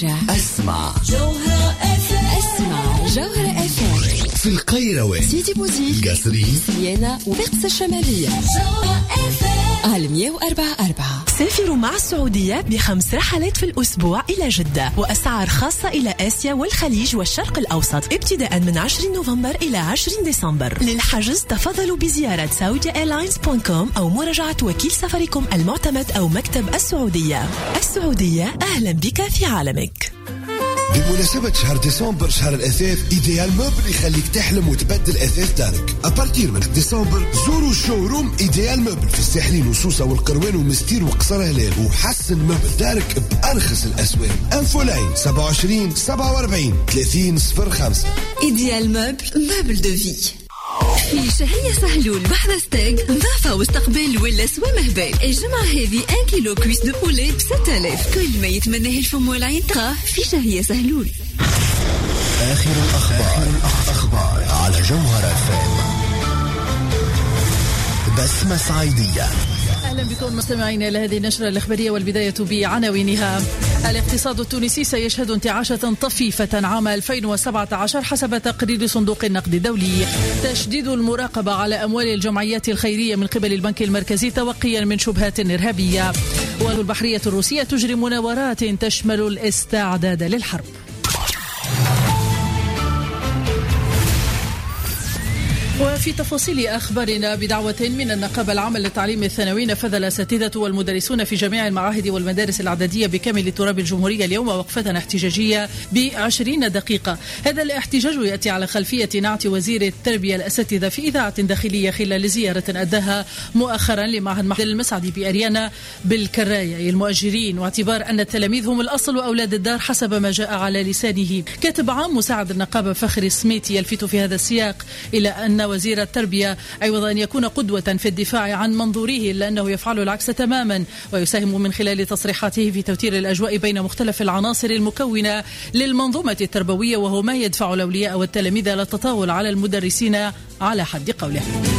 ترجع اسمع جوهرة FM في القيروان، سيدي بوزيد، قصرين، سيانا وبقصة الشمالية. جوهرة FM على 104.4. سافروا مع السعودية ب5 رحلات في الأسبوع إلى جدة، وأسعار خاصة إلى آسيا والخليج والشرق الأوسط ابتداء من 20 نوفمبر إلى 20 ديسمبر. للحجز تفضلوا بزيارة saudiaairlines.com أو مراجعة وكيل سفركم المعتمد أو مكتب السعودية. السعودية أهلا بك في عالمك. بمناسبة شهر ديسمبر، شهر الأثاث، إيديال موبل يخليك تحلم وتبدل أثاث دارك. أبارتير من ديسمبر زوروا الشوروم إيديال موبل في الساحلين وسوسة والقروان ومستير وقصر هلال، وحسن موبل دارك بأرخص الأسواق. انفو لاين 27 47 30 05. إيديال موبل دو في. في شهية سهلول بحر ستيك ضافة واستقبال ولا سوا مهبل. الجمعة هذه 1 كيلو كويس دو بولي ب6000. كل ما يتمناه الفم والعين تلقاه في شهية سهلول. آخر الأخبار على جوهرة FM. بسمة صعيدية. أهلا بكم مستمعين إلى هذه النشرة الإخبارية، والبداية بعناوينها. الاقتصاد التونسي سيشهد انتعاشة طفيفة عام 2017 حسب تقرير صندوق النقد الدولي. تشديد المراقبة على أموال الجمعيات الخيرية من قبل البنك المركزي توقيا من شبهات إرهابية. والبحرية الروسية تجري مناورات تشمل الاستعداد للحرب. وفي تفاصيل أخبارنا، بدعوة من النقابة العامة للتعليم الثانوي نفذ الأساتذة والمدرسون في جميع المعاهد والمدارس الإعدادية بكامل التراب الجمهورية اليوم وقفة احتجاجية ب20 دقيقة. هذا الاحتجاج يأتي على خلفية نعت وزير التربية الأساتذة في إذاعة داخلية خلال زيارة أداها مؤخرا لمعهد محمد المسعدي بأريانا بالكراية المؤجرين، واعتبار أن التلاميذ هم الأصل وأولاد الدار حسب ما جاء على لسانه. كاتب عام مساعد النقابة فخري سميتي يلفت في هذا السياق إلى أن وزير التربية عوض أن يكون قدوة في الدفاع عن منظوره إلا أنه يفعل العكس تماما، ويساهم من خلال تصريحاته في توتير الأجواء بين مختلف العناصر المكونة للمنظومة التربوية، وهو ما يدفع الأولياء والتلاميذ إلى التطاول على المدرسين على حد قوله.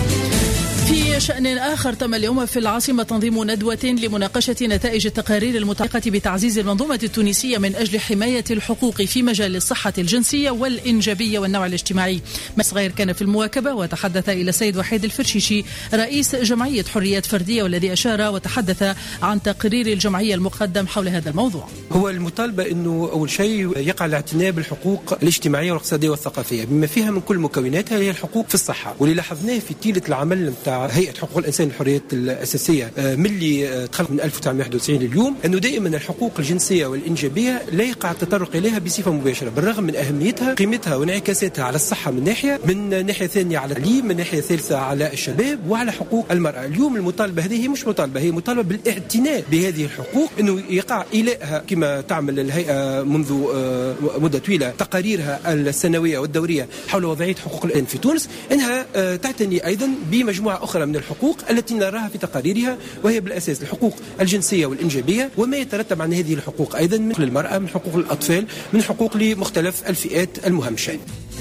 في شأن آخر، تم اليوم في العاصمة تنظيم ندوة لمناقشة نتائج التقارير المتعلقة بتعزيز المنظومة التونسية من أجل حماية الحقوق في مجال الصحة الجنسية والإنجابية والنوع الاجتماعي. صغير كان في المواكبة وتحدث إلى السيد وحيد الفرشيشي رئيس جمعية حريات فردية، والذي أشار وتحدث عن تقرير الجمعية المقدم حول هذا الموضوع. هو المطالبة أنه أول شيء يقع الاعتناء بالحقوق الاجتماعية والاقتصادية والثقافية بما فيها من كل مكوناتها هي الحقوق في الصحة. واللي لاحظناه في تيلة العمل متاع هيئة حقوق الإنسان والحريات الأساسية ملي تخلق من 1991 اليوم، أنه دائما الحقوق الجنسية والإنجابية لا يقع التطرق إليها بصفة مباشرة، بالرغم من أهميتها، قيمتها وانعكاساتها على الصحة من ناحية، من ناحية ثانية على التعليم، من ناحية ثالثة على الشباب وعلى حقوق المرأة. اليوم المطالبة هذه هي مش مطالبة، هي مطالبة بالاعتناء بهذه الحقوق، أنه يقع إيلائها كما تعمل الهيئة منذ مدة طويلة تقاريرها السنوية والدورية حول وضعية حقوق الإنسان في تونس، أنها تعتني أيضا بمجموعة أخرى من الحقوق التي نراها في تقاريرها، وهي بالأساس الحقوق الجنسية والإنجابية وما يترتب عن هذه الحقوق، أيضا من حقوق المرأة، من حقوق الأطفال، من حقوق لمختلف الفئات المهمشة.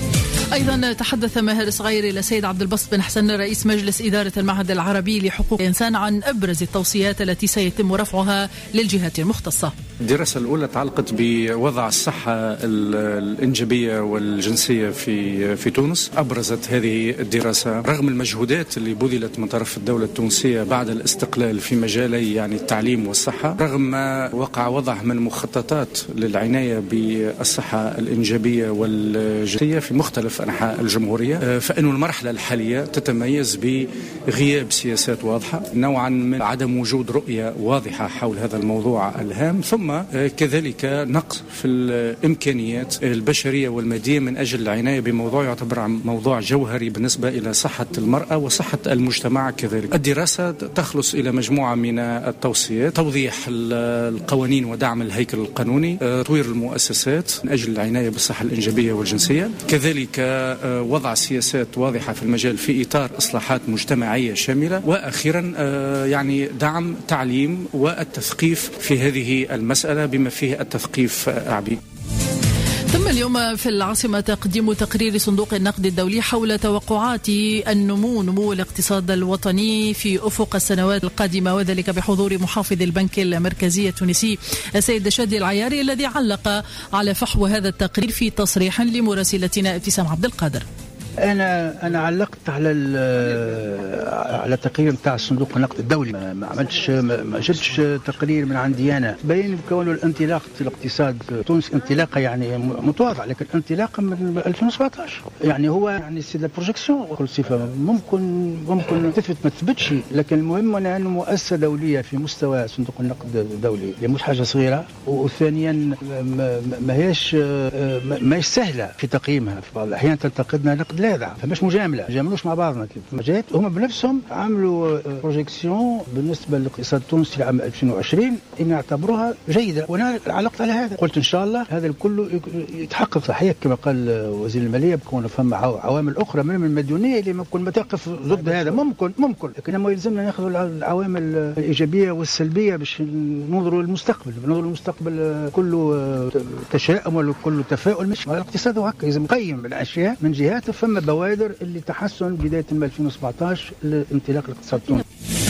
أيضا تحدث ماهر صغير إلى سيد عبد الباسط بن حسن رئيس مجلس إدارة المعهد العربي لحقوق الإنسان عن أبرز التوصيات التي سيتم رفعها للجهات المختصة. الدراسة الأولى تعلقت بوضع الصحة الإنجابية والجنسية في تونس. أبرزت هذه الدراسة رغم المجهودات اللي بذلت من طرف الدولة التونسية بعد الاستقلال في مجالي يعني التعليم والصحة، رغم ما وقع وضع من مخططات للعناية بالصحة الإنجابية والجنسية في مختلف أنحاء الجمهورية، فإن المرحلة الحالية تتميز بغياب سياسات واضحة، نوعا من عدم وجود رؤية واضحة حول هذا الموضوع الهام، ثم كذلك نقص في الإمكانيات البشرية والمادية من أجل العناية بموضوع يعتبر موضوع جوهري بالنسبة إلى صحة المرأة وصحة المجتمع كذلك. الدراسة تخلص إلى مجموعة من التوصيات: توضيح القوانين ودعم الهيكل القانوني، تطوير المؤسسات من أجل العناية بالصحة الإنجابية والجنسية، كذلك وضع سياسات واضحة في المجال في إطار إصلاحات مجتمعية شاملة، وأخيرا يعني دعم تعليم والتثقيف في هذه المسألة بما فيه التثقيف الشعبي. ثم اليوم في العاصمة تقديم تقرير صندوق النقد الدولي حول توقعات نمو الاقتصاد الوطني في أفق السنوات القادمة، وذلك بحضور محافظ البنك المركزي التونسي السيد شادي العياري، الذي علق على فحوى هذا التقرير في تصريح لمراسلتنا ابتسام عبد القادر. أنا علقت على التقرير بتاع الصندوق النقد الدولي، ما جبتش تقرير من عندي أنا. بين كونه الانطلاق في الاقتصاد تونس انطلاقة يعني متواضعة، لكن انطلاقة من 2017 يعني هو يعني سي لا بروجيكسيون كل صفة ممكن تثبت ما تثبتش، لكن المهم أنه مؤسسة دولية في مستوى صندوق النقد الدولي مش حاجة صغيرة، وثانيا ما هيش سهلة في تقييمها. في بعض الأحيان تنتقدنا نقد لاذع، فمش جاملوش مع بعضنا كيف جات. هم بنفسهم عملوا بروجيكسيون بالنسبه للاقتصاد التونسي لعام 2020 ان يعتبروها جيده، وانا علقت على هذا، قلت ان شاء الله هذا الكل يتحقق صحيح كما قال وزير الماليه، بكون فما عوامل اخرى من المديونيه اللي ممكن ما تقف ضد هذا، ممكن لكن ما يلزمنا ناخذ العوامل الايجابيه والسلبيه باش ننظروا للمستقبل كله تشاؤم ولا كله تفاؤل. مش الاقتصاد هكا لازم نقيم الاشياء من جهات، فما بوادر اللي تحسن بداية من 2017 لانطلاق الاقتصاد التونسي.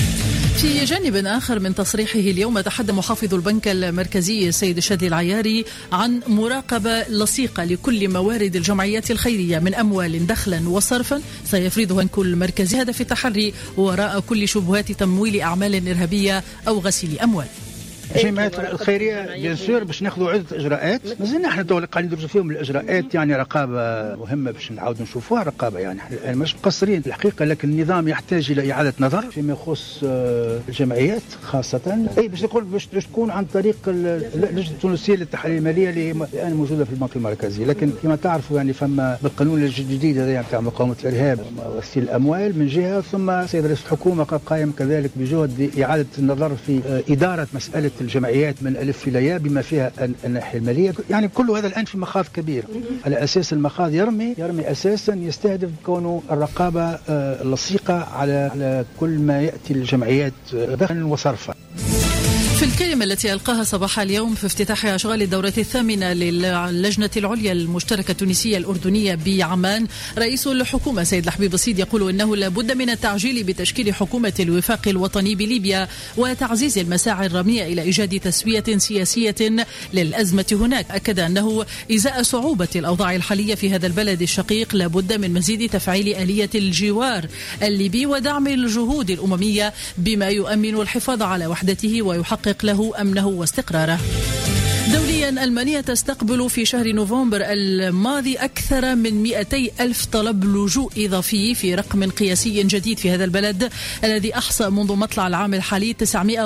في جانب آخر من تصريحه اليوم تحدث محافظ البنك المركزي السيد شادي العياري عن مراقبة لصيقة لكل موارد الجمعيات الخيرية من أموال دخلا وصرفا سيفرضها البنك المركزي، هدف التحري وراء كل شبهات تمويل أعمال إرهابية أو غسيل أموال. الجمعيات الخيرية بيان سور باش ناخذوا عدة إجراءات، مازلنا احنا تو قاعدين ندرسوا فيهم الإجراءات، يعني رقابة مهمة باش نعاود نشوفوها رقابة، يعني احنا مش مقصرين الحقيقة، لكن النظام يحتاج إلى إعادة نظر فيما يخص الجمعيات خاصة، باش تكون عن طريق اللجنة التونسية للتحاليل المالية اللي الآن موجودة في البنك المركزي. لكن كما تعرفوا يعني فما بالقانون الجديد هذا بتاع مقاومة الإرهاب وغسيل الأموال من جهة، ثم سيد رئيس الحكومة قائم كذلك بجهد إعادة النظر في إدارة مسألة الجمعيات من ألف إلى ياء بما فيها الناحية المالية، يعني كل هذا الآن في مخاض كبير، على أساس المخاض يرمي أساسا يستهدف كونه الرقابة اللصيقة على كل ما يأتي الجمعيات دخلا وصرفا. في الكلمة التي ألقاها صباح اليوم في افتتاح أشغال الدورة 8 للجنة العليا المشتركة التونسية الأردنية بعمان، رئيس الحكومة سيد الحبيب الصيد يقول إنه لابد من التعجيل بتشكيل حكومة الوفاق الوطني بليبيا وتعزيز المساعي الرامية إلى إيجاد تسوية سياسية للأزمة هناك. أكد أنه إزاء صعوبة الأوضاع الحالية في هذا البلد الشقيق لابد من مزيد تفعيل آلية الجوار الليبي ودعم الجهود الأممية بما يؤمن الحفاظ على وحدته ويحقق له أمنه واستقراره. دوليا، ألمانيا تستقبل في شهر نوفمبر الماضي أكثر من 200,000 طلب لجوء إضافي في رقم قياسي جديد في هذا البلد الذي أحصى منذ مطلع العام الحالي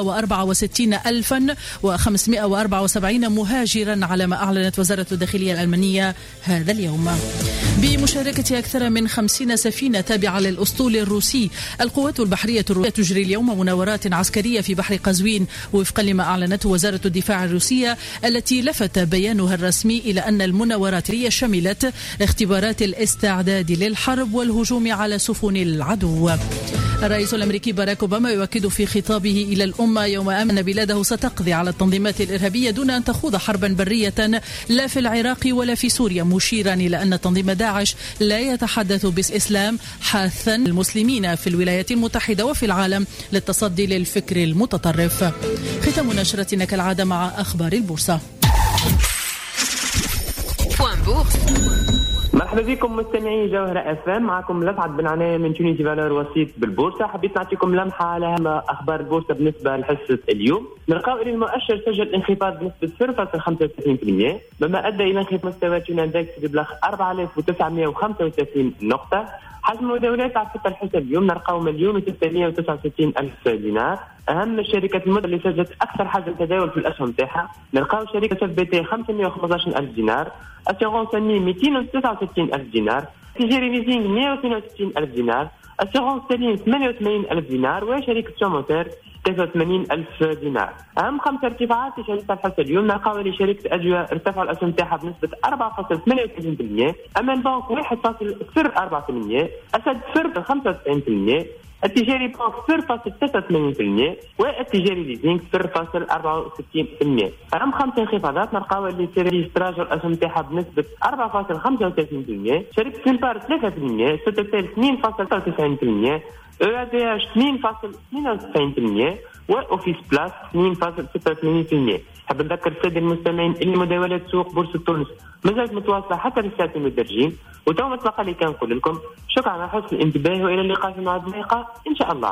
964,574 مهاجرا على ما أعلنت وزارة الداخلية الألمانية هذا اليوم. بمشاركة أكثر من 50 سفينة تابعة للأسطول الروسي، القوات البحرية الروسية تجري اليوم مناورات عسكرية في بحر قزوين وفقا لما أعلنته وزارة الدفاع الروسية، التي لفت بيانها الرسمي إلى أن المناورات هي شملت اختبارات الاستعداد للحرب والهجوم على سفن العدو. الرئيس الأمريكي باراك أوباما يؤكد في خطابه إلى الأمة يوم أن بلاده ستقضي على التنظيمات الإرهابية دون أن تخوض حربا برية لا في العراق ولا في سوريا، مشيرا إلى أن تنظيم داعش لا يتحدث بالإسلام، حاثا المسلمين في الولايات المتحدة وفي العالم للتصدي للفكر المتطرف. ختام نشرتنا كالعادة مع أخبار البورصة. مرحبا بكم مستمعي جوهرة FM، معكم لسعد بن عناية من تونسي فالور وسيط بالبورصة. حبيت نعطيكم لمحة على أهم أخبار البورصة بالنسبة لحصة اليوم. نلقاو إن المؤشر سجل انخفاض بنسبة 0.35%، مما أدى إلى انخفاض مستوى الاندكس ببلغ 4935 نقطة. حجم المداولات على فتح الحساب اليوم نلقاو 1,669,000 دينار. أهم الشركات المدة اللي سجلت أكثر حجم تداول في الأسهم تاعها نلقاو شركة FBT 515,000 دينار، أسيغونس 269,000 دينار، تيجيري ليزينغ 162,000 دينار، أسيغونس سيلين 88,000 دينار، وشركة شوموتير 83,000 دينار. أهم 5 ارتفاعات في شركة الحصة اليوم نلقاو لشركة أدوية ارتفع الأسهم تاعها بنسبة 4.38%، أمان بنك 1.04%، أسد فرد 95%، التجاري بنك 0.86%، والتجاري ليزينغ 0.64%. أهم 5 انخفاضات نلقاو اللي سيريس تراجع الأسهم تاعها بنسبة 4.35%، شركة سيلبار 3%، سوتوتيل 2.93%، EADH 2.92%، وأوفيس بلاس 2.86%. حاب نذكر السادة المستمعين اللي مداولات سوق بورصة تونس مازالت متواصلة حتى للساعة المدرجين، وتو مطلقة اللي كان نقول لكم شكرا على حسن الانتباه، وإلى اللقاء في موعد لاحق إن شاء الله.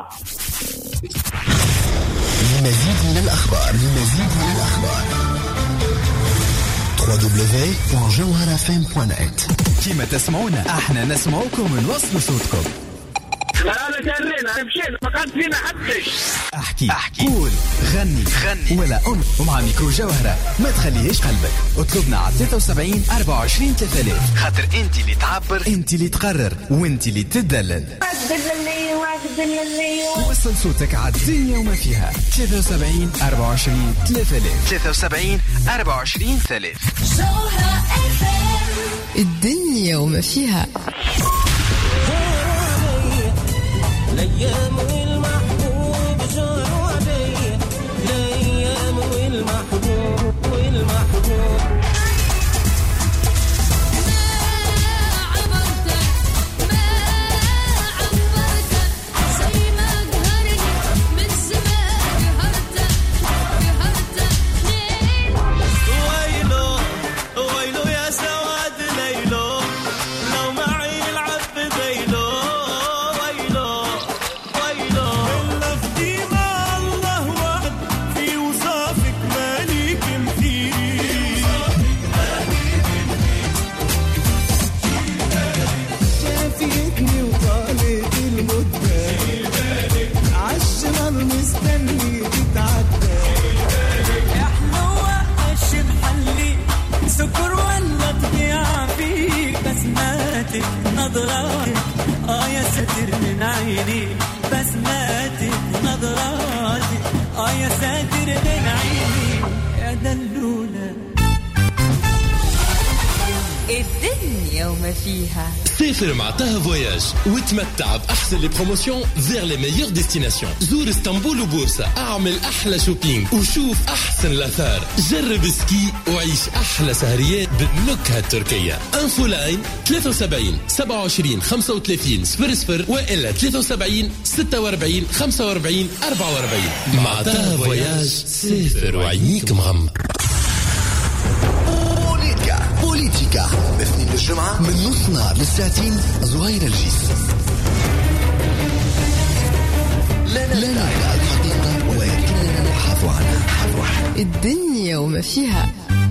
لمزيد من الأخبار www.jawharafm.net. كما تسمعونا احنا نسمعوكم ونوصلوا صوتكم. أنا جرينا مشينا فقط فينا حدش. احكي قول غني ولا ومع ميكرو جوهرة ما تخليهش قلبك. اطلبنا على 73 24 3000، خاطر انت اللي تعبر، انت اللي تقرر، وانت اللي تدلل. وصل صوتك على الدنيا وما فيها. 73 24 3000، 73 24 3000. الدنيا وما فيها. الأيام والمحبوب جاروا علي، الأيام والمحبوب نظراتك يا ساتر من عيني، بسماتك نظراتك يا ساتر من عيني يا دلولة. الدنيا وما فيها. سافر مع طه فواياج وتمتع بأحسن لي بروموسيون vers les meilleures destinations. زور اسطنبول وبورصة، اعمل أحلى شوبينج وشوف أحسن الآثار، جرب سكي وعيش أحلى سهريات بالنكهة التركية. انفو لاين 73 27 35 00 وإلا 73 46 45 44. مع طه فواياج سافر وعينيك مغمر. بوليتيكا باثنين الجمعة من نص نهار للساعتين. زهير الجيس لا الحقيقة ولكننا نبحث عنها. الدنيا وما فيها.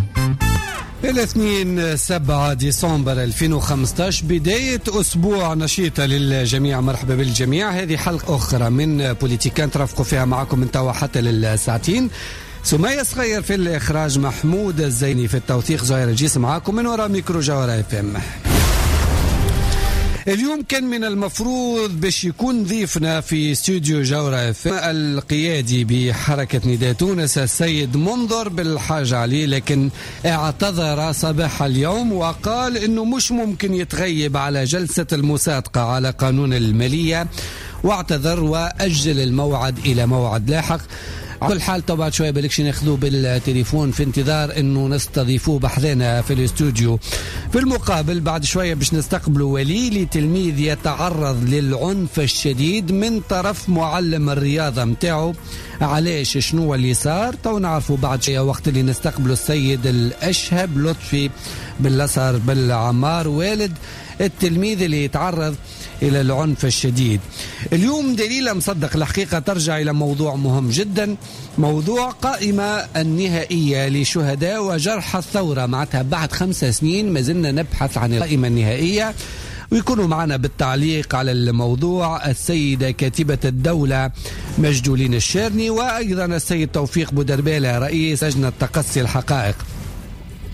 الاثنين 7 ديسمبر 2015 بداية أسبوع نشيطة للجميع. مرحبا بالجميع. هذه حلقة أخرى من بوليتيكا نترافقوا فيها معكم من توا حتى للساعتين. سمية صغير في الإخراج، محمود الزيني في التوثيق، زهير الجيس معاكم من وراء ميكرو جوهرة FM. اليوم كان من المفروض باش يكون ضيفنا في استوديو جوهرة FM القيادي بحركة نداء تونس السيد منظر بالحاجة عليه، لكن اعتذر صباح اليوم وقال انه مش ممكن يتغيب على جلسة المصادقة على قانون المالية، واعتذر وأجل الموعد إلى موعد لاحق. على كل حال طبعا شوية بالكش ناخذوه بالتليفون في انتظار انه نستضيفوه بحذنا في الاستوديو. في المقابل بعد شوية باش نستقبلوا وليلي تلميذ يتعرض للعنف الشديد من طرف معلم الرياضة متاعه. علاش شنو اللي صار تو نعرفوا بعد شوية، وقت اللي نستقبلوا السيد الأشهب لطفي بالأسر بالعمار والد التلميذ اللي يتعرض إلى العنف الشديد. اليوم دليل مصدق الحقيقة ترجع إلى موضوع مهم جدا، موضوع قائمة النهائية لشهداء وجرحى الثورة. معناتها بعد 5 سنين ما زلنا نبحث عن القائمة النهائية، ويكونوا معنا بالتعليق على الموضوع السيدة كاتبة الدولة مجدولين الشيرني، وأيضا السيد توفيق بودربالة رئيس لجنة تقصي الحقائق.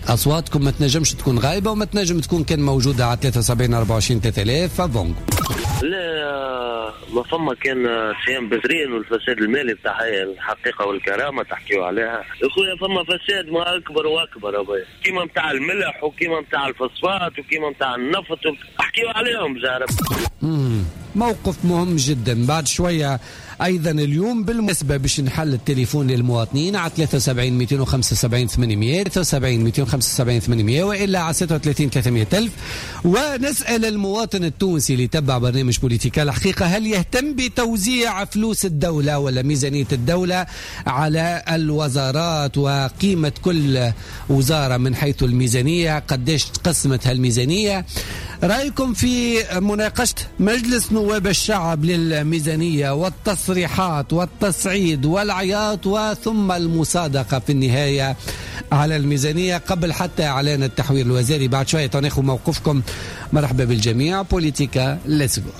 أصواتكم ما تنجمش تكون غايبة وما تنجم تكون كان موجودة على 73 24 3000 فبونغ. لا ما فما كان صيام بذرين والفساد المالي بتاع الحقيقة والكرامة تحكيوا عليها يا خويا. فما فساد ما أكبر وأكبر كيما متاع الملح وكيما متاع الفوسفات وكيما متاع النفط احكيوا عليهم جارب. موقف مهم جدا. بعد شوية أيضا اليوم بالمناسبة باش نحل التليفون للمواطنين على 73 275 800 73 275 800 وإلا على 36 300 ألف. ونسأل المواطن التونسي اللي يتبع برنامج بوليتيكا الحقيقة هل يهتم بتوزيع فلوس الدولة ولا ميزانية الدولة على الوزارات وقيمة كل وزارة من حيث الميزانية قديش تقسمت هالميزانية. رأيكم في مناقشة مجلس نواب الشعب للميزانية والتصريحات والتصعيد والعياط وثم المصادقة في النهاية على الميزانية قبل حتى إعلان التحوير الوزاري. بعد شوية تناخذ موقفكم. مرحبا بالجميع. بوليتيكا ليتس جو.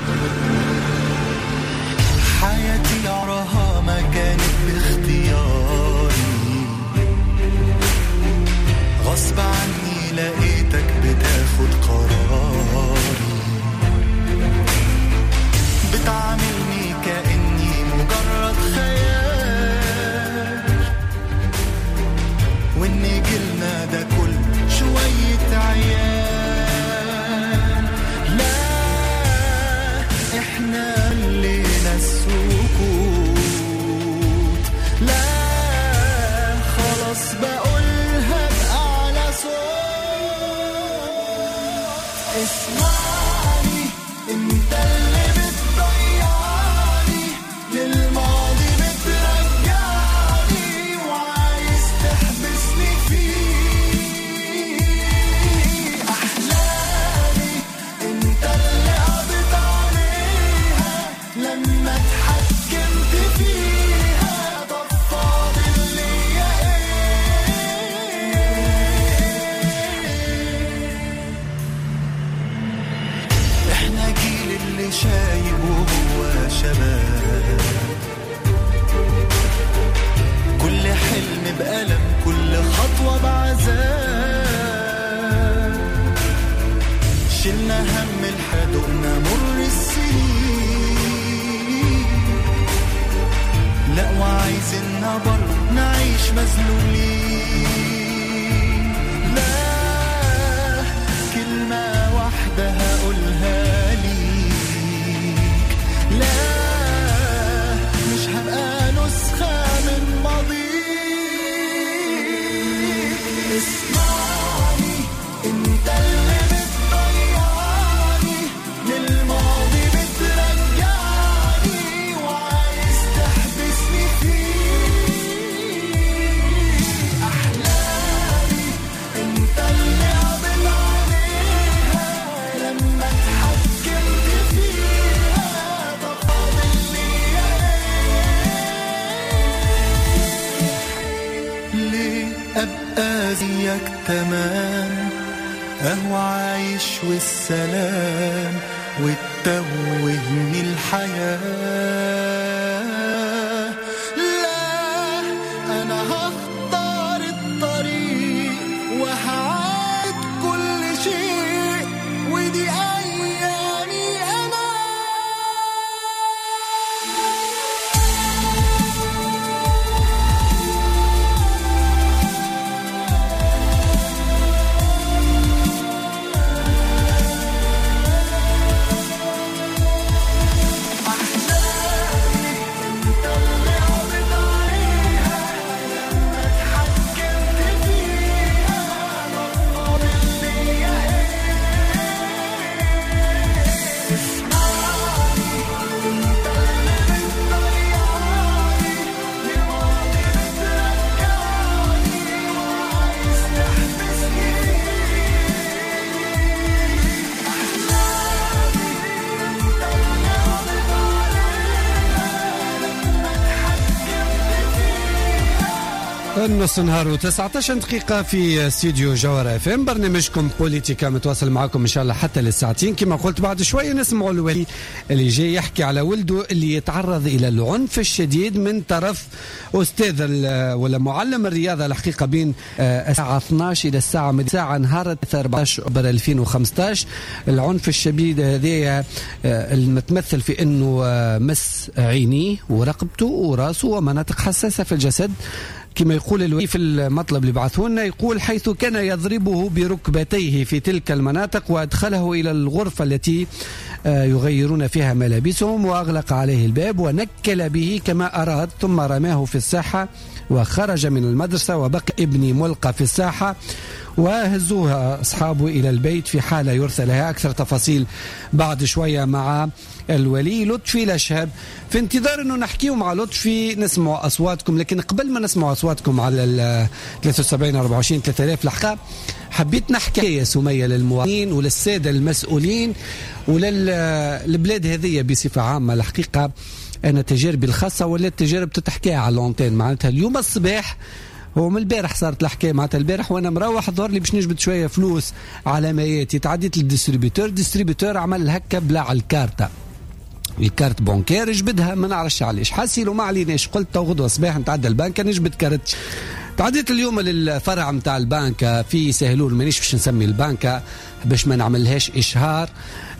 حياتي عمرها ما كانت باختياري غصب عني لقيتك بتاخد قراري بتعاملني كأني مجرد خيال وإن جيلنا ده كل شوية عيال. لا إحنا لينا السكوت لا خلاص بقولها بأعلى صوت. اسمعني انت اللي بتضيعني للماضي بترجعني وعايز تحبسني فيه احلامي انت اللي قضيت عليها لما اتحكمت فيها. طب فاضل ليا احنا جيل اللي شايب وهو شباب كل حلم بألم كل خطوة بعذاب شلنا هم الحدقنا مر السنين لا وعايزيننا برضه نعيش مذلولين. لا كلمة واحدة هقولها ليك لا مش هبقى نسخة من ماضيك. اسمعني انت اللي بتضيعني للماضي بترجعني وعايز تحبسني فيه احلامي انت اللي قضيت عليها لما اتحكمت فيها. طب فاضل ليا ليه ابقى زيك تمام اهو عايش والسلام وتتوهني الحياة. لا انا هختار الطريق وهعيد كل شيء ودي ايامي انا. أحلامي النص نهار و19 دقيقة في استديو جوهرة اف ام، برنامجكم بوليتيكا متواصل معكم ان شاء الله حتى للساعتين. كما قلت بعد شوية نسمعوا الولي اللي جاي يحكي على ولده اللي يتعرض الى العنف الشديد من طرف استاذ ولا معلم الرياضة الحقيقة بين الساعة 12 الى الساعة نهار 14 أكتوبر 2015. العنف الشديد هذا المتمثل في انه مس عينيه ورقبته وراسه ومناطق حساسة في الجسد. كما يقول الولي في المطلب اللي بعثوه لنا، يقول حيث كان يضربه بركبتيه في تلك المناطق وأدخله إلى الغرفة التي يغيرون فيها ملابسهم وأغلق عليه الباب ونكل به كما أراد، ثم رماه في الساحة وخرج من المدرسة وبقى ابني ملقى في الساحة وهزوها أصحابه إلى البيت في حالة يرثى لها. أكثر تفاصيل بعد شوية مع الولي لطفي الأشهب. في انتظار أنه نحكيه مع لطفي نسمع أصواتكم، لكن قبل ما نسمع أصواتكم على 73 24 3000 لحقة حبيت نحكي يا سمية للمواطنين وللسادة المسؤولين وللبلاد هذه بصفة عامة. الحقيقة أنا تجاربي الخاصة ولا التجارب تتحكيها على اللونتين. معناتها اليوم الصباح هو من البارح صارت الحكايه، معناتها البارح وانا مروح ظهر لي باش نجبد شويه فلوس على ماياتي، تعديت للديستريبيوتور عمل هكا بلع الكارته، الكارت بونكير جبدها ما نعرفش علاش، حاسيلو ما عليناش، قلت تو غدوه صباح نتعدى البنك نجبد كارت. تعديت اليوم للفرع نتاع البنك في سهلول، مانيش باش نسمي البنك باش ما نعملهاش اشهار.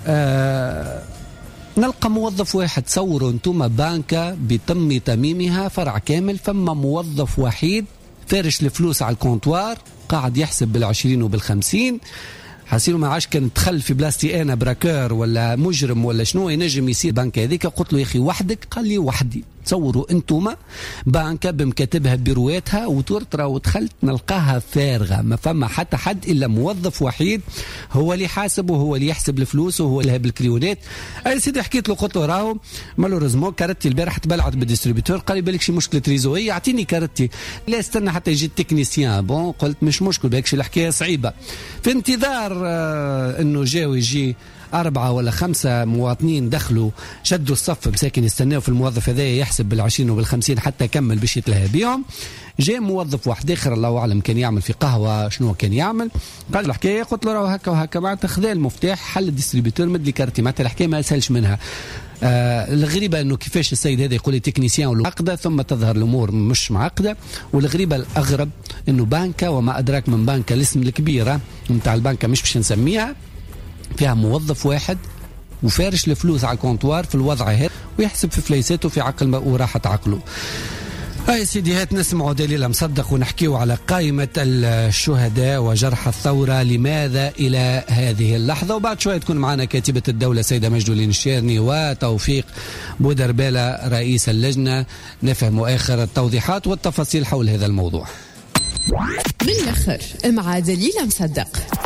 نلقى موظف واحد. تصوروا انتم بنك بتم تميمها فرع كامل، فما موظف وحيد فارش الفلوس على الكونتوار قاعد يحسب بالعشرين وبالخمسين. حاسينه ما عاش كان دخل في بلاستي انا براكور ولا مجرم ولا شنو ينجم يصير بنك هذيك. قلت له يا اخي وحدك؟ قال لي وحدي. تصوروا انتم بنكه بمكاتبها برواتها وتورترا ودخلت نلقاها فارغه، ما فما حتى حد الا موظف وحيد هو اللي حاسب وهو اللي يحسب الفلوس وهو اللي بالكريونات. اي سيدي حكيت له قلت له راهو مالوريزمون كارتي البارح تبلعت بالديستريبيوتور. قال لي بالك شي مشكله تريزوريه اعطيني كارتي. لا استنى حتى يجي التكنيسيان. بون قلت مش مشكل بالك الحكايه صعيبه. في انتظار انه جاو يجي 4 ولا 5 مواطنين دخلوا شدوا الصف مساكن يستناوا في الموظف هذا يحسب بالعشرين وبالخمسين حتى كمل باش يتلهى بيهم. جاء موظف واحد اخر الله اعلم كان يعمل في قهوه شنو كان يعمل. قال الحكايه قلت له راهو هكا وهكا، معناتها خذا المفتاح حل الديستريبيوتور مد لي كارتي. معناتها الحكايه ما اسهلش منها. الغريبه انه كيفاش السيد هذا يقول لي تكنيسيان ولا معقده ثم تظهر الامور مش معقده. والغريبه الاغرب انه بنكه وما ادراك من بنكه الاسم الكبيره نتاع البنكه مش باش نسميها فيها موظف واحد وفارش الفلوس على الكونتوار في الوضع هذا ويحسب في فليساته في عقل وراحة عقله. هاي سيدي هات نسمعوا دليل مصدق ونحكيوا على قائمة الشهداء وجرحى الثورة لماذا إلى هذه اللحظة. وبعد شوية تكون معنا كاتبة الدولة سيدة مجدولين الشيرني وتوفيق بودربالة رئيس اللجنة نفهم آخر التوضيحات والتفاصيل حول هذا الموضوع. بالآخر مع دليل مصدق.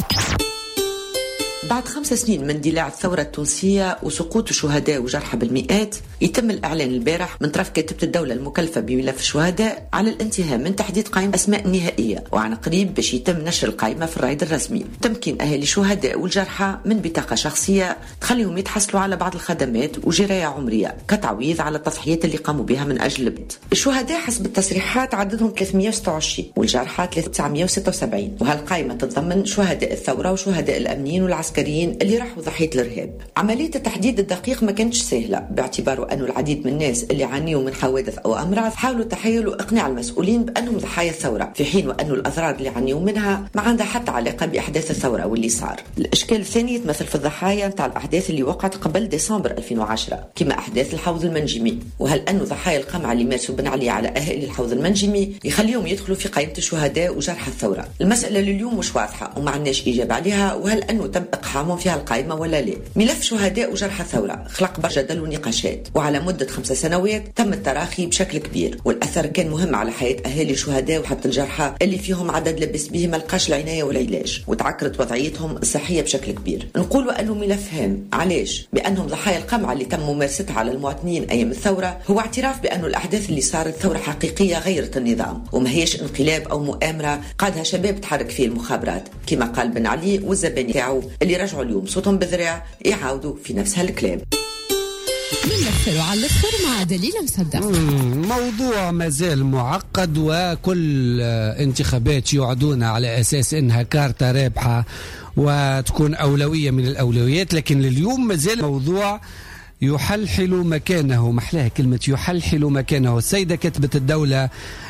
بعد 5 سنين من اندلاع الثورة التونسية وسقوط شهداء وجرحى بالمئات، يتم الإعلان البارح من طرف كاتبة الدولة المكلفة بملف الشهداء على الانتهاء من تحديد قائمة أسماء نهائية، وعن قريب باش يتم نشر القائمة في الرائد الرسمي. تمكين أهالي الشهداء والجرحى من بطاقة شخصية تخليهم يتحصلوا على بعض الخدمات وجراية عمرية كتعويض على التضحيات اللي قاموا بها من أجل البلد. الشهداء حسب التصريحات عددهم 326 والجرحى 976، وهالقائمة تتضمن شهداء الثورة وشهداء الأمنيين والعسكريين اللي راحوا ضحية الإرهاب. عملية التحديد الدقيق ما كانتش سهلة باعتباره أنه العديد من الناس اللي عانيوا من حوادث أو أمراض حاولوا تحايلوا إقناع المسؤولين بأنهم ضحايا الثورة، في حين وأنه الأضرار اللي عانيوا منها ما عندها حتى علاقة بأحداث الثورة واللي صار. الإشكال الثاني يتمثل في الضحايا نتاع الأحداث اللي وقعت قبل ديسمبر 2010 كما أحداث الحوض المنجمي، وهل أنه ضحايا القمع اللي مارسوا بن علي على أهالي الحوض المنجمي يخليهم يدخلوا في قائمة الشهداء وجرحى الثورة. المسألة لليوم مش واضحة وما عندناش إجابة عليها، وهل أنه تم إقحامهم في هالقائمة ولا لا. ملف شهداء وجرحى الثورة خلق برشا جدل ونقاشات، وعلى مدة 5 سنوات تم التراخي بشكل كبير، والأثر كان مهم على حياة أهالي الشهداء وحتى الجرحى اللي فيهم عدد لبس به ما لقاش العناية والعلاج وتعكرت وضعيتهم الصحية بشكل كبير. نقولوا أنه ملف هام. علاش؟ بأنهم ضحايا القمع اللي تم ممارستها على المواطنين أيام الثورة هو اعتراف بأنه الأحداث اللي صارت ثورة حقيقية غيرت النظام وما هيش انقلاب أو مؤامرة قادها شباب تحرك فيه المخابرات كما قال بن علي والزباني تاعو اللي رجعوا اليوم صوتهم بذراع يعاودوا في نفس هالكلام. من الأخر وعلى الأخر مع دليل مصدق. موضوع مازال معقد، وكل انتخابات يعدون على أساس إنها كارتة رابحة وتكون أولوية من الأولويات، لكن لليوم مازال موضوع يحلحل مكانه. محلاها كلمة يحلحل مكانه. السيدة كتبة الدولة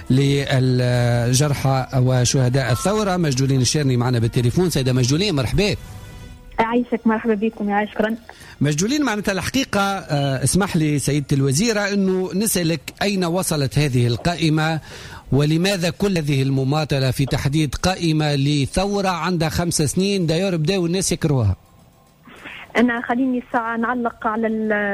للجرحى وشهداء الثورة مجدولين الشيرني معنا بالتليفون. سيدة مجدولين مرحبا. عايشك، مرحبا بكم يا شكرا. مجدولين معناتها الحقيقة اسمح لي سيدة الوزيرة أنه نسألك أين وصلت هذه القائمة، ولماذا كل هذه المماطلة في تحديد قائمة لثورة عندها 5 سنين دايور بداوا الناس يكروها؟ أنا خليني ساعة نعلق على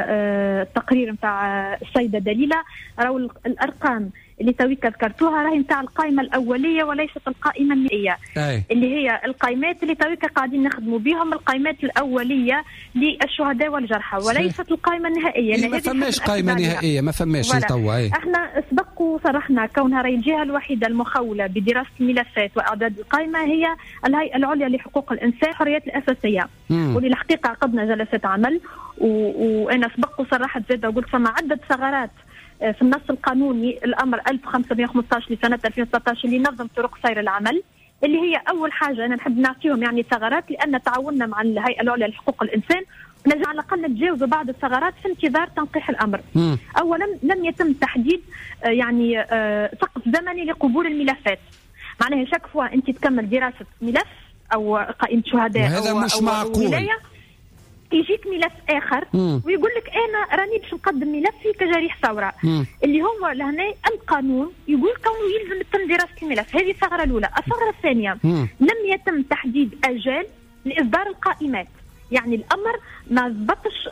التقرير متاع السيدة دليلة. راهو الأرقام اللي تويك ذكرتوها راهي متاع القائمة الأولية وليست القائمة النهائية، اللي هي القائمات اللي تويك قاعدين نخدموا بهم، القائمات الأولية للشهداء والجرحى وليست القائمة النهائية. ما فماش قائمة نهائية، ما فماش لتوا. احنا سبق وصرحنا كونها راهي الجهة الوحيدة المخولة بدراسة الملفات وإعداد القائمة هي الهيئة العليا لحقوق الإنسان والحريات الأساسية، وللحقيقة عقدنا جلسات عمل وأنا سبق وصرحت زادة وقلت فما عدة ثغرات في النص القانوني الأمر 1515 لسنة 2019 اللي نظم طرق سير العمل، اللي هي أول حاجة أنا نحب نعطيهم يعني ثغرات، لأن تعاوننا مع الهيئة العليا لحقوق الإنسان نجعل على الأقل نتجاوز بعض الثغرات في انتظار تنقيح الأمر. أولا لم يتم تحديد يعني سقف زمني لقبول الملفات، معناها شك فوا أنت تكمل دراسة ملف أو قائمة شهداء هذا مش معقول. ولاية يجيك ملف آخر ويقول لك أنا راني باش نقدم ملفي كجريح ثورة، اللي هو لهنا القانون يقول كونه يلزم تتم دراسة الملف. هذه الثغرة الأولى. الثغرة الثانية لم يتم تحديد أجال لإصدار القائمات، يعني الأمر ما ضبطش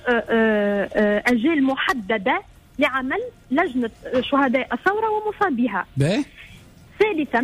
أجال محددة لعمل لجنة شهداء الثورة ومصابيها. ثالثا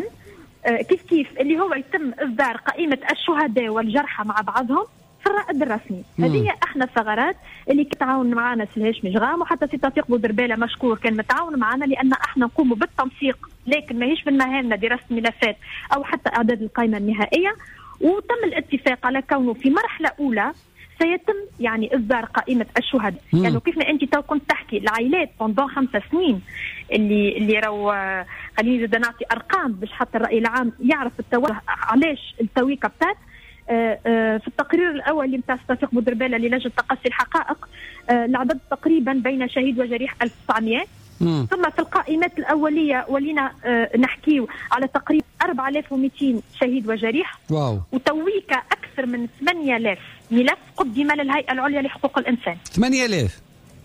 كيف اللي هو يتم إصدار قائمة الشهداء والجرحى مع بعضهم في الرائد الرسمي. هذه احنا الثغرات اللي كتعاون معنا سي الهاشمي جغام وحتى سي توفيق بودربالة مشكور كان متعاون معنا، لان احنا نقوم بالتنسيق لكن ماهيش من مهامنا دراسه الملفات او حتى اعداد القائمه النهائيه. وتم الاتفاق على كونه في مرحله اولى سيتم يعني اصدار قائمه الشهداء، يعني كيف ما انت تو كنت تحكي العائلات بوندون 5 سنين اللي راهو خليني زاد نعطي ارقام باش حتى الراي العام يعرف علاش التويكه بتاعت. في التقرير الاول اللي نتاع توفيق بودربالة للجنه تقصي الحقائق العدد تقريبا بين شهيد وجريح 1900. ثم في القائمات الاوليه ولينا نحكيو على تقريبا 4200 شهيد وجريح. واو. وتويكه اكثر من 8000 ملف قدم للهيئه العليا لحقوق الانسان. 8000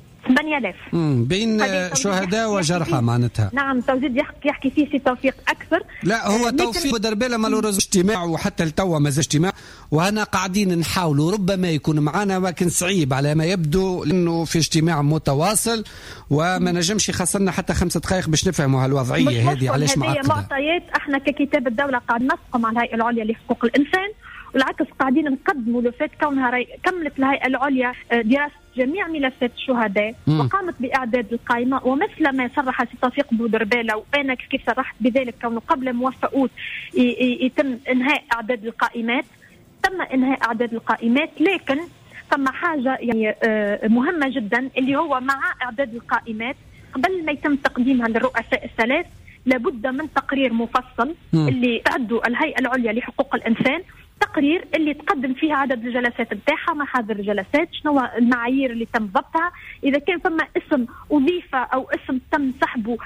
بين شهداء وجرحى معناتها. نعم توزيد يحكي فيه سي توفيق اكثر. لا هو توفيق بودربالة مالو رز اجتماع وحتى التوا مازال اجتماع، وهنا قاعدين نحاولوا ربما يكون معنا ولكن صعيب على ما يبدو لانه في اجتماع متواصل وما نجمش يخسرنا حتى 5 دقائق باش نفهموا هالوضعيه هذه علاش معقده. هذه معطيات احنا ككتاب الدوله قاعد نسقم على الهيئه العليا لحقوق الانسان، والعكس قاعدين نقدموا لفات كونها كملت الهيئه العليا دراسه جميع ملفات الشهداء وقامت بإعداد القائمة، ومثل ما صرح سي توفيق بودربالة وأنا كيف صرحت بذلك كونه قبل موافقات يتم إنهاء إعداد القائمات. تم إنهاء إعداد القائمات، لكن ثم حاجة يعني مهمة جدا اللي هو مع إعداد القائمات قبل ما يتم تقديمها للرؤساء الثلاث لابد من تقرير مفصل اللي تعدوا الهيئة العليا لحقوق الإنسان، تقرير اللي تقدم فيها عدد الجلسات نتاعها، محاضر الجلسات، شنو المعايير اللي تم ضبطها، اذا كان ثم اسم اضيف او اسم تم سحبه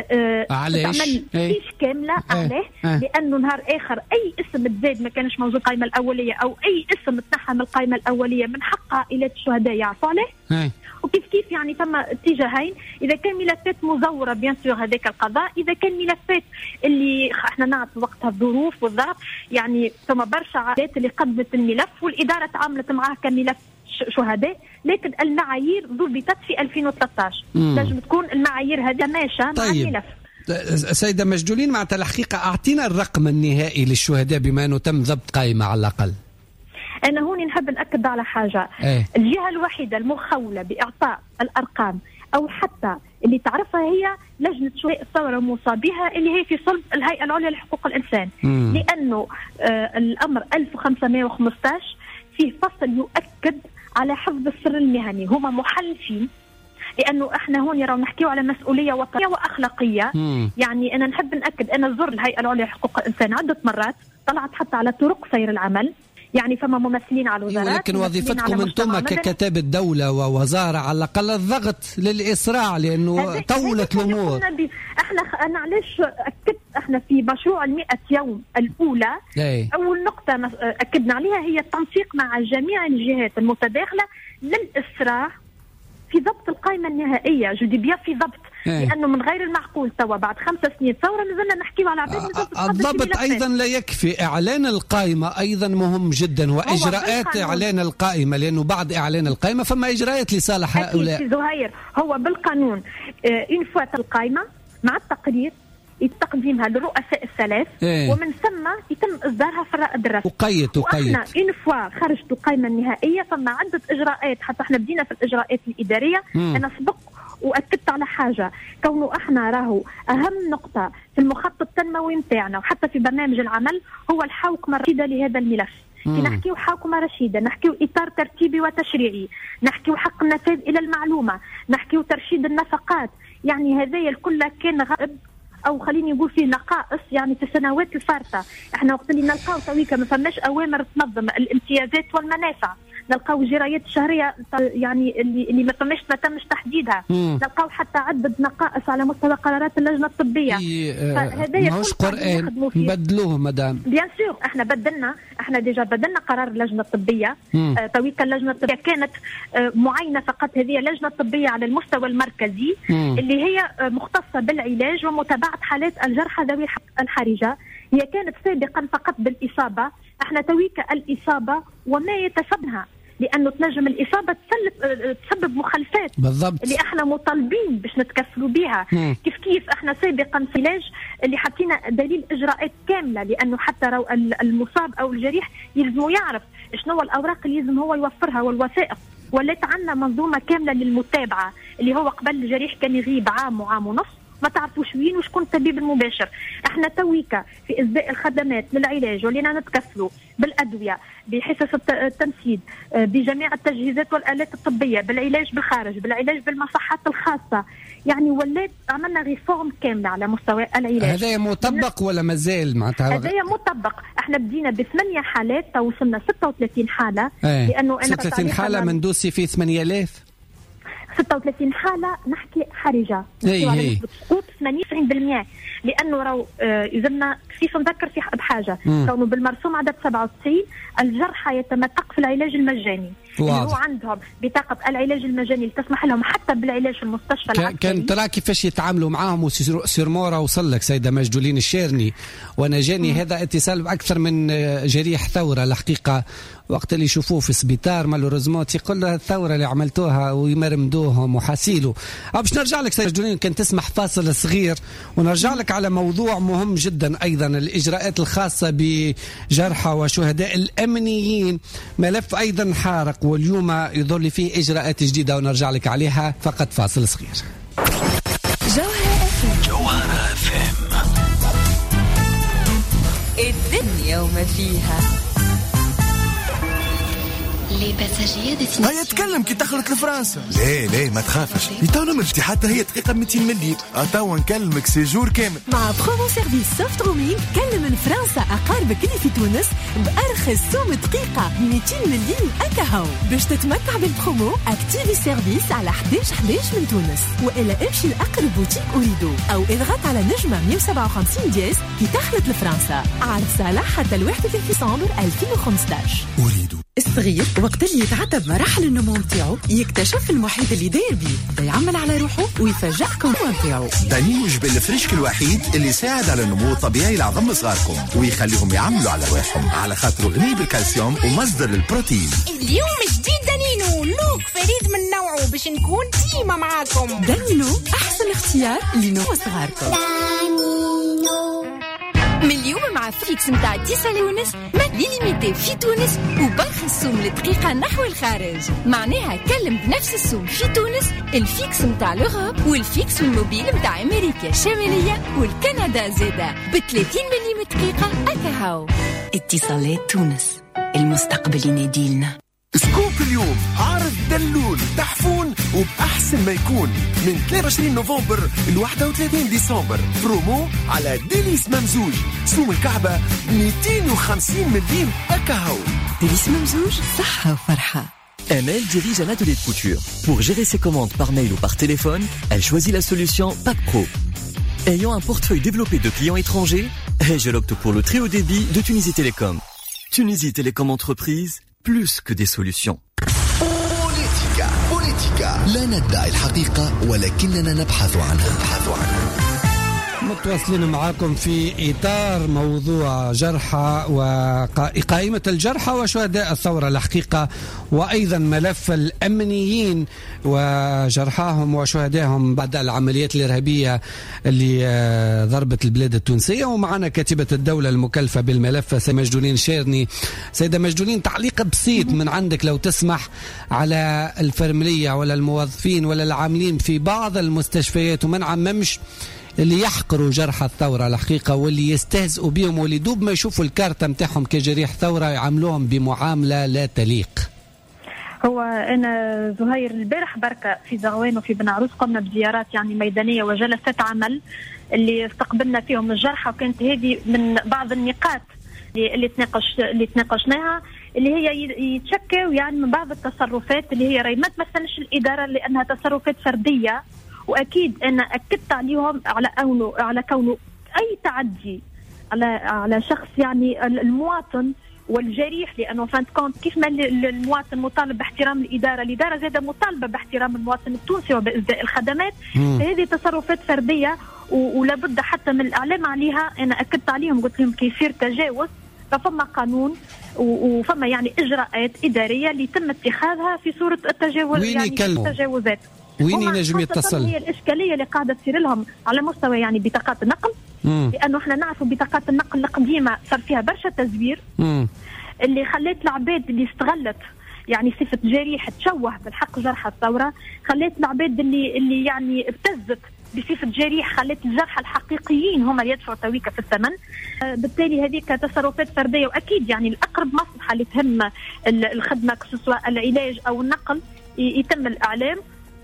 تعمل فيش كامله عليه، لانه نهار اخر اي اسم تزاد ما كانش موجود القائمه الاوليه او اي اسم تنحى من القائمه الاوليه من حق عائلات الشهداء يعرفوا عليه. وكيف يعني ثم اتجاهين، اذا كان ملفات مزوره بيان سور هذاك القضاء، اذا كان ملفات اللي احنا نعرف وقتها الظروف والظرف، يعني ثم برشا عائلات اللي قدمت الملف والاداره تعاملت معاه كملف شهداء، لكن المعايير ضبطت في 2013 لازم تكون المعايير هذه ماشيه مع الملف. سيدة مجدولين مع الحقيقة أعطينا الرقم النهائي للشهداء بما أنه تم ضبط قائمة على الأقل. أنا هوني نحب نأكد على حاجة. الجهة الوحيدة المخولة بإعطاء الأرقام أو حتى اللي تعرفها هي لجنة شهداء الثورة ومصابيها اللي هي في صلب الهيئة العليا لحقوق الإنسان. لأنه الأمر 1515 فيه فصل يؤكد على حفظ السر المهني. هما محلفين لانه احنا هون راهو نحكيو على مسؤوليه وطنيه واخلاقيه. يعني انا نحب ناكد، انا زرت الهيئه العليا لحقوق الانسان عده مرات، طلعت حتى على طرق سير العمل، يعني فما ممثلين على الوزارات. لكن وظيفتكم انتم ككتاب الدولة ووزارة على الأقل الضغط للإسراع، لأنه طولت الأمور. أنا علاش أكدت احنا في مشروع 100 يوم الأولى أول نقطة أكدنا عليها هي التنسيق مع جميع الجهات المتداخلة للإسراع في ضبط القائمة النهائية، جودي بيا في ضبط، لأنه من غير المعقول توا بعد 5 سنين ثورة نزلنا نحكيو على عباد. الضبط أيضا لا يكفي، إعلان القائمة أيضا مهم جدا، وإجراءات إعلان القائمة، لأنه بعد إعلان القائمة فما إجراءات لصالح هؤلاء. زهير هو بالقانون إن فات القائمة مع التقرير تقديمها للرؤساء الثلاث ومن ثم يتم إصدارها في الرائد الرسمي. وإحنا إن فوا خرجت القائمة النهائية فما عدة إجراءات، حتى إحنا بدينا في الإجراءات الإدارية. أنا سبق وأكدت على حاجة، كونه إحنا راهو أهم نقطة في المخطط التنموي نتاعنا وحتى في برنامج العمل هو الحوكمة الرشيدة لهذا الملف. كي نحكيو حوكمة رشيدة، نحكيو إطار ترتيبي وتشريعي، نحكيو حق النفاذ إلى المعلومة، نحكيو ترشيد النفقات. يعني هذايا الكل كان غائب او خليني نقول فيه نقائص يعني في السنوات الفارطه. احنا وقت اللي نلقاو تويكا ما فماش اوامر تنظم الامتيازات والمنافع، نلقاو الجرايات الشهريه يعني اللي ما تمش تحديدها، نلقاو حتى عدة نقائص على مستوى قرارات اللجنه الطبيه. فهذايا ماهوش قران نبدلوه مدام. بيان سور احنا ديجا بدلنا قرار اللجنه الطبيه. تويكا اللجنه الطبيه كانت معينه فقط، هذه اللجنه الطبيه على المستوى المركزي اللي هي مختصه بالعلاج ومتابعه حالات الجرحى ذوي الحرجه. هي كانت سابقا فقط بالاصابه، احنا تويكا الاصابه وما يتسببها، لانه تنجم الاصابه تسبب مخالفات بالضبط اللي احنا مطالبين باش نتكفلوا بها. كيف احنا سابقا في العلاج اللي حطينا دليل اجراءات كامله، لانه حتى المصاب او الجريح يلزم يعرف شنو الاوراق اللي يلزم هو يوفرها والوثائق. ولات عندنا منظومه كامله للمتابعه، اللي هو قبل الجريح كان يغيب عام وعام ونص ما تعرفوش وين وشكون الطبيب المباشر. احنا تويكا في اسداء الخدمات للعلاج ولينا نتكفلوا بالادويه، بحصص التنسيد، بجميع التجهيزات والالات الطبيه، بالعلاج بالخارج، بالعلاج بالمصحات الخاصه. يعني ولات عملنا ريفورم كامله على مستوى العلاج. هذا مطبق ولا مازال معناتها؟ هذا مطبق. احنا بدينا ب8 حالات، تو وصلنا 36 حاله. لانه انا 36 حاله من دوسي في 8000 36 حالة نحكي حرجة سقوط 98%، لأنه راهو يلزمنا كيف نذكر في بحاجة كونه بالمرسوم عدد 97 الجرحى يتمتق في العلاج المجاني، اللي هو عندهم بطاقة العلاج المجاني اللي تسمح لهم حتى بالعلاج في المستشفى العسكري. كان ترى كيفاش يتعاملوا معاهم وسيرمورا وصل لك سيدة مجدولين الشيرني، وانا جاني هذا اتصال بأكثر من جريح ثورة الحقيقة، وقت اللي يشوفوه في السبيطار مالوريزموت يقول له الثورة اللي عملتوها ويمرمدوهم وحاسيلوا. باش نرجع لك سيدة مجدولين، كان تسمح فاصل صغير ونرجع لك على موضوع مهم جدا أيضا، الإجراءات الخاصة بجرحى وشهداء الأمنيين، ملف أيضا حارق واليوم يظل فيه إجراءات جديدة ونرجع لك عليها. فقط فاصل صغير. جوهرة FM الدنيا وما فيها. هيا تكلم كي دخلت لفرنسا. لا ما تخافش، يتونا مرتي حتى هي دقيقة 200 مليم. توا نكلمك سيجور كامل مع برومو سيرفيس سوفت رومينج. كلم من فرنسا أقاربك اللي في تونس بأرخص سوم دقيقة 200 مليم أكاهو. باش تتمتع بالبرومو اكتيفي سيرفيس على 11 من تونس، وإلا امشي لأقرب بوتيك أريدو أو اضغط على نجمة 157 دياس كي دخلت لفرنسا. عرض صالح حتى 31 ديسمبر 2015. أريدو الصغير وقت اللي يتعدى بمراحل النمو نتاعو يكتشف المحيط اللي داير بيه، يعمل على روحه ويفاجئكم نتاعو. دانيو جبل الفريشك الوحيد اللي يساعد على النمو الطبيعي لعظم صغاركم ويخليهم يعملوا على روحهم، على خاطر غني بالكالسيوم ومصدر البروتين. اليوم جديد دانينو، لوك فريد من نوعه باش نكون ديما معاكم. دانينو أحسن اختيار لنمو صغاركم. من اليوم مع فيكس متاع اتصال ونس ما ليميتي في تونس وبرخص السوم لدقيقة نحو الخارج. معناها كلم بنفس السوم في تونس الفيكس متاع لوروب والفيكس والموبيل متاع أمريكا الشمالية والكندا زيادة ب30 مليم دقيقة أكاهو. اتصالات تونس، المستقبل يناديلنا. سكوب اليوم عرض دلول تحفون وبأحسن ما يكون من 23 نوفمبر ل 31 ديسمبر. برومو على ديليس ممزوج سوم الكعبة 250 مليم أكاهو. ديليس ممزوج صحة وفرحة. ML dirige un atelier de couture. Pour gérer ses commandes par mail ou par téléphone, elle choisit la solution Pack Pro. Ayant un portefeuille développé de clients étrangers, elle opte pour le très haut débit de Tunisie Télécom. Tunisie Télécom Entreprise, plus que des solutions. بوليتيكا لا ندعي الحقيقة ولكننا نبحث عنها. متواصلين معاكم في إطار موضوع جرحى وقائمة الجرحى وشهداء الثورة الحقيقة، وأيضا ملف الأمنيين وجرحاهم وشهدائهم بعد العمليات الإرهابية اللي ضربت البلاد التونسية. ومعنا كاتبة الدولة المكلفة بالملف سيدة مجدولين الشيرني. سيدة مجدولين، تعليق بسيط من عندك لو تسمح على الفرملية ولا الموظفين ولا العاملين في بعض المستشفيات، ومن عممش اللي يحقروا جرحى الثورة الحقيقة واللي يستهزئوا بهم واللي دوب ما يشوفوا الكارتة متاعهم كجريح ثورة يعاملوهم بمعاملة لا تليق. هو أنا زهير البارح بركة في زغوان وفي بن عروس قمنا بزيارات يعني ميدانية وجلسات عمل اللي استقبلنا فيهم الجرحى، وكانت هذه من بعض النقاط اللي تناقشناها، اللي هي يتشكوا يعني من بعض التصرفات اللي هي ما تمثلش الإدارة لأنها تصرفات فردية. واكيد انا اكدت عليهم على كونه اي تعدي على شخص يعني المواطن والجريح، لانه فانت كونت كيف ما المواطن مطالب باحترام الاداره زاده مطالبه باحترام المواطن التونسي وبإسداء الخدمات. هذه تصرفات فرديه ولابد حتى من الاعلام عليها. انا اكدت عليهم قلت لهم كي يصير تجاوز فما قانون وفما يعني اجراءات اداريه اللي يتم اتخاذها في صوره التجاوز يعني في التجاوزات. وين ينجم يتصل؟ هي الإشكالية اللي قاعدة تصير لهم على مستوى يعني بطاقات النقل، لأنه احنا نعرفوا بطاقات النقل القديمة صار فيها برشا تزوير اللي خلت العباد اللي استغلت يعني صفة جريح تشوه بالحق جرحى الثورة، خلت العباد اللي يعني ابتزت بصفة جريح، خلت الجرحى الحقيقيين هم اللي يدفعوا تويكة في الثمن. بالتالي هذيك تصرفات فردية، وأكيد يعني الأقرب مصلحة اللي تهم الخدمة سواء العلاج أو النقل يتم الإعلام.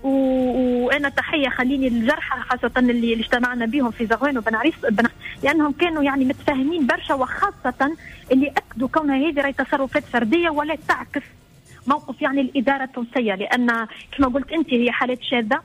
وانا تحيه خليني الجرحى خاصه اللي اجتمعنا بهم في زغوان وبن عريس لانهم كانوا يعني متفاهمين برشا، وخاصه اللي اكدوا كونها هذه راهي تصرفات فرديه ولا تعكس موقف يعني الاداره التونسيه، لان كما قلت انت هي حالات شاذه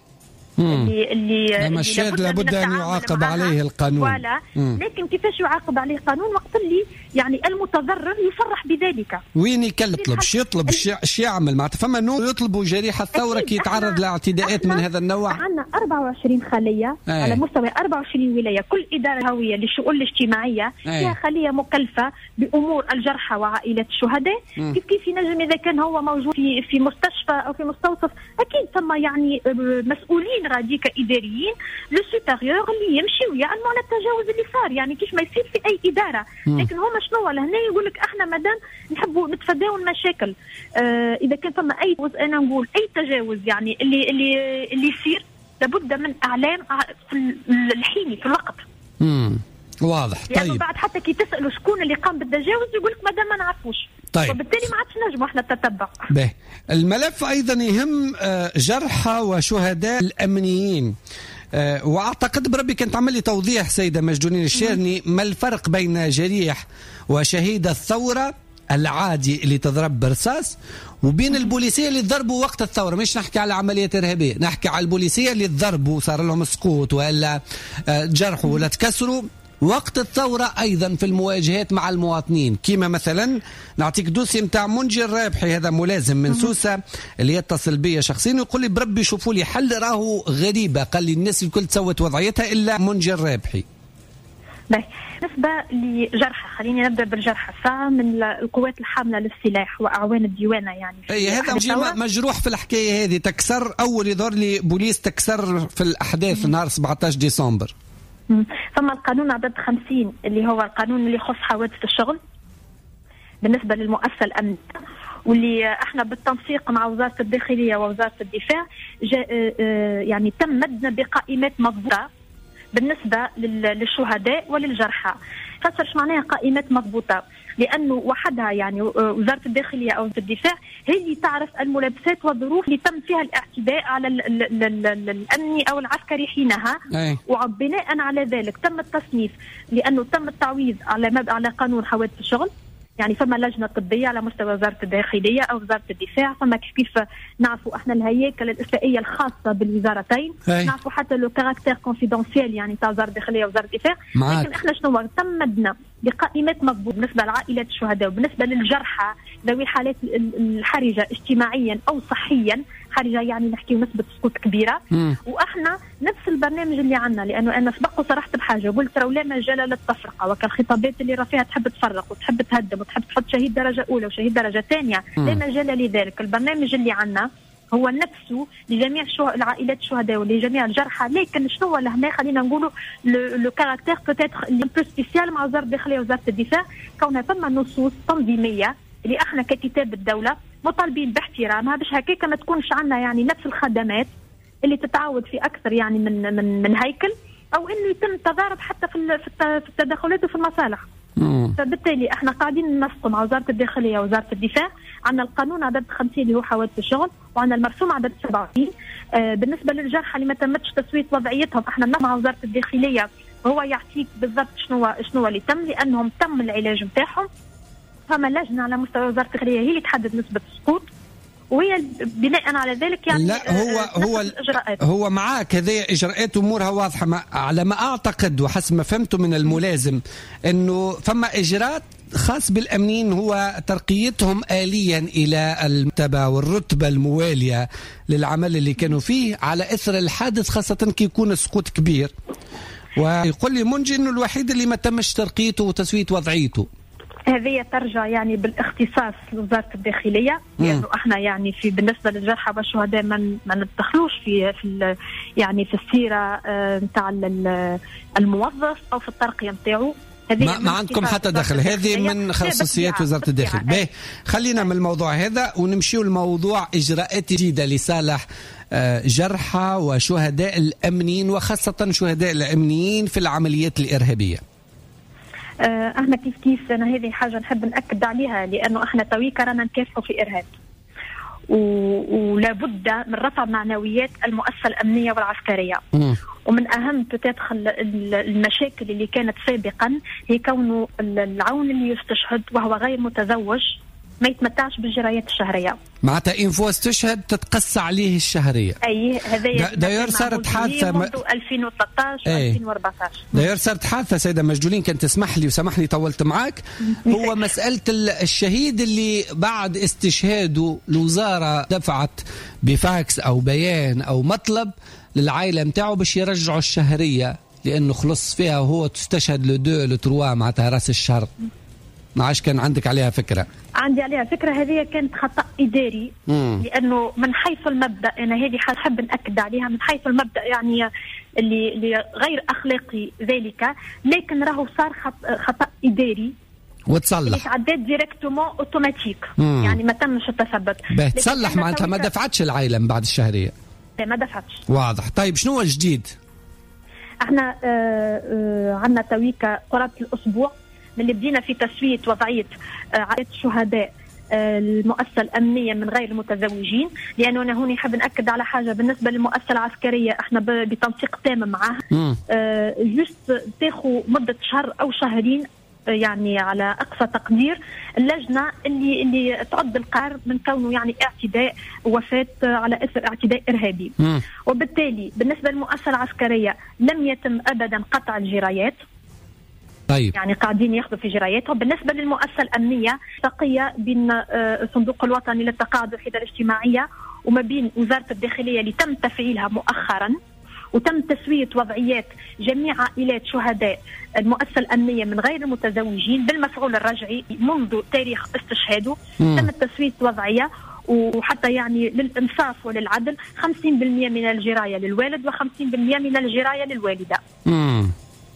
اللي الشاذ لابد ان يعاقب عليه القانون. ولا لكن كيفاش يعاقب عليه القانون وقت اللي يعني المتضرر يصرح بذلك؟ وين يطلب؟ شو يطلب؟ شو يعمل؟ معناتها فما نوع يطلبوا جريح الثوره كي يتعرض لاعتداءات من هذا النوع. عندنا 24 خليه على مستوى 24 ولايه، كل اداره هويه للشؤون الاجتماعيه فيها خليه مكلفه بامور الجرحى وعائلات الشهداء. كيف ينجم اذا كان هو موجود في مستشفى او في مستوصف، اكيد ثم يعني مسؤولين راديكا اداريين لو سوبيريور اللي يمشي ويعلموا على التجاوز اللي صار، يعني كيف ما يصير في اي اداره. لكن هما شنو لهنا يقول لك احنا مادام نحبوا نتفاداو المشاكل، اذا كان فما اي انا نقول اي تجاوز يعني اللي يصير لابد من اعلام في الحين في الوقت. واضح. يعني طيب بعد حتى كي تسالوا شكون اللي قام بالتجاوز يقول لك مادام ما نعرفوش. طيب وبالتالي ما عادش نجموا احنا نتتبع. الملف ايضا يهم جرحى وشهداء الامنيين، واعتقد بربي كانت عمل لي توضيح سيده مجدولين الشيرني ما الفرق بين جريح وشهيد الثوره العادي اللي تضرب برصاص وبين البوليسيه اللي تضربوا وقت الثوره. مش نحكي على عمليات ارهابيه، نحكي على البوليسيه اللي تضربوا صار لهم سقوط ولا جرحوا ولا تكسروا وقت الثورة أيضا في المواجهات مع المواطنين. كيما مثلا نعطيك دوسي متاع منجي الرابحي، هذا ملازم من سوسة اللي يتصل بي شخصيا ويقول لي بربي شوفوا لي حل راهو غريبة، قال لي الناس الكل تسوت وضعيتها إلا منجي الرابحي. بالنسبة لجرحى، خليني نبدأ بالجرحى. من القوات الحاملة للسلاح وأعوان الديوانة يعني هذا مجروح في الحكاية هذه. تكسر أول يظهر لي بوليس تكسر في الأحداث نهار 17 ديسمبر. ثم القانون عدد 50 اللي هو القانون اللي يخص حوادث الشغل بالنسبة للمؤسسة الأمنية، واللي احنا بالتنسيق مع وزارة الداخلية ووزارة الدفاع يعني تم مدنا بقائمات مضبوطة بالنسبة للشهداء وللجرحى. فسر معناها قائمات مضبوطة؟ لأنه وحدها يعني وزارة الداخلية أو الدفاع هي اللي تعرف الملابسات والظروف اللي تم فيها الاعتداء على الأمني أو العسكري حينها. وبناء على ذلك تم التصنيف، لأنه تم التعويض على قانون حوادث الشغل. يعني فما لجنة طبية على مستوى وزارة الداخلية أو وزارة الدفاع، فما كيف نعرفوا احنا الهياكل الإسرائيلية الخاصة بالوزارتين، نعرفوا حتى لو كاركتير كونفيدونسيال يعني تاع وزارة الداخلية ووزارة الدفاع. لكن احنا شنو تم مدنا بقائمات مضبوط بالنسبة لعائلات الشهداء وبالنسبة للجرحى ذوي الحالات الحرجة اجتماعيا أو صحيا. حرجة يعني نحكي نسبة سقوط كبيرة. واحنا نفس البرنامج اللي عندنا، لأنه أنا سبق وصرحت بحاجة قلت لو لا مجال للتفرقة، وكالخطابات اللي راه فيها تحب تفرق وتحب تهدم وتحب تحط شهيد درجة أولى وشهيد درجة ثانية، لا مجال لذلك. البرنامج اللي عندنا هو نفسه لجميع العائلات الشهداء ولجميع الجرحى. لكن شنو هو لهنا خلينا نقولوا لو كاركتير بوتيتر ان بو سبيسيال مع وزارة الداخلية ووزارة الدفاع، كونها ثم نصوص تنظيمية اللي احنا ككتاب الدولة مطالبين باحترامها، باش هكاك ما تكونش عندنا يعني نفس الخدمات اللي تتعاود في اكثر يعني من هيكل، او انه يتم تضارب حتى في التدخلات وفي المصالح. فبالتالي احنا قاعدين ننسق مع وزارة الداخلية ووزارة الدفاع. عندنا القانون عدد 50 اللي هو حوادث الشغل، وعندنا المرسوم عدد 70. بالنسبة للجرحى اللي ما تمتش تسوية وضعيتهم احنا مع وزارة الداخلية، وهو يعطيك بالضبط شنو اللي تم، لانهم تم العلاج نتاعهم. فما لجنة على مستوى وزارة الداخلية هي اللي تحدد نسبة السقوط، وهي بناء على ذلك يعني لا هو معاك. هذه اجراءات امورها واضحه. على ما اعتقد وحسب ما فهمته من الملازم انه فما اجراءات خاص بالامنيين هو ترقيتهم آليا الى المرتبه والرتبه المواليه للعمل اللي كانوا فيه على اثر الحادث، خاصه كي يكون السقوط كبير. ويقول لي منجي انه الوحيد اللي ما تمش ترقيته وتسويه وضعيته. هذه ترجع يعني بالاختصاص لوزارة الداخلية، لأنه احنا يعني بالنسبة للجرحى والشهداء ما ندخلوش في يعني في السيرة نتاع الموظف أو في الترقية نتاعو. ما عندكم حتى دخل، هذه من خصوصيات وزارة الداخلية. باهي خلينا من الموضوع هذا ونمشيو لموضوع إجراءات جديدة لصالح جرحى وشهداء الأمنيين، وخاصة شهداء الأمنيين في العمليات الإرهابية. احنا كيف انا هذه حاجه نحب ناكد عليها، لانه احنا تويكا رانا نكافحوا في ارهاب، ولابد من رفع معنويات المؤسسه الامنيه والعسكريه. ومن اهم تدخل المشاكل اللي كانت سابقا هي كونه العون اللي يستشهد وهو غير متزوج ما يتمتعش بالجرايات الشهريه. معناتها انفو استشهد تتقص عليه الشهريه. اي هذايا داير صارت حادثه منذ 2013 2014. داير صارت حادثه سيده مجدولين، كان تسمح لي وسمح لي طولت معاك. هو مساله الشهيد اللي بعد استشهاده الوزاره دفعت بفاكس او بيان او مطلب للعائله نتاعو باش يرجعوا الشهريه، لانه خلص فيها وهو تستشهد لو 2 لو 3 معناتها راس الشهر. ما عادش كان عندك عليها فكرة؟ عندي عليها فكرة. هذه كانت خطأ إداري. لأنه من حيث المبدأ أنا هذه حاب نأكد عليها، من حيث المبدأ يعني اللي غير أخلاقي ذلك، لكن راهو صار خطأ إداري وتصلح، تعدات ديريكتومون اوتوماتيك. يعني ما تمش التثبت. تصلح معناتها ما دفعتش العائلة من بعد الشهرية؟ لا ما دفعتش. واضح. طيب شنو الجديد؟ احنا عندنا تويكا قرابة الأسبوع من اللي بدينا في تسوية وضعية عائلات الشهداء المؤسسة الأمنية من غير المتزوجين، لأنه أنا هوني حاب نأكد على حاجة بالنسبة للمؤسسة العسكرية. احنا بتنسيق تام معها، جست تاخو مدة شهر أو شهرين يعني على أقصى تقدير اللجنة اللي تعد القرار من كونه يعني اعتداء وفاة على إثر اعتداء إرهابي. وبالتالي بالنسبة للمؤسسة العسكرية لم يتم أبدا قطع الجرايات. طيب. يعني قاعدين ياخذوا في جراياتهم. بالنسبة للمؤسسة الأمنية اتفاقية بين الصندوق الوطني للتقاعد والحدة الاجتماعية وما بين وزارة الداخلية اللي تم تفعيلها مؤخرا، وتم تسوية وضعيات جميع عائلات شهداء المؤسسة الأمنية من غير المتزوجين بالمفعول الرجعي منذ تاريخ استشهاده. تم تسوية وضعية، وحتى يعني للإنصاف وللعدل 50% من الجراية للوالد و50% من الجراية للوالدة. طيب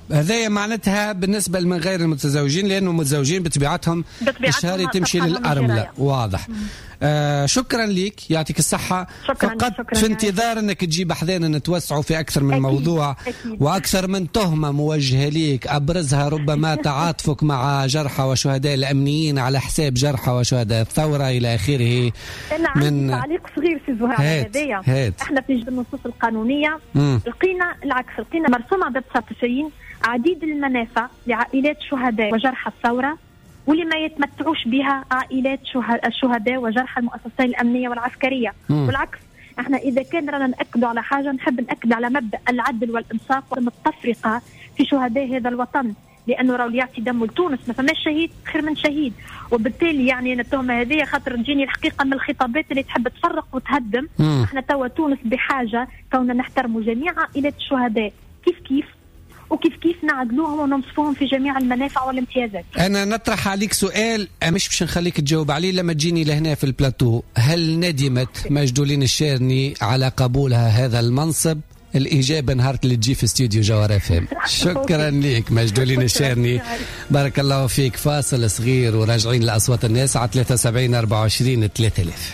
هذا معناتها بالنسبة لمن غير المتزوجين، لأنه المتزوجين بطبيعتهم الشهرية تمشي للأرملة. واضح. شكرا لك، يعطيك الصحة. فقط في انتظار أنك تجيب أحذانا نتوسعوا في أكثر من موضوع وأكثر من تهمة موجهة ليك، أبرزها ربما تعاطفك مع جرحى وشهداء الأمنيين على حساب جرحى وشهداء الثورة إلى آخره. أنا عندي تعليق صغير في زهير هذايا. احنا في النصوص القانونية لقينا العكس، لقينا مرسومة باب 99 عديد المنافع لعائلات شهداء وجرحى الثورة واللي ما يتمتعوش بها عائلات الشهداء وجرحى المؤسسات الأمنية والعسكرية. والعكس، احنا إذا كان رانا نأكدوا على حاجة نحب نأكد على مبدأ العدل والإنصاف والتفرقة في شهداء هذا الوطن، لأنه راهو يعطي دم لتونس ما فماش شهيد خير من شهيد. وبالتالي يعني أنا التهمة هذه خاطر تجيني الحقيقة من الخطابات اللي تحب تفرق وتهدم. احنا توا تونس بحاجة كوننا نحترموا جميع عائلات الشهداء كيف وكيف نعدلوهم وننصفوهم في جميع المنافع والامتيازات. أنا نطرح عليك سؤال مش باش نخليك تجاوب عليه لما تجيني لهنا في البلاتو. هل ندمت مجدولين الشيرني على قبولها هذا المنصب؟ الإجابة نهار اللي تجي في استوديو جوهر FM. شكرا لك مجدولين الشيرني، بارك الله فيك. فاصل صغير وراجعين لأصوات الناس على 73 24 3000.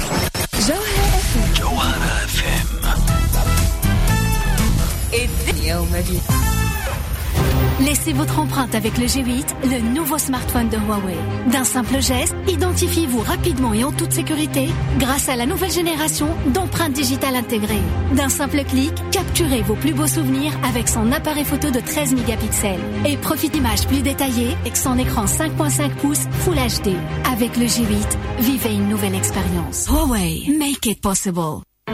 جوهر FM. الدنيا ومجيد. Laissez votre empreinte avec le G8, le nouveau smartphone de Huawei. D'un simple geste, identifiez-vous rapidement et en toute sécurité grâce à la nouvelle génération d'empreintes digitales intégrées. D'un simple clic, capturez vos plus beaux souvenirs avec son appareil photo de 13 mégapixels et profitez d'images plus détaillées avec son écran 5.5 pouces Full HD. Avec le G8, vivez une nouvelle expérience. Huawei, make it possible.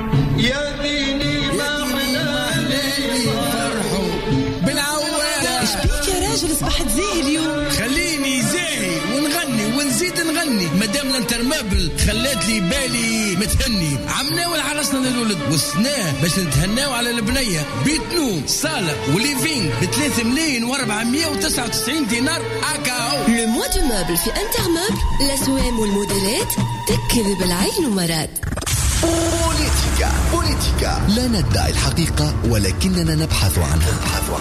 صبحت زاهي اليوم، خليني زاهي ونغني ونزيد نغني. مدام الانترمابل خلات لي بالي متهني. عمناو العرسنا للولد والسناه باش نتهناو على البنيه. بيت نوم صالة وليفينغ ب3 ملايين و499 دينار أكاو. لو موا دو موبل في انترمابل، الأسواق والموديلات تكذب العين ومرات. بوليتيكا لا ندعي الحقيقة ولكننا نبحث عنها.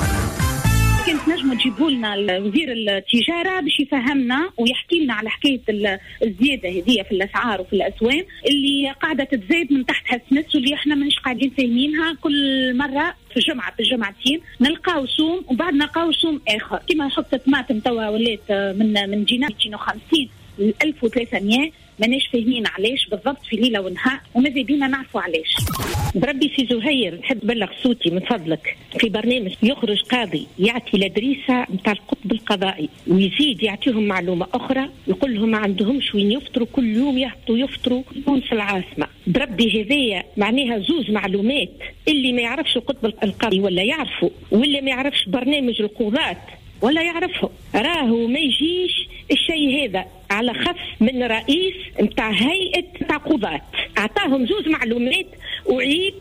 كنت نجموا تجيبوا لنا وزير التجارة باش يفهمنا ويحكي لنا على حكاية الزيادة هذه في الأسعار وفي الأسواق اللي قاعدة تزايد من تحتها السنس واللي احنا منش قاعدين فاهمينها. كل مرة في الجمعتين نلقاو سوم وبعد نلقاو سوم آخر. كما حط الطماطم توا ولات من جينا 250 ل 1300. ماناش فاهمين علاش بالضبط في ليلة ونهار وماذا بينا نعرفوا علاش. بربي سي زهير نحب بلغ صوتي من فضلك. في برنامج يخرج قاضي يعطي لدريسة متاع القطب القضائي ويزيد يعطيهم معلومة أخرى يقول لهم ما عندهمش وين يفطروا، كل يوم يفطروا في العاصمة. بربي هذايا معناها زوز معلومات. اللي ما يعرفش القطب القضائي ولا يعرفه، واللي ما يعرفش برنامج القضاة ولا يعرفه، راهو ما يجيش الشيء هذا على خف من رئيس متاع هيئة متاع قضاة. أعطاهم زوز معلومات وعيب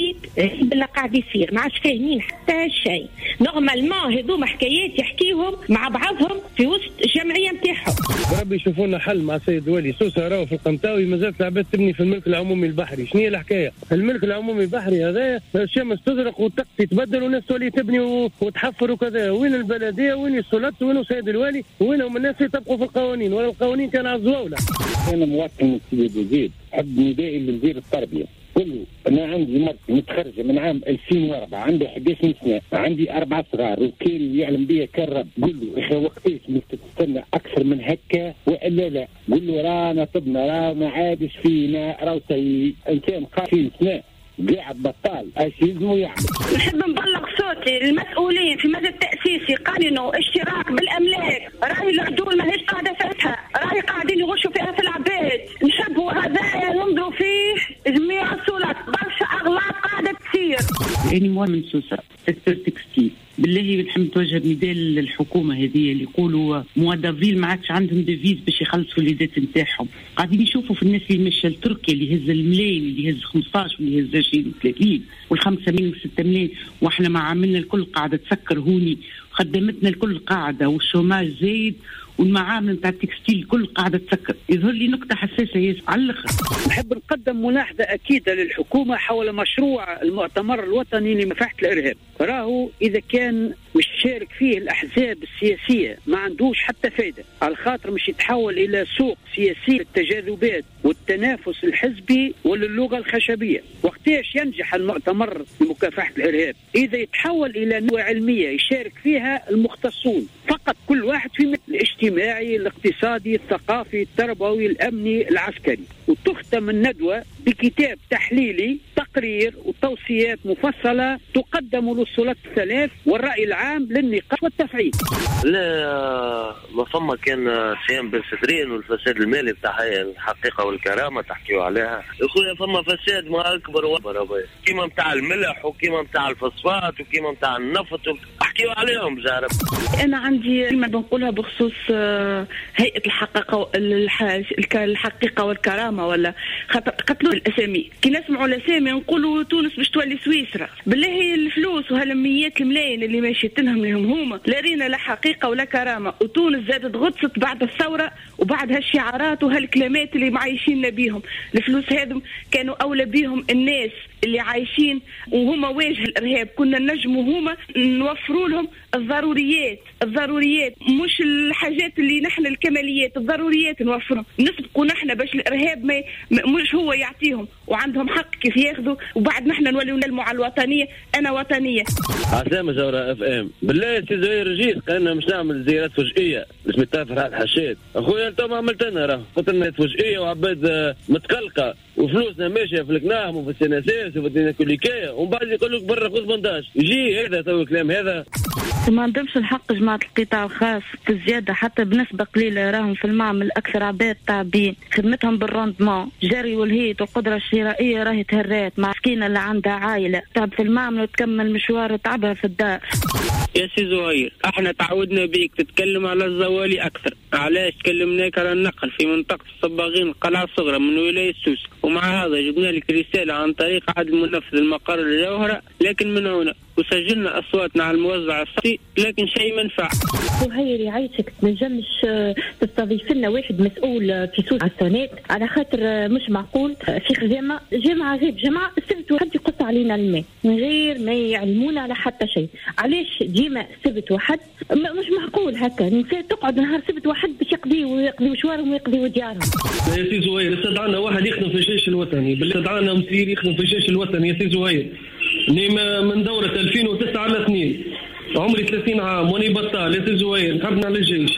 بالله قاعد يصير ما عادش فاهمين حتى شيء. نورمالمون هذوما حكايات يحكيهم مع بعضهم في وسط الجمعية نتاعهم. ربي يشوفوا لنا حل مع السيد والي سوسة. راهو في القنطاوي مازالت العباد تبني في الملك العمومي البحري. شنو هي الحكاية؟ الملك العمومي البحري هذا الشمس تزرق والطقس يتبدل والناس تولي تبني وتحفر وكذا. وين البلدية؟ وين السلطة؟ وين السيد الوالي؟ وينهم الناس يطبقوا في القوانين؟ ولا القوانين كان عزواولة. أنا مواطن السيد وزيد حب ندائي لوزير التربية. قل أنا عندي مرتي متخرجة من عام 2004 عندي 11 سنة، عندي 4 صغار وكان يعلم بيا كالرب. قل له إخي وقتاش تستنى أكثر من هكا وإلا لا؟ قل له رانا طبنا راه ما عادش فينا راهو إنسان 50 سنة قاعد بطال ايش يلزموا يعمل. نحب نبلغ صوتي للمسؤولين في مدى التأسيسي قانونوا اشتراك بالأملاك. راهي العدول ماهيش قاعدة فاتها، راهي قاعدين يغشوا فيها في العباد. نحبوا هذا ننظروا فيه جميع السلطات. برشا أغلاط قاعدة تصير. يعني من سوسة سيكتور تكستيل بالله بنحب نتوجه نداء للحكومه هذه اللي يقولوا موظفين ما عادش عندهم ديفيز باش يخلصوا الوليدات نتاعهم. قاعدين يشوفوا في الناس اللي ماشيه لتركيا اللي يهز الملايين اللي يهز 15 واللي يهز 20 30 وال5 ملايين و6 ملايين، واحنا ما عملنا الكل قاعده تسكر هوني خدمتنا الكل قاعده والشوماج زايد والمعامل نتاع التكستيل الكل قاعده تسكر. يظهر لي نقطه حساسه ياسر على الاخر. نحب نقدم ملاحظه اكيده للحكومه حول مشروع المؤتمر الوطني لمكافحه الارهاب. راهو اذا كان مش شارك فيه الاحزاب السياسيه ما عندوش حتى فائده، على خاطر مش يتحول الى سوق سياسي للتجاذبات والتنافس الحزبي وللغه الخشبيه. وقتاش ينجح المؤتمر لمكافحه الارهاب؟ اذا يتحول الى ندوه علميه يشارك فيها المختصون فقط، كل واحد في الاجتماعي الاقتصادي الثقافي التربوي الامني العسكري، وتختم الندوه بكتاب تحليلي تقرير وتوصيات مفصله تقدم للسلطات الثلاث والراي العام للنقاش والتفعيل. لا ما فما كان صيام بن سدرين والفساد المالي بتاع الحقيقه والكرامه تحكيوا عليها يا خويا. فما فساد ما اكبر واكبر كيما بتاع الملح وكيما بتاع الفوسفات وكيما بتاع النفط احكيوا عليهم جارب. انا عندي كلمه بنقولها بخصوص هيئه الحقيقه والكرامه، ولا خاطر قتلوا الاسامي. كي نسمعوا الاسامي نقولوا تونس باش تولي سويسرا. بالله الفلوس وهالميات الملايين اللي ماشيت لهم هما لا رينا لا حقيقه ولا كرامه. وتونس زادت غطست بعد الثوره وبعد هالشعارات وهالكلمات اللي معايشين بيهم. الفلوس هذم كانوا اولى بيهم الناس اللي عايشين وهما واجه الارهاب. كنا نجموا هما نوفروا لهم الضروريات مش الحاجات اللي نحن الكماليات، الضروريات نوفرهم. نسبقوا نحن باش الارهاب مش هو يعطيهم، وعندهم حق كيف ياخذوا، وبعد نحن نوليو نلموا على الوطنيه. انا وطنيه. عسامة جورة اف ام. بالله سي زهير جيت قالنا مش نعمل زيارات فجئيه باش نتفق على الحشاد. اخويا انت ما عملت لنا راه قلت لنا فجئيه وعباد متقلقه وفلوسنا ماشيه في الكناهم وفي السناسيس وفي الدنيا كليكيه، ومن بعد يقول لك برا خذ بنداج. يجي هذا تو الكلام هذا. ما عندهمش الحق جماعة القطاع الخاص في الزيادة حتى بنسبة قليلة. راهم في المعمل أكثر عباد تعبين، خدمتهم بالروندمون جري والهيت والقدرة الشرائية راهي تهرات. مع مسكينة اللي عندها عائلة تعب في المعمل وتكمل مشوار تعبها في الدار. يا سي زهير احنا تعودنا بيك تتكلم على الزوالي أكثر. علاش تكلمناك على النقل في منطقة الصباغين القلعة الصغرى من ولاية سوسة؟ ومع هذا جبنا لك رسالة عن طريق عهد المنفذ المقر الجوهرة لكن من هنا، وسجلنا أصواتنا على الموزع الصوتي لكن شيء منفع. زهير يعيشك تنجمش تستضيف لنا واحد مسؤول في سوسة على السونات؟ على خاطر مش معقول شيخ جامعة غير جماعة السبت واحد يقص علينا الماء من غير ما يعلمونا على حتى شيء. علاش ديما سبت واحد؟ مش معقول هكا تقعد نهار سبت واحد باش يقضيوا مشوارهم ويقضيوا ديارهم. يا سي زهير استدعانا واحد يخدم في الجيش الوطني، استدعانا مسير يخدم في الجيش الوطني يا سي زهير. من دورة 2009 على 2 عمري 30 عام واني بطال يا سي زهير نحبنا للجيش.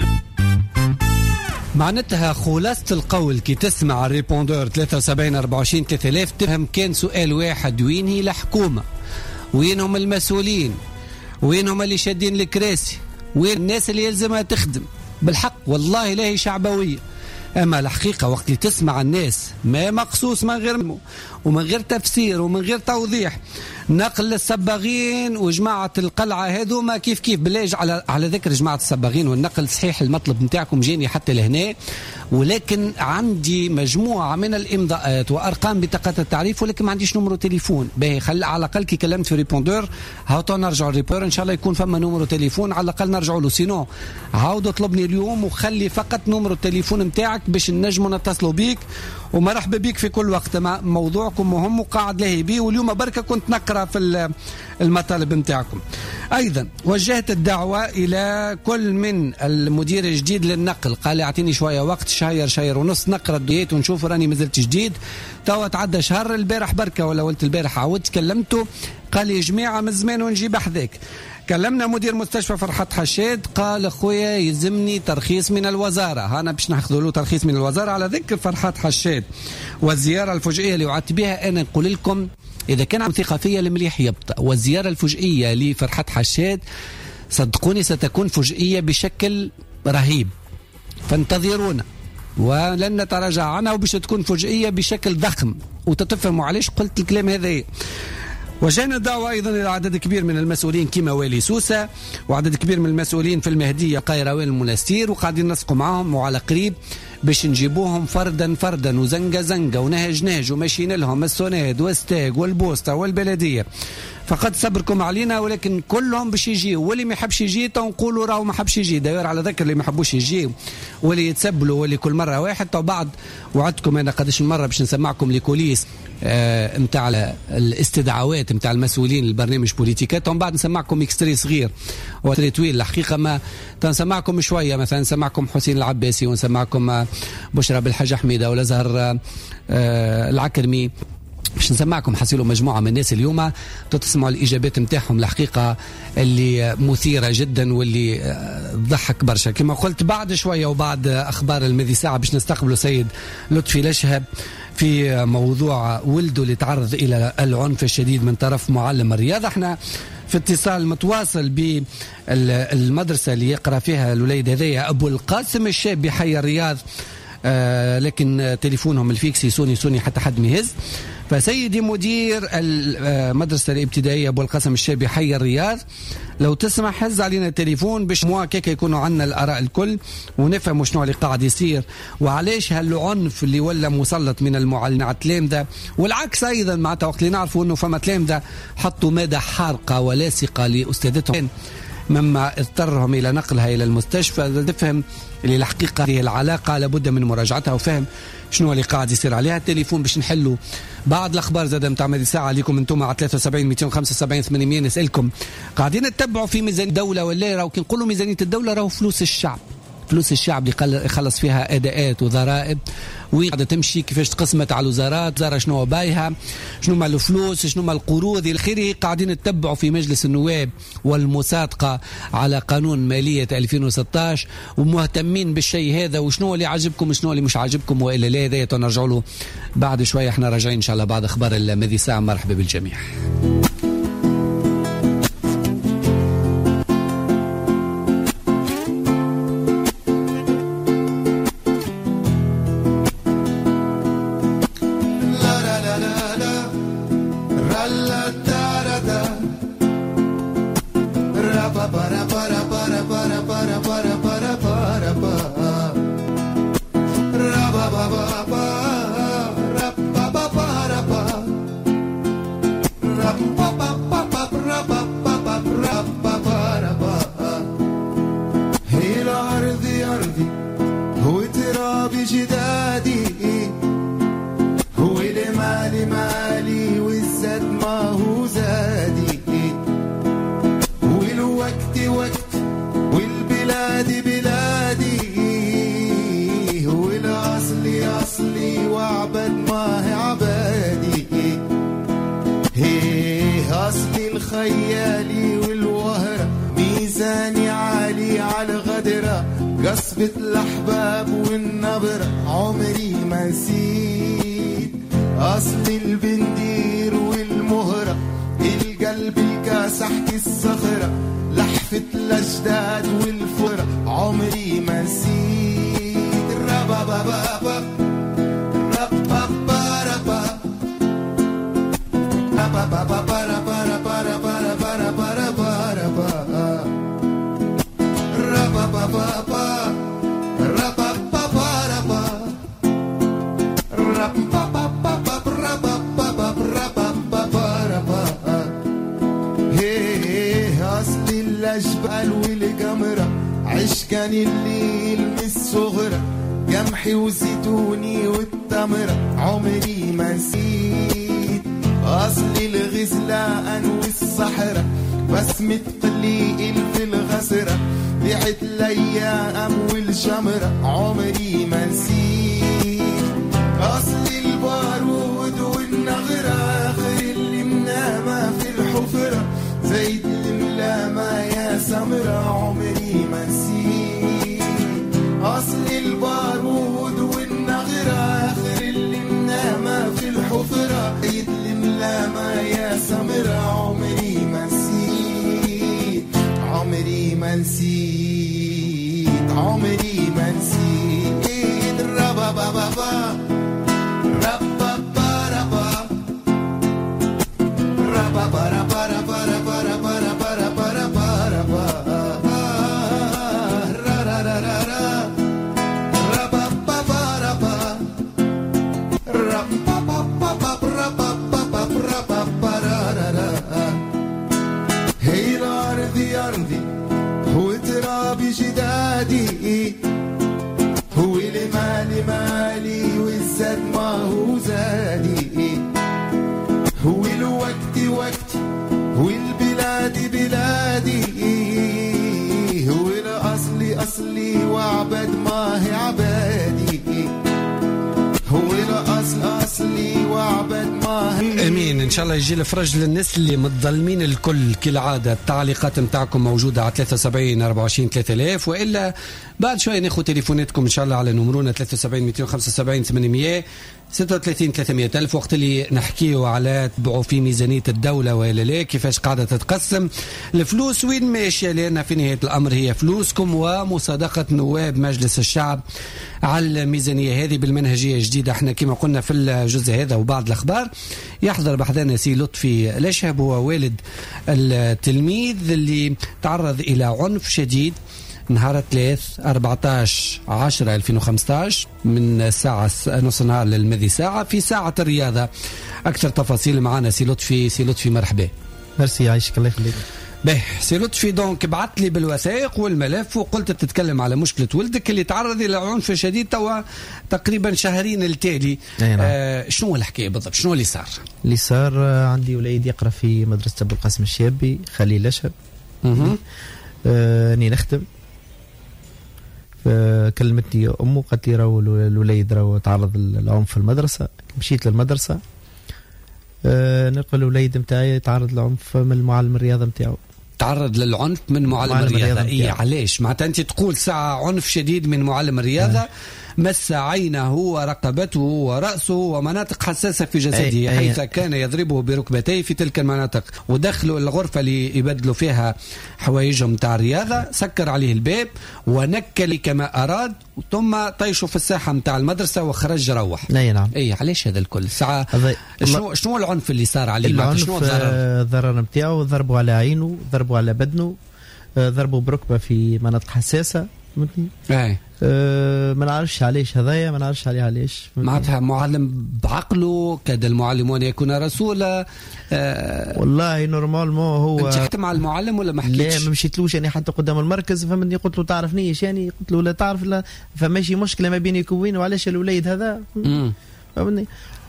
معناتها خلاصة القول كي تسمع الريبوندور 73 24 3000 تفهم كان سؤال واحد: وين هي الحكومة؟ وينهم المسؤولين؟ وينهم اللي شادين الكراسي؟ وين الناس اللي يلزمها تخدم؟ بالحق والله لا هي شعبوية. أما الحقيقة وقت اللي تسمع الناس ما مقصوص من غير ومن غير تفسير ومن غير توضيح، نقل الصباغين وجماعة القلعة هذوما كيف بالله على ذكر جماعة الصباغين والنقل. صحيح المطلب نتاعكم جاني حتى لهنا، ولكن عندي مجموعة من الإمضاءات وأرقام بطاقة التعريف، ولكن ما عنديش نمرو تليفون. باهي خل على الأقل كي كلمت في ريبوندور هاو نرجعوا الريبوندور إن شاء الله يكون فما نمرو تليفون على الأقل نرجعوا له. سينو عاود اطلبني اليوم وخلي فقط نمرو التليفون نتاعك باش نجموا نتصلوا بيك، ومرحبا بيك في كل وقت. موضوعكم مهم وقاعد لاهي بيه، واليوم بركة كنت نقرأ في المطالب نتاعكم. أيضا وجهت الدعوة إلى كل من المدير الجديد للنقل، قال اعطيني شوية وقت، شهر ونص نقرأ الديات ونشوف راني مازلت جديد. توا تعدى شهر، البارح بركة ولا قلت البارح عودت كلمته قال لي جماعة من زمان ونجيب حذاك. كلمنا مدير مستشفى فرحات حشاد قال اخويا يلزمني ترخيص من الوزاره، انا باش ناخذ له ترخيص من الوزاره. على ذكر فرحات حشاد والزياره الفجئيه اللي وعدت بها، انا نقول لكم اذا كان عم ثقه فيا المليح يبطأ، والزياره الفجئيه لفرحات حشاد صدقوني ستكون فجئيه بشكل رهيب، فانتظرونا ولن نتراجع عنها، وباش تكون فجئيه بشكل ضخم وتتفهموا علاش قلت الكلام هذا. وجانا دعوة أيضا إلى عدد كبير من المسؤولين كما والي سوسة وعدد كبير من المسؤولين في المهدية قيروان المنستير، وقاعدين نسقوا معهم وعلى قريب باش نجيبوهم فردا فردا وزنقة زنقة ونهج نهج وماشيين لهم السوناد والستاج والبوسطة والبلدية. فقد صبركم علينا، ولكن كلهم باش يجيوا، واللي ما يحبش يجي تنقولوا راهو ما حبش يجي. داير على ذكر اللي ما يحبوش يجي واللي يتسبلوا واللي كل مرة واحد. تو بعد وعدتكم أنا قداش المرة باش نسمعكم لكوليس متاع الاستدعاوات متاع المسؤولين البرنامج بوليتيكات، ومن بعد نسمعكم اكستري صغير وتري طويل. الحقيقة ما تنسمعكم شوية، مثلا نسمعكم حسين العباسي ونسمعكم بشرى بالحاج حميدة ولا زهر العكرمي، باش نسمعكم حصيلوا مجموعة من الناس اليوم تسمعوا الإجابات متاعهم الحقيقة اللي مثيرة جدا واللي تضحك برشا. كما قلت بعد شوية وبعد أخبار المذي ساعة باش نستقبلوا سيد لطفي لشهب في موضوع ولده اللي تعرض إلى العنف الشديد من طرف معلم الرياضة. احنا في اتصال متواصل بالمدرسة اللي يقرأ فيها الوليد هذايا أبو القاسم الشاب بحي الرياض، لكن تليفونهم الفيكسي سوني حتى حد ميهز. فسيدي مدير المدرسة الابتدائية أبو القاسم الشابي حي الرياض، لو تسمح هز علينا التليفون باش مواكيك يكونوا عنا الآراء الكل ونفهم شنو اللي قاعد يصير وعليش هالعنف اللي ولا مسلط من المعلمين على التلامذة، والعكس أيضا معناتها وقت اللي نعرفوا أنه فما تلامذة حطوا مادة حارقة ولاصقة لأستاذتهم مما اضطرهم إلى نقلها إلى المستشفى. تفهم اللي الحقيقة هي العلاقة لابد من مراجعتها وفهم شنو اللي قاعد يصير عليها. التليفون باش نحلوا بعض الأخبار زادة متاع مدي ساعة عليكم انتم على 73 275 800. نسألكم قاعدين نتبعوا في ميزانية الدولة ولا راهو كي نقولوا ميزانية الدولة راهو فلوس الشعب، فلوس الشعب اللي يخلص فيها أداءات وضرائب وين قاعدة تمشي، كيفاش تقسمت على الوزارات، وزارة شنو بايها، شنو مال الفلوس، شنو مال القروض إلى آخره. قاعدين نتبعوا في مجلس النواب والمصادقة على قانون مالية 2016 ومهتمين بالشيء هذا، وشنو اللي عجبكم وشنو اللي مش عجبكم وإلا لا. هذا تنرجعوا له بعد شوية. احنا راجعين إن شاء الله بعد أخبار المذي ساعة. مرحبا بالجميع. خيالي والوهرة ميزاني عالي على غدرة قصبة الأحباب والنبرة عمري ما نسيت أصل البندير والمهرة القلب الكاسحت الصخرة لحفة الأجداد والفرة عمري ما نسيت ربابابابا ربابابابا أصل الأجبال والقمرة عشقان الليل من الصغرى قمحي وزيتوني والتمرة عمري ما نسيت أصل الغزلان والصحراء بسمة قليل في الغسرة ريحة الأيام والجمرة عمري ما نسيت أصل البارود والنغرة آخر اللي منامة في الحفرة زيت الملامة يا سمرة عمري ما نسيت أصل البارود والنغرة آخر اللي منامة في الحفرة زيت الملامة يا سمرة عمري ما نسيت عمري ما نسيت عمري ما نسيت ربابابابا ربابابابا ربابابابا نسلي وعبد ما امين. ان شاء الله يجي الفرج للناس اللي متظلمين الكل. كالعاده التعليقات نتاعكم موجوده على 73 24 3000، والا بعد شويه ناخذ تليفوناتكم ان شاء الله على نمرونا 73 275 800 36 300 ألف. وقت اللي نحكيه على تبعوا في ميزانية الدولة ولا لا، كيفاش قاعدة تتقسم الفلوس، وين ماشية، لأن في نهاية الأمر هي فلوسكم ومصادقة نواب مجلس الشعب على الميزانية هذه بالمنهجية الجديدة. احنا كما قلنا في الجزء هذا وبعض الأخبار يحضر بحثنا سي لطفي الأشهب، هو والد التلميذ اللي تعرض إلى عنف شديد نهار 3/14/2015 من الساعة نص نهار للمذي ساعة في ساعة الرياضة. أكثر تفاصيل معنا سي لطفي. سي لطفي مرحبا. ميرسي، يعيشك الله يخليك. باهي سي لطفي، دونك بعثت لي بالوثائق والملف وقلت تتكلم على مشكلة ولدك اللي تعرض إلى عنف شديد توا تقريبا شهرين التالي. شنو الحكاية بالضبط؟ شنو اللي صار؟ اللي صار عندي وليد يقرأ في مدرسة أبو القاسم الشابي خليل الأشهب. أني نخدم. كلمتني أمه قالت لي راهو الوليد راهو تعرض للعنف في المدرسة. مشيت للمدرسة نقول الوليد متاعي تعرض للعنف من المعلم الرياضة متاعه. تعرض للعنف من معلم الرياضة. إيه علاش؟ معناتها أنت تقول ساعة عنف شديد من معلم الرياضة مس عينه ورقبته ورأسه ومناطق حساسة في جسده حيث كان يضربه بركبتيه في تلك المناطق، ودخلوا الغرفة اللي يبدلوا فيها حوايجهم تاع الرياضة، سكر عليه الباب ونكل كما أراد، ثم طيشوا في الساحة متاع المدرسة وخرج روح. نعم. اي علاش هذا الكل ساعة؟ شنو العنف اللي صار عليه؟ العنف الضرر متاعه، ضربوا على عينه، ضربوا على بدنه، ضربوا بركبة في مناطق حساسة. ما نعرفش علاش هذايا، ما نعرفش عليه علاش. معناتها معلم بعقله، كاد المعلم ان يكون رسولا. والله نورمالمون هو. انت حكيت مع المعلم ولا ما حكيتش؟ لا ما مشيتلوش يعني حتى قدام المركز، فهمني قلت له تعرفنيش يعني، قلت له لا تعرف، لا فماشي مشكله ما بينك وبينه، وعلاش الوليد هذا فهمني.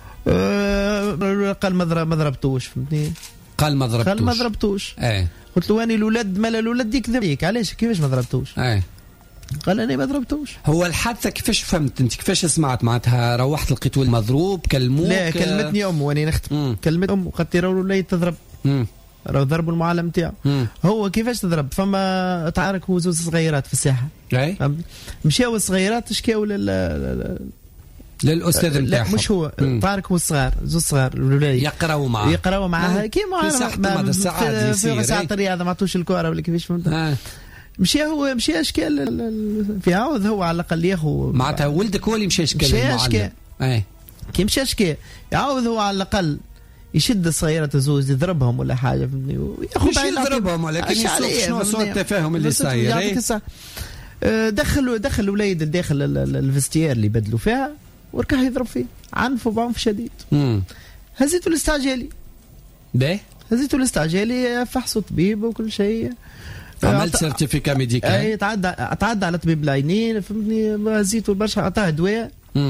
قال ما ضربتوش، فهمتني. قال ما ضربتوش. قلت له اني الولد مال الولد يكذب عليك، علاش كيفاش ما ضربتوش؟ قال أنا ما ضربتوش. هو الحادثة كيفاش فهمت أنت؟ كيفاش سمعت؟ معناتها روحت لقيت ولد مضروب كلموك؟ لا كلمتني أمه وأنا نختم. كلمت أمه قالت لي راهو الوليد تضرب، راهو ضربوا المعلم تاعو. هو كيفاش تضرب؟ فما تعارك هو زوج صغيرات في الساحة. مشاو الصغيرات شكاو للأستاذ نتاعهم. لا مش هو، تعارك هو الصغار، زوج صغار الولاد يقراوا معاه كيما في ساعة الرياضة ما عطوش الكرة ولا كيفاش فهمت. مشي اشكال في عوض، هو على الاقل ياخو معناتها ولدك هو اللي مشى اشكال المعلم. كي مشى اشكال يعوض، هو على الاقل يشد الصغيرة زوج يضربهم ولا حاجة، ياخذ مش يضربهم ولكن يشوف شنو سوء التفاهم اللي صاير. دخل الوليد داخل الفستيار اللي بدلوا فيها وركح يضرب فيه عنف وبعنف شديد. هزيته الاستعجالي. هزيته الاستعجالي، فحصوا طبيب وكل شيء، عملت سيرتيفيكا ميديكال. اي تعدى على طبيب العينين، فهمتني، هزيته برشا، عطاه دواء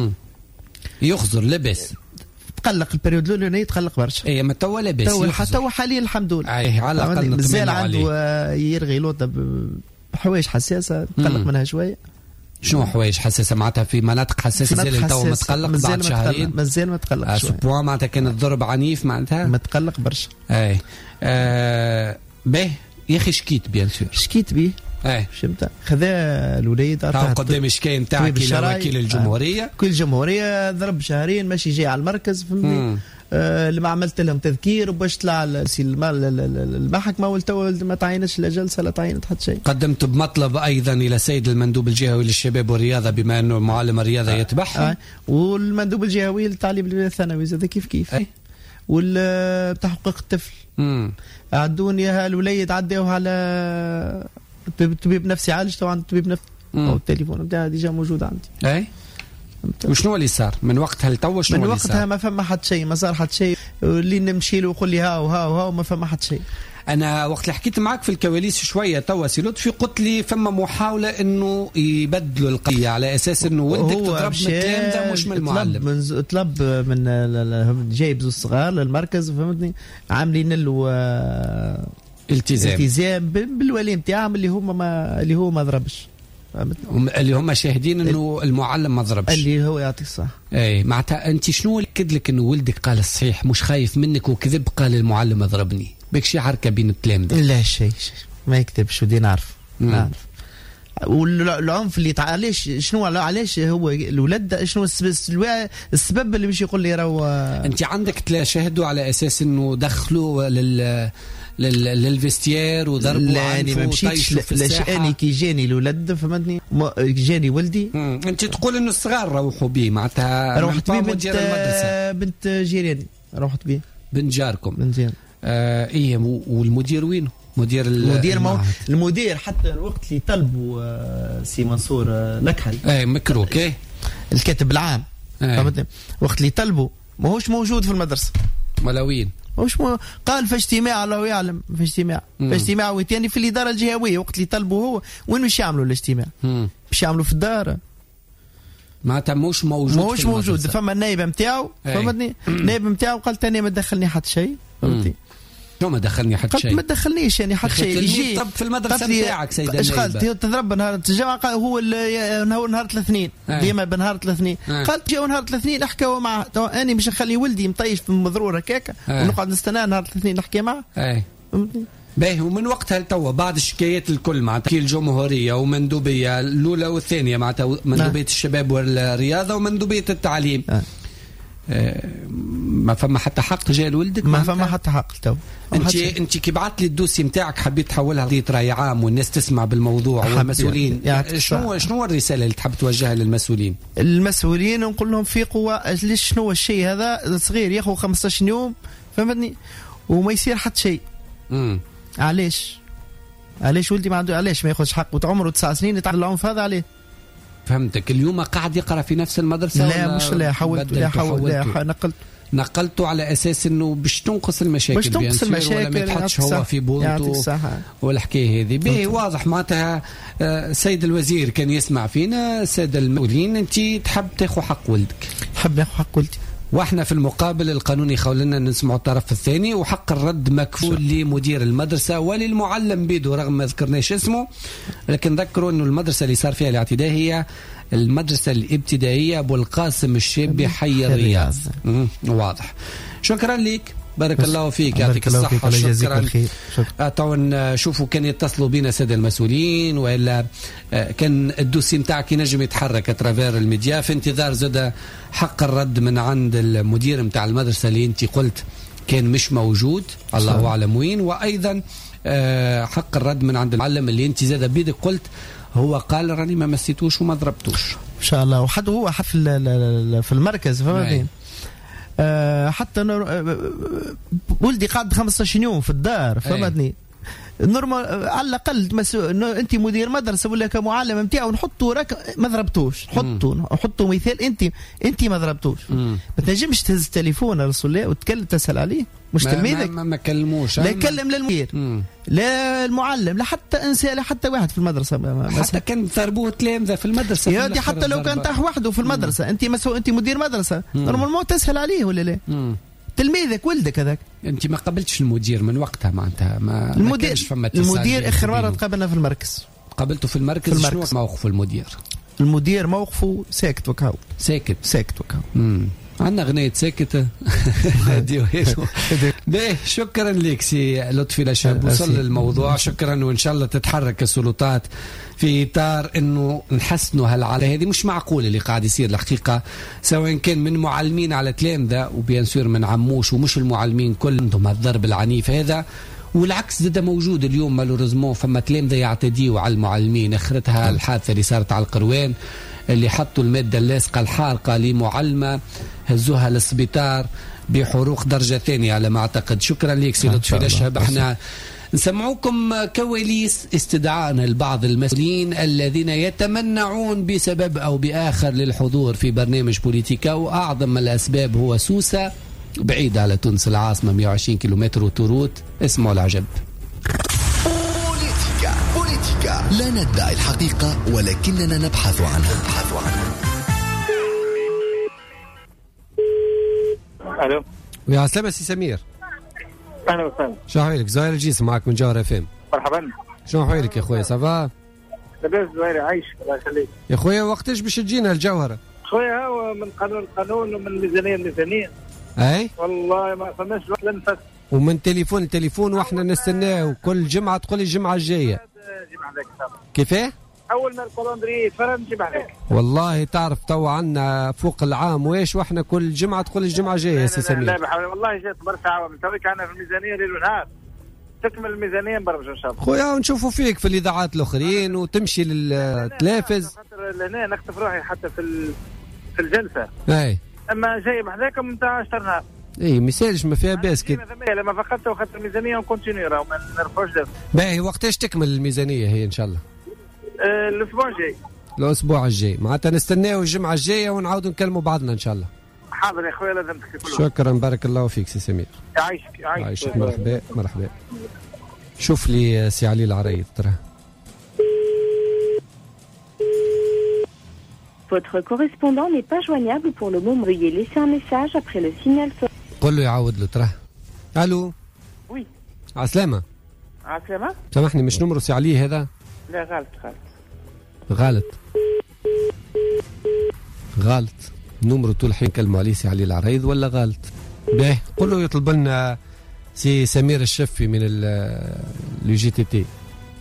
يخزر لبس، تقلق البريود الاولاني، تقلق برشا. اي ما توا لاباس، حتى هو حاليا الحمد لله. على الاقل مازال عنده يرغي لوطه بحوايج حساسه، تقلق منها شويه. شنو حوايج حساسه؟ معناتها في مناطق حساسه مازال تو متقلق بعد شهرين؟ مازال متقلق شويه. اسبوع معناتها كان الضرب عنيف معناتها متقلق برشا. اي باهي يا اخي شكيت بيان سور، شكيت بيه. شفت خذا الوليد قدام الشكايه نتاعك الى وكيل الجمهوريه. وكيل الجمهوريه ضرب شهرين ماشي جاي على المركز، فهمتني. لما عملت لهم تذكير وباش طلع المحكمه والتو ما تعينش لا جلسه لا تعينت حتى شيء. قدمت بمطلب ايضا الى سيد المندوب الجهوي للشباب والرياضه بما انه معلم الرياضه يتبعهم. والمندوب الجهوي للتعليم الثانوي زاد كيف كيف. والتحقيق الطفل عدوني الوليد عداوه على طبيب نفسي عالجته عند طبيب نفسي، او التليفون بتاعي ديجا موجود عندي. وشنو اللي صار من وقتها لتوا؟ شنو من وقتها ما فما حد شيء، ما صار حد شيء، اللي نمشي له يقول لي ها ما فما حد شيء. انا وقت اللي حكيت معك في الكواليس شويه توا سي لطفي قلت لي فما محاوله انه يبدلوا القضيه على اساس انه ولدك تضرب من التلامذه مش من المعلم. طلب من جايب زوج صغار للمركز، فهمتني، عاملين له التزام بالولي نتاعهم اللي هو ما ضربش. اللي هم شاهدين انه المعلم ما ضربش، اللي هو يعطيك الصح. اي معناتها انت شنو اللي اكد لك انه ولدك قال الصحيح مش خايف منك وكذب قال المعلم ضربني؟ بك شي حركه بين التلامذه؟ لا شيء ما يكذبش ودي نعرف. والعنف اللي علاش شنو علاش هو الولد شنو السبب اللي مش يقول لي راهو انت عندك تشاهدوا على اساس انه دخلوا للفيستير وضربوا عنه وطيشوا في الساحه. اني كي جاني الولد فهمتني جاني ولدي انت تقول انه الصغار روحوا بيه معناتها روحت بيه بنت جيراني روحت بيه بنت جاركم بنت جيران. ايه والمدير وينه؟ المدير حتى الوقت اللي طلبوا سي منصور لكحل مكروك الكاتب العام فهمتني وقت اللي طلبوا ما هوش موجود في المدرسه ولا وين قال في اجتماع الله يعلم في اجتماع وثاني في الاداره الجهويه وقت اللي طلبوا هو وين مش يعملوا الاجتماع مش يعملوا في الدار معناتها مش موجود فما النائب نتاعو فهمتني النائب نتاعو قال تاني ما دخلني حتى شيء فهمتني شو ما دخلني حتى شيء؟ ما دخلنيش يعني حتى شيء يجي طب في المدرسه نتاعك سيد النائب. ايش قالت تضرب نهار الجمعه هو نهار الاثنين ديما بنهار الاثنين قالت جاوا نهار الاثنين احكوا معه انا مش نخلي ولدي مطيش في المضرور هكاك ونقعد نستنى نهار الاثنين نحكي معه. باهي ومن وقتها لتوا بعد الشكايات الكل معناتها الجمهوريه ومندوبيه الاولى والثانيه معناتها مندوبيه الشباب والرياضه ومندوبيه التعليم ما فما حتى حق جاي لولدك؟ ما فما حتى حق تو. انت كي بعت لي الدوسي نتاعك حبيت تحولها لقضيه راي عام والناس تسمع بالموضوع والمسؤولين شنو الرساله اللي تحب توجهها للمسؤولين؟ المسؤولين نقول لهم في قوه ليش شنو الشيء هذا صغير ياخذ 15 يوم فهمتني وما يصير حتى شيء. علاش ولدي ما عنده علاش ما ياخذش حقه عمره 9 سنين يتعرض للعنف هذا عليه؟ فهمتك. اليوم قاعد يقرأ في نفس المدرسة؟ لا مش نقلته على أساس إنه باش تنقص المشاكل ولا ما يتحطش هو في بولته والحكاية هذه. باهي واضح معناتها سيد الوزير كان يسمع فينا سيد المسؤولين أنت تحب تاخذ حق ولدك؟ تحب ناخذ حق ولدي واحنا في المقابل القانون يخول لنا نسمع الطرف الثاني وحق الرد مكفول لمدير المدرسة وللمعلم بيدو رغم ما ذكرناش اسمه لكن ذكروا انه المدرسة اللي صار فيها الاعتداء هي المدرسة الابتدائية ابو القاسم الشابي حي الرياض. واضح. شكرا لك بارك الله فيك يعطيك الصحة. شكرا. طبعا شوفوا كان يتصلوا بنا سادة المسؤولين وإلا كان الدوسي متاعك ينجم يتحرك اترافير الميديا في انتظار زاد حق الرد من عند المدير متاع المدرسة اللي انت قلت كان مش موجود الله أعلم وين وأيضا حق الرد من عند المعلم اللي انت زاد بيدك قلت هو قال راني ما مسيتوش وما ضربتوش إن شاء الله وحد هو في المركز فهمتني حتى ولدي قعد 15 يوم في الدار فهمتني نورمال على الاقل انت مدير مدرسه ولا كمعلم نتاعو نحطوا ما ضربتوش حطوا مثال انت ما ضربتوش ما تنجمش تهز التليفون رسول الله وتكلم تسال عليه مش تلميذك ما كلموش لا يكلم للمدير لا المعلم لا حتى انسان لا حتى واحد في المدرسه حتى كان ضربوه تلامذه في المدرسه يا دي حتى لو كان طاح وحده في المدرسه انت مدير مدرسه نورمالمون تسهل عليه ولا لا تلميذك ولدك هذاك انت ما قابلتش المدير من وقتها معناتها ما المدير اخر مره تقابلنا في المركز قابلته في المركز شنو موقف المدير موقفه ساكت وكاو ساكت وكاو عندنا أغنية ساكتة باهي شكرا لك سي لطفي لشاب وصل للموضوع شكرا وإن شاء الله تتحرك السلطات في إطار أنه نحسنوا هالعالة هذه مش معقول اللي قاعد يصير الحقيقة سواء كان من معلمين على تلامذة وبينسير من عموش ومش المعلمين كل عندهم الضرب العنيف هذا والعكس ده موجود اليوم مالوريزمون فما تلامذة يعتديوا على المعلمين اخرتها الحادثة اللي صارت على القروان اللي حطوا المادة اللاصقة الحارقة لمعلمة هزوها للسبيطار بحروق درجة ثانية على ما أعتقد. شكرا لك سي لطفي لشهب. احنا نسمعوكم كواليس استدعاءنا لبعض المسؤولين الذين يتمنعون بسبب أو بآخر للحضور في برنامج بوليتيكا وأعظم الأسباب هو سوسة بعيد على تونس العاصمة 120 كيلومتر وتروت. اسمعوا العجب. بوليتيكا لا ندعي الحقيقة ولكننا نبحث عنها. الو ويا عسلامة سي سمير. اهلا وسهلا. شو حوالك؟ زهير الجيس معك من جوهر FM. مرحبا. شو حوالك يا اخويا؟ سافا لاباس زهير عايش الله يخليك يا خويا. وقتاش باش تجينا الجوهرة؟ خويا هو من قانون ومن ميزانية اي والله ما فماش وقت لنفس. ومن تليفون واحنا نستناه كل جمعة تقول لي الجمعة الجاية. كيفاه؟ اول ما الكالندري يتفرج نجيب عليك. والله تعرف تو عنا فوق العام وايش واحنا كل جمعة تقول الجمعة الجاية يا سي سمير. لا بحاول والله جات برشا عوامل توك انا في الميزانية ليل ونهار. تكمل الميزانية نبرمج ان شاء الله. خويا ونشوفوا فيك في الاذاعات الاخرين وتمشي للتلافز. خاطر هنا نخطف روحي حتى في الجلسة. اي اما جاي بحذاكم نتاع 10 نهار. اي مسالش ما فيها باس كده. لما فقدت وخدت الميزانية ونكونتينيو راهو ما نرفعوش دابا. باهي وقتاش تكمل الميزانية هي ان شاء الله؟ الاسبوع الجاي. الاسبوع الجاي معناتها نستناو الجمعة الجاية ونعاودوا نكلموا بعضنا ان شاء الله. حاضر يا خويا لازم تحكي كل شكرا بارك الله فيك سي سمير. يعيشك مرحبا. شوف لي سي علي العرايد ترى. Votre correspondant n'est pas joignable pour le moment. Veuillez laisser un message après le signal. قول له يعاود له ترى. الو. وي. عسلامة. عسلامة. سامحني مش نمرو سي علي هذا؟ لا غلط. نمرو طول الحين كلموا عليه سي علي العرايد ولا غلط؟ باهي قول له يطلب لنا سي سمير الشفي من لو جي تي تي.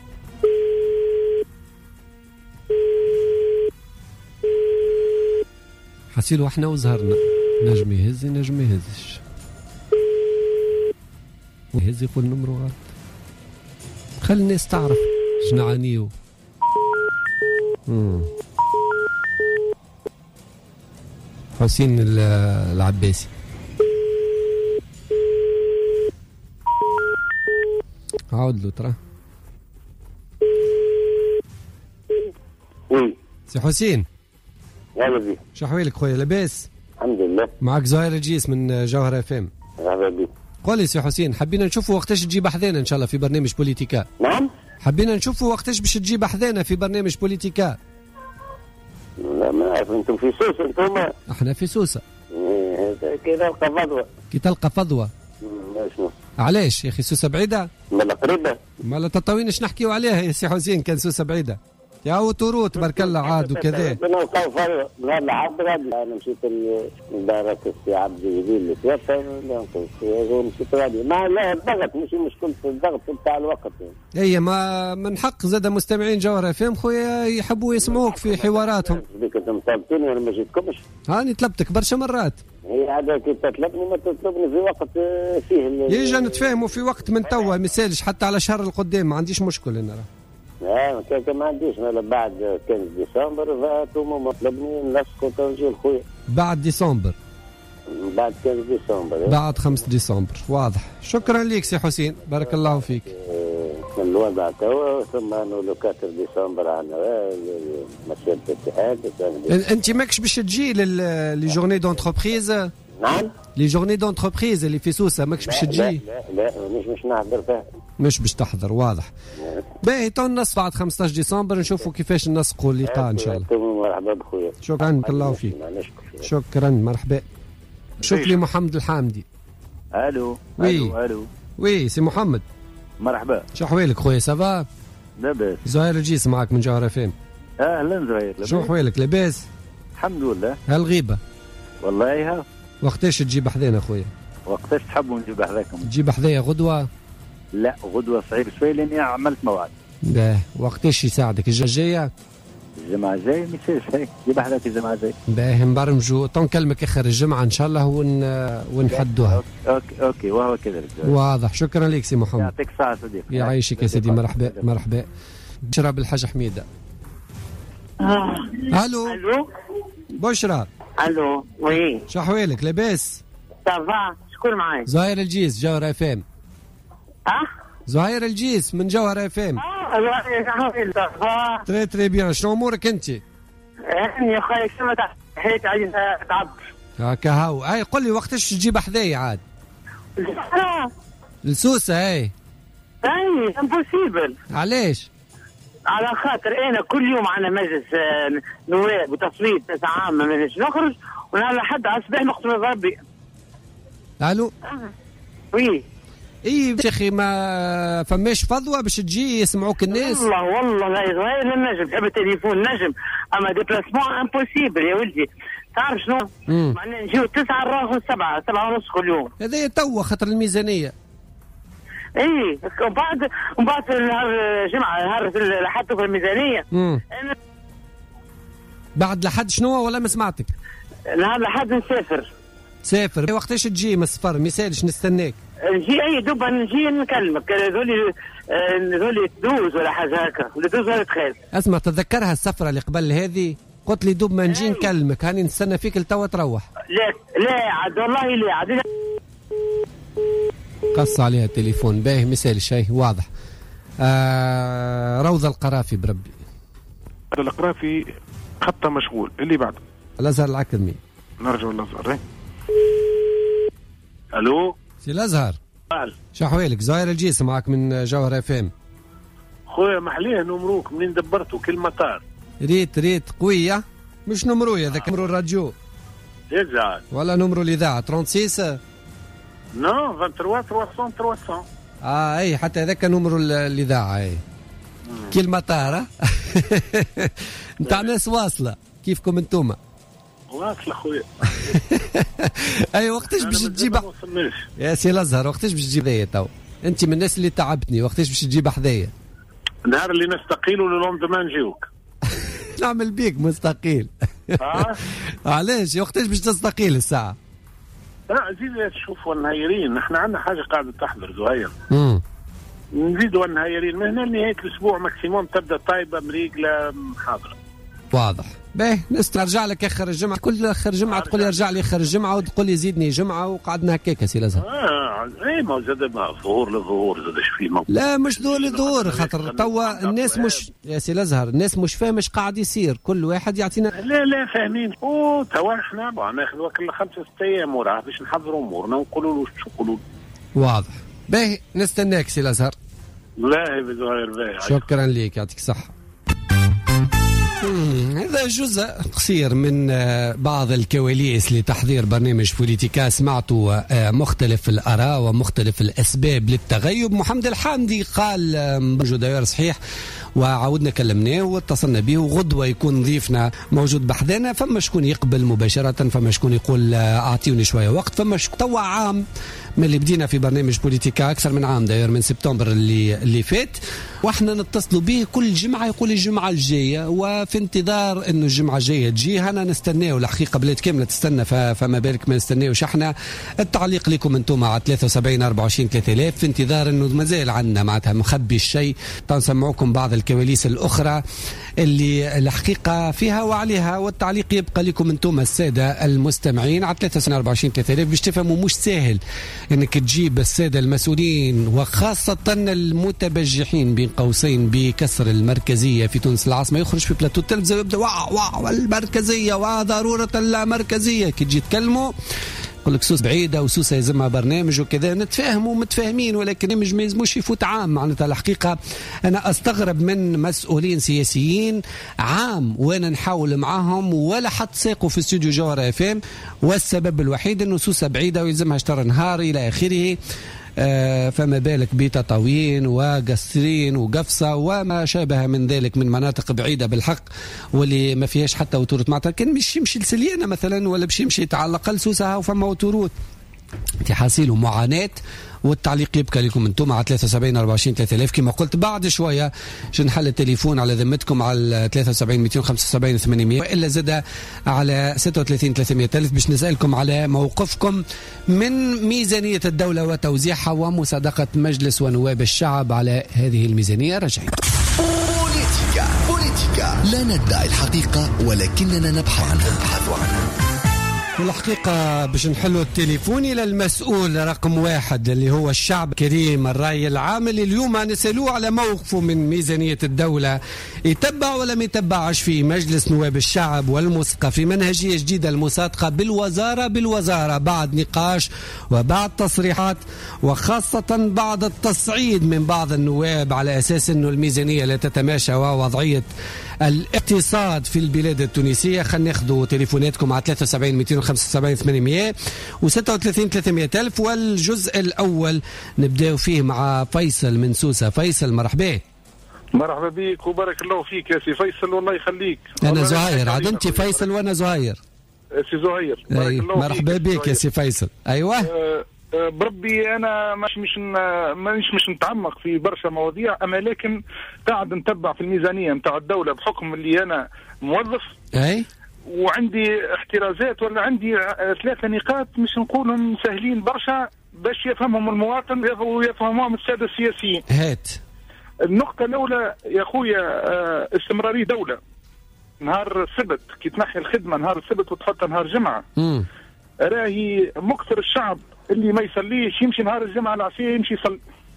حسيلو احنا وزهرنا نجم يهز نجم يهزش يهز يقول نمرو غلط. خلي الناس تعرف شنعانيو. حسين العباسي. عاود له ترى. وي سي حسين. يلا بي. شحوالك خويا لاباس؟ الحمد لله. معك زهير الجيس من جوهرة FM. مرحبا بك. قول لي سي حسين حبينا نشوفوا وقتاش تجيب حذانا ان شاء الله في برنامج بوليتيكا. نعم. حبينا نشوفوا وقتاش باش تجيب حذانا في برنامج بوليتيكا. لا ما نعرف انتم في سوسه انتم. احنا في سوسه. كي تلقى فضوه. كي تلقى فضوه. شنو؟ علاش يا اخي سوسه بعيده؟ مالا قريبه. مالا تطاوينش نحكيو عليها يا سي حسين كان سوسه بعيده. يا وتورو تبارك الله عاد وكذا. انا نلقاو فرق نهار العرض غادي انا مشيت لدارة السي عبد الجليل اللي توفى مشيت غادي ما لا الضغط مش مشكلة الضغط بتاع الوقت. اي ما من حق زاد مستمعين جوهرة FM خويا يحبوا يسمعوك في حواراتهم. بك انتم طلبتوني وانا ما جيتكمش. هاني طلبتك برشا مرات. هي عادة كي تطلبني ما تطلبني في وقت فيه يجي نتفاهموا في وقت من توا ما يسالش حتى على شهر القدام ما عنديش مشكل انا كان ما عنديش انا بعد 15 ديسمبر فاتوا مطلبني نلصقوا تنجي الخويا بعد ديسمبر. بعد 15 ديسمبر. بعد 5 ديسمبر واضح. شكرا ليك سي حسين بارك الله فيك. من الوضع توا ثم انه لو 4 ديسمبر عندنا مسيره الاتحاد. انت ماكش باش تجي لي جورني دونتربريز؟ نعم لي جورني دونتربريز اللي في سوسه ماكش باش تجي؟ لا مش نحضر فيها. مش باش تحضر واضح. باهي تو النص بعد 15 ديسمبر نشوفوا كيفاش نسقوا اللقاء ان شاء الله. مرحبا بخويا. شكرا بارك الله فيك. شكرا مرحبا. شوف لي محمد الحامدي. الو. وي الو. وي سي محمد. مرحبا. شحوالك خويا سافا؟ لاباس. زهير الجيس معك من جوهرة FM. اهلا زهير. شو حوالك لاباس؟ الحمد لله. هالغيبة. والله ها. وقتاش تجيب حذانا خويا؟ وقتاش تحبوا نجيب حذاكم؟ تجيب حذايا غدوة؟ لا غدوة صعيب شوية لاني عملت موعد. باه وقتاش يساعدك الجمعة الجاية؟ الجمعة الجاية ما يصيرش هيك جيب حذاك الجمعة الجاية. باه نبرمجوا تو نكلمك اخر الجمعة ان شاء الله ونحدوها. اوكي وهو كذا. واضح. شكرا لك سي محمد. يعطيك الصحة صديقي. يعيشك يا سيدي. مرحبا. بشرى بالحاج حميدة. الو. بشرى. الو. وي. شو احوالك لاباس؟ صافا. شكون معاي؟ زهير الجيس جوهرة FM. زهير الجيس من جوهرة FM. تري بيان. شنو امورك انت؟ يا اخي كما حيت علي تعب هكا هاو. اي قل لي وقتاش تجيب حذايا عاد؟ السوسه. اي امبوسيبل. علاش؟ على خاطر انا كل يوم عندنا مجلس نواب وتصويت عامه ما نجمش نخرج ونهار لحد على الصباح نقسم ربي. الو. وي اي شيخي ما فماش فضوه باش تجي يسمعوك الناس. والله لا غير النجم تحب التليفون نجم، اما ديبلاسمون امبوسيبل يا ولدي. تعرف شنو؟ معناها نجيو 9 راهو 7 ونص كل يوم. هذا تو خاطر الميزانيه. اي وبعد نهار جمعه نهار الأحد في الميزانيه. بعد لحد شنو ولا ما سمعتك؟ نهار الأحد نسافر. وقتاش تجي من السفر؟ ما يسالش نستناك. نجي اي دوبا نجي نكلمك ذولي تدوز ولا حاجه هكا ولا تدوز ولا تخيل. اسمع تتذكرها السفره اللي قبل هذه قلت لي دوب ما نجي نكلمك هاني نستنى فيك لتوا تروح. لا عاد والله لا عاد قص عليها التليفون باهي مثال شيء واضح. روضة القرافي بربي. القرافي خطه مشغول. اللي بعده الازهر العكرمي. نرجع الازهر. الو سي الازهر. شو احوالك؟ زهير الجيس معك من جوهر FM. خويا محليه نمروك منين دبرتوا كل مطار. ريت قويه مش نمرويا ذاك نمرو الراديو يزعل ولا نمرو الاذاعه 36 نو 23 300. اي حتى هذاك نمرو الاذاعه اي كل مطار. نتاع ناس واصله كيفكم انتوما؟ واصله خويا. اي وقتاش باش تجيب يا سي الازهر؟ وقتاش باش تجيب حذايا تو؟ انت من الناس اللي تعبتني. وقتاش باش تجيب حذايا؟ النهار اللي نستقيل ولوندمان نجيوك. نعمل بيك مستقيل. علاش وقتاش باش تستقيل الساعه؟ لا زيد تشوفوا النهايرين. نحن عندنا حاجه قاعده تحضر زهير. نزيدوا النهايرين من هنا لنهايه الاسبوع ماكسيموم تبدا طيبه مريقله حاضره. واضح. باهي نرجع لك اخر الجمعه. كل اخر جمعه تقول لي ارجع لي اخر الجمعه وتقول لي زيدني جمعه وقعدنا هكاك سي الازهر. اي ما زاد ظهور لظهور زاد في لا مش ظهور لظهور خاطر توا الناس مش يا سي الازهر الناس مش فاهمه ايش قاعد يصير. كل واحد يعطينا لا فاهمين. توا احنا ناخذ كل 5-6 ايام وراه باش نحضروا امورنا ونقولوا له شو نقولوا. واضح. باهي نستناك سي الازهر. لا بزهير باهي. شكرا ليك يعطيك الصحه. هذا جزء قصير من بعض الكواليس لتحضير برنامج بوليتيكا. سمعتوا مختلف الآراء ومختلف الأسباب للتغيب. محمد الحامدي قال داير صحيح وعودنا كلمناه واتصلنا به وغدوة يكون ضيفنا موجود بحذانا. فما شكون يقبل مباشرة، فما شكون يقول أعطيوني شوية وقت، فما شكون توا عام من اللي بدينا في برنامج بوليتيكا أكثر من عام داير من سبتمبر اللي فات، واحنا نتصلوا به كل جمعة يقول الجمعة الجاية، وفي انتظار انه الجمعة الجاية تجي هنا نستناه. الحقيقة بلاد كاملة تستنى فما بالك ما نستناوش احنا. التعليق لكم انتم على 73 24 3000 في انتظار انه مازال عندنا معناتها مخبي الشيء. تنسمعوكم بعض الكواليس الأخرى اللي الحقيقة فيها وعليها، والتعليق يبقى لكم انتم السادة المستمعين على 73 24 3000 باش تفهموا مش سهل انك تجيب السادة المسؤولين وخاصة المتبجحين بين قوسين بكسر المركزية في تونس العاصمة يخرج في بلاتو التلفزيون ويبدأ واو المركزية وضرورة المركزية. كي تجي تكلموا يقول لك سوس بعيدة وسوسة يلزمها برنامج وكذا. نتفاهموا متفاهمين ولكن ما يلزموش يفوت عام. معناتها الحقيقة أنا أستغرب من مسؤولين سياسيين عام وأنا نحاول معاهم ولا حد ساقوا في استوديو جوهر FM، والسبب الوحيد أنه سوسة بعيدة ويلزمها شطر نهار إلى آخره. فما بالك بتطاوين وقصرين وقفصة وما شابه من ذلك من مناطق بعيدة بالحق واللي ما فيهاش حتى وتورت. معناتها كان مش يمشي لسليانة مثلا ولا باش يمشي على الأقل سوسها وفما وتورت تحاصيل ومعاناة. والتعليق يبقى لكم انتم على 73 24 3000 كما قلت. بعد شويه نحل التليفون على ذمتكم على 73 275 800 والا زاد على 36 300 ألف باش نسالكم على موقفكم من ميزانيه الدوله وتوزيعها ومصادقه مجلس ونواب الشعب على هذه الميزانيه. رجعين بوليتيكا لا ندعي الحقيقه ولكننا نبحث عنها. الحقيقة باش نحلوا التليفون إلى المسؤول رقم 1 اللي هو الشعب كريم الرأي العام اللي اليوم نسألوه على موقفه من ميزانية الدولة. يتبع ولا ما يتبعش في مجلس نواب الشعب والموثقة في منهجية جديدة المصادقة بالوزارة بعد نقاش وبعد تصريحات وخاصة بعد التصعيد من بعض النواب على أساس أنه الميزانية لا تتماشى ووضعية الاقتصاد في البلاد التونسية. خلينا ناخذوا تليفوناتكم على 73 275 800 و36 300 ألف. والجزء الأول نبدأ فيه مع فيصل من سوسة. فيصل مرحبا. مرحبا بك وبارك الله فيك يا سي فيصل، والله يخليك. أنا زهير، عاد أنت فيصل وأنا زهير. سي زهير بارك الله فيك. مرحبا بك يا سي فيصل. أيوة. بربي انا مش نتعمق في برشا مواضيع، اما لكن قاعد نتبع في الميزانيه نتاع الدوله بحكم اللي انا موظف. اي وعندي احترازات، ولا عندي 3 نقاط مش نقولهم سهلين برشا باش يفهمهم المواطن ويفهمهم الساده السياسيين. هات. النقطه الاولى يا خويا، استمراريه دوله. نهار السبت كي تنحي الخدمه نهار السبت وتحطها نهار جمعه، راهي مكثر الشعب اللي ما يصليش يمشي نهار الجمعه العشيه يمشي يصلي.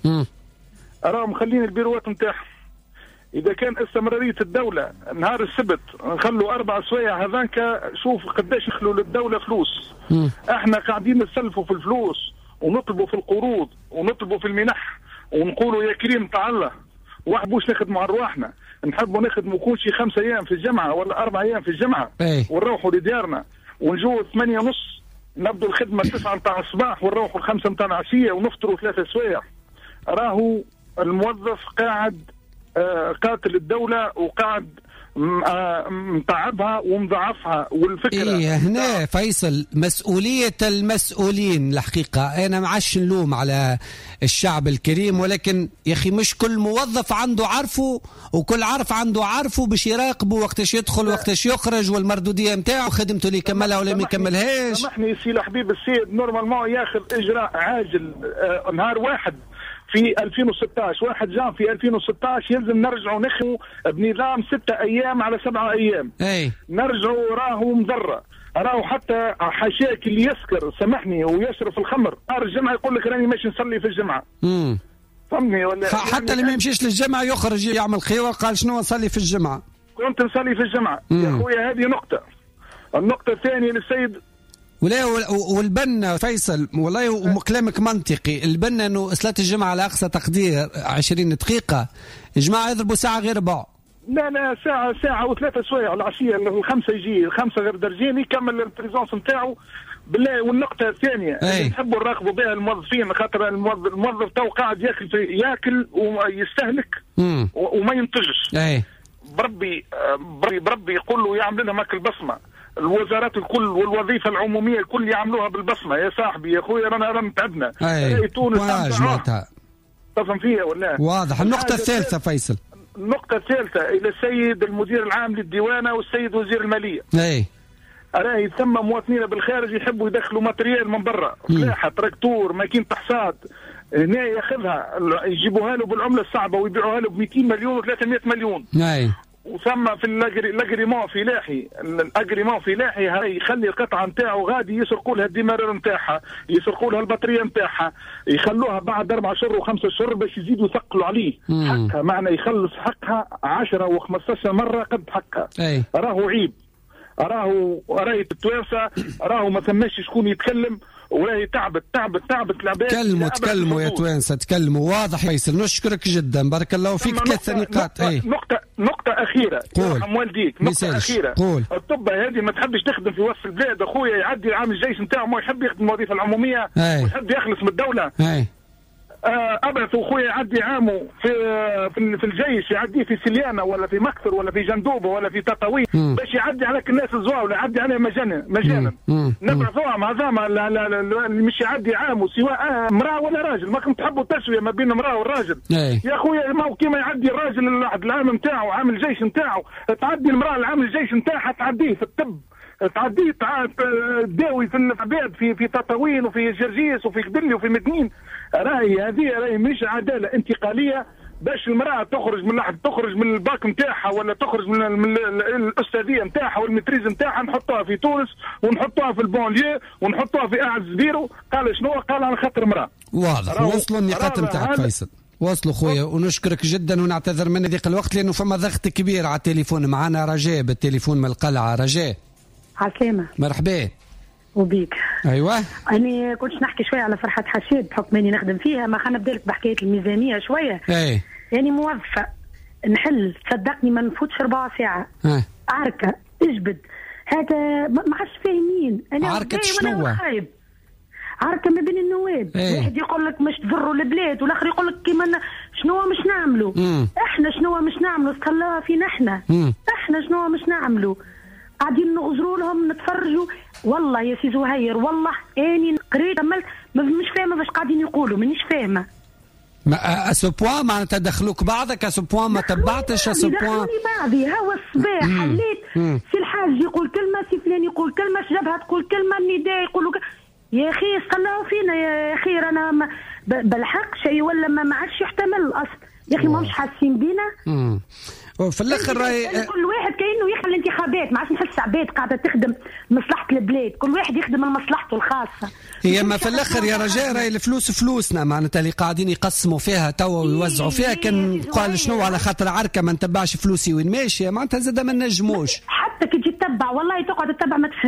راهم مخلين البيروات نتاعهم. اذا كان استمراريه الدوله نهار السبت نخلوا 4 سوايع هذاك، شوف قداش يخلوا للدوله فلوس. احنا قاعدين نسلفوا في الفلوس ونطلبوا في القروض ونطلبوا في المنح ونقولوا يا كريم تعالى وحبوش نخدموا على رواحنا، نحبوا نخدموا كل شيء 5 أيام في الجمعه ولا 4 أيام في الجمعه ونروحوا لديارنا ونجوا 8:30 نبدو الخدمه 9 متاع الصباح ونروحوا 5 متاع العشيه ونفطروا 3 سوايع. راهو الموظف قاعد قاتل الدولة وقاعد متعبها ومضعفها. والفكرة هنا فيصل مسؤولية المسؤولين الحقيقة. أنا معش نلوم على الشعب الكريم، ولكن يا أخي مش كل موظف عنده عرفه وكل عرف عنده عرفه باش يراقبه وقتاش يدخل وقتاش يخرج والمردودية متاعه خدمته اللي يكملها ولا ما يكملهاش. سامحني سي الحبيب السيد، نورمالمون ياخذ إجراء عاجل نهار واحد في 2016 1 جان في 2016 يلزم نرجعوا نخدموا بنظام 6 أيام على 7 أيام. نرجعوا راهو مضرة. راهو حتى حاشاك اللي يسكر سامحني ويشرب الخمر نهار الجمعة يقول لك راني ماشي نصلي في الجمعة. فهمني ولا حتى اللي ما يمشيش للجمعة يخرج يعمل خيوة قال شنو نصلي في الجمعة. كنت نصلي في الجمعة. يا خويا هذه نقطة. النقطة الثانية للسيد ولا والبنا فيصل والله وكلامك منطقي. البنا انه صلاة الجمعة على اقصى تقدير 20 دقيقة، الجماعة يضربوا ساعة غير ربع. لا ساعة و3 سوايع العشية، ال5 يجي 5 غير درجين يكمل البريزونس نتاعو بالله. والنقطة الثانية نحبوا نراقبوا بها الموظفين، خاطر الموظف تو قاعد ياكل ويستهلك وما ينتجش. بربي يقول له يعمل لنا ماكل بصمة. الوزارات الكل والوظيفة العمومية الكل يعملوها بالبصمة يا صاحبي يا خويا. رانا تعبنا. تونس تفهم فيها ولا؟ واضح. النقطة الثالثة فيصل. النقطة الثالثة إلى السيد المدير العام للديوانة والسيد وزير المالية. راهي ثم مواطنين بالخارج يحبوا يدخلوا ماتريال من برا، فلاحة تراكتور ماكينة حصاد، هنا ياخذها يجيبوها له بالعملة الصعبة ويبيعوها له ب 200 مليون و300 مليون. وثم في الاجريمون فلاحي، الاجريمون فلاحي هاي يخلي القطعه نتاعو غادي يسرقوا لها الديمارير نتاعها، يسرقوا لها البطاريه نتاعها، يخلوها بعد 4 شهور و5 شهور باش يزيدوا يثقلوا عليه حقها، معنى يخلص حقها 10 و15 مره قد حقها. راهو عيب. راهي التوانسه راهو ما ثماش شكون يتكلم، وراهي تعبت العباد. تكلموا يا توانسه تكلموا. واضح فيصل، نشكرك جدا بارك الله فيك. 3 نقاط. نقطة أخيرة يرحم والديك. نقطة أخيرة. الطب هذه ما تحبش تخدم في وسط البلاد أخويا، يعدي العام الجيش نتاعو ما يحب يخدم الوظيفة العمومية ويحب يخلص من الدولة. أبعثوا خويا يعدي عامه في الجيش، يعديه في سليانة ولا في مكثر ولا في جندوبة ولا في تطاوين باش يعدي على الناس الزواوله، يعدي عليه مجانا. نبعثوهم هذاما اللي مش يعدي عامه سواء امرأة ولا راجل. ما كنت تحبوا التسوية ما بين المرأة والراجل يا خويا. ما هو كيما يعدي الراجل العام نتاعو عام الجيش نتاعو، تعدي المرأة العام الجيش نتاعها تعديه في الطب، تعديه تداوي في العباد في تطاوين وفي جرجيس وفي قدلي وفي مدنين. راهي مش عدالة انتقالية باش المرأة تخرج من الباك نتاعها ولا تخرج من الأستاذية نتاعها والمتريز نتاعها، نحطوها في تونس ونحطوها في البونليو ونحطوها في أعز بيرو. قال شنو؟ قال على خاطر امرأة. واضح. وصلوا النقاط نتاعك فيصل، وصلوا خويا، ونشكرك جدا ونعتذر من ذيك الوقت لأنه فما ضغط كبير على التليفون. معنا رجاء بالتليفون من القلعة. رجاء عسلامة. مرحبا. وبيك. ايوه. انا كنت نحكي شويه على فرحة حشاد بحكم اني نخدم فيها، ما خلينا نبدا لك بحكايه الميزانيه شويه. اي. يعني موظفه نحل تصدقني ما نفوتش 4 ساعة. عركة اجبد هذا ما عادش فاهمين. أنا عركة شنو؟ عركة ما بين النواب. واحد يقول لك مش تضروا البلاد والاخر يقول لك كيما شنو مش نعملوا. احنا شنو مش نعملوا؟ استخلاها فينا احنا. احنا شنو مش نعملوا؟ قاعدين نغزروا لهم نتفرجوا. والله يا سي زهير والله اني قريت عملت مش فاهمه باش قاعدين يقولوا مانيش فاهمه. ما اسوبوان معناتها دخلوك بعضك اسوبوان ما تبعتش اسوبوان. دخلوني بعضي هوا الصباح حليت سي الحاج يقول كلمه سي فلان يقول كلمه جبهه تقول كلمه النداء يقولوا يا اخي استناو فينا يا اخي رانا بالحق شيء ولا ما عادش يحتمل الاصل يا اخي ماهمش حاسين بينا. وفي الاخر راهي كل واحد كانه يحمل الانتخابات ما عادش نحس عباد قاعده تخدم مصلحه البلاد كل واحد يخدم لمصلحته الخاصه. هي ما في الاخر يا رجاء راهي الفلوس فلوسنا معناتها اللي قاعدين يقسموا فيها توا ويوزعوا فيها كان قال شنو على خاطر عركه ما نتبعش فلوسي وين ماشيه معناتها زاد ما نجموش. حتى كي تجي تتبع والله تقعد تتبع ما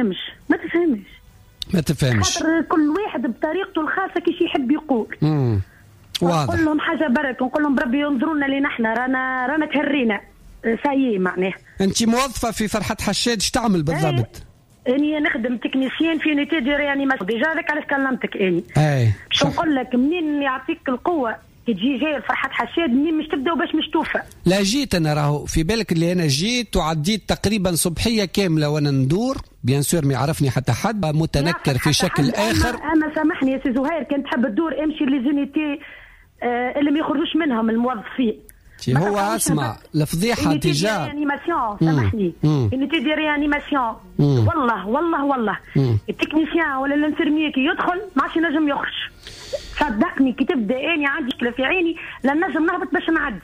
تفهمش خاطر كل واحد بطريقته الخاصه كيش يحب يقول. واضح. نقول لهم حاجه برك نقول لهم بربي ينظرونا لينا احنا رانا تهرينا سايي معناه. انت موظفه في فرحه حشاد ايش تعمل بالضبط؟ اني نخدم تكنيسيان في نيتي دي ريانيماسيون ديجا هذاك علاش كلمتك اني. باش نقول لك منين يعطيك القوه كي تجي جاي لفرحه حشاد منين مش تبدا وباش مش توفى. لا جيت انا راهو في بالك اللي انا جيت وعديت تقريبا صبحيه كامله وانا ندور بيان سور ما يعرفني حتى حد متنكر في شكل اخر. اما سامحني يا سي زهير كان تحب تدور امشي ليزونيتي اللي ما يخرجوش منهم الموظفين. هو اسمع الفضيحه تجاه ريانيماسيون سامحني انتي دي ريانيماسيون والله التكنيسيان ولا الانفيرمير كي يدخل ما عادش ينجم يخرج. صدقني كي تبدا اني عندي مشكله في عيني لا نجم نهبط باش نعدي.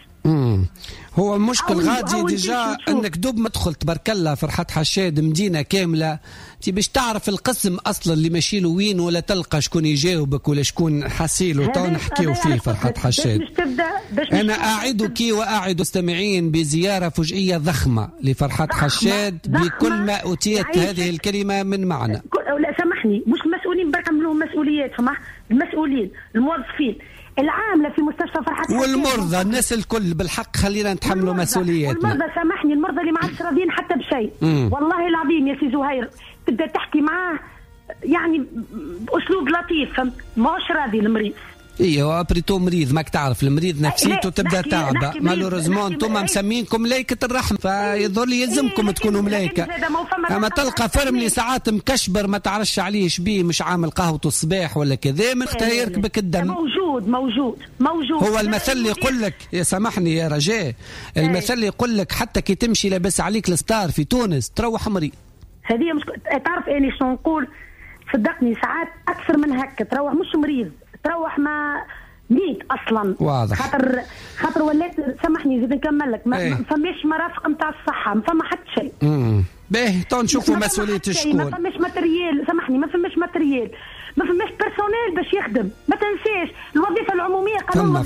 هو المشكل غادي ديجا انك دوب ما دخلت تبارك الله فرحة حشاد مدينه كامله تي باش تعرف القسم اصلا اللي ماشي له وين ولا تلقى شكون يجاوبك ولا شكون حاسيله تو نحكيو فيه فرحة حشاد. انا اعدك واعد مستمعين بزياره فجئيه ضخمه لفرحة حشاد بكل ما اوتيت هذه الكلمه من معنى. لا سامحني مش المسؤولين برك عملوا مسؤولياتهم المسؤولين الموظفين العامله في مستشفى فرحة والمرضى الناس الكل بالحق خلينا نتحملوا مسؤولياتنا. والمرضى سامحني المرضى اللي ما عادش راضيين حتى بشيء. والله العظيم يا سي زهير تبدا تحكي معاه يعني باسلوب لطيف ماهوش راضي المريض. ايوه بريتو مريض ماك تعرف المريض نفسيته تبدا تعبه مالوريزمون انتم مسمينكم ملائكه الرحمه فيظل يلزمكم تكونوا ملائكه. اما تلقى فرملي ساعات مكشبر ما تعرفش عليه شبيه مش عامل قهوته الصباح ولا كذا من اختها يركبك الدم. موجود هو المثل اللي يقول لك يا سامحني يا رجاء المثل اللي يقول لك حتى كي تمشي لابس عليك الستار في تونس تروح مريض. هذه مش تعرف اني شنو نقول صدقني ساعات اكثر من هكا تروح مش مريض تروح ما ميت اصلا. واضح. خاطر ولات سامحني زيد نكمل لك ما فماش مرافق نتاع الصحه ما فما حتى شيء. باهي تو نشوفوا مسؤوليه شكون. ما فماش ماتريال سامحني ما فماش ماتريال ما فماش بيرسونيل باش يخدم. ما تنساش الوظيفه العموميه قانون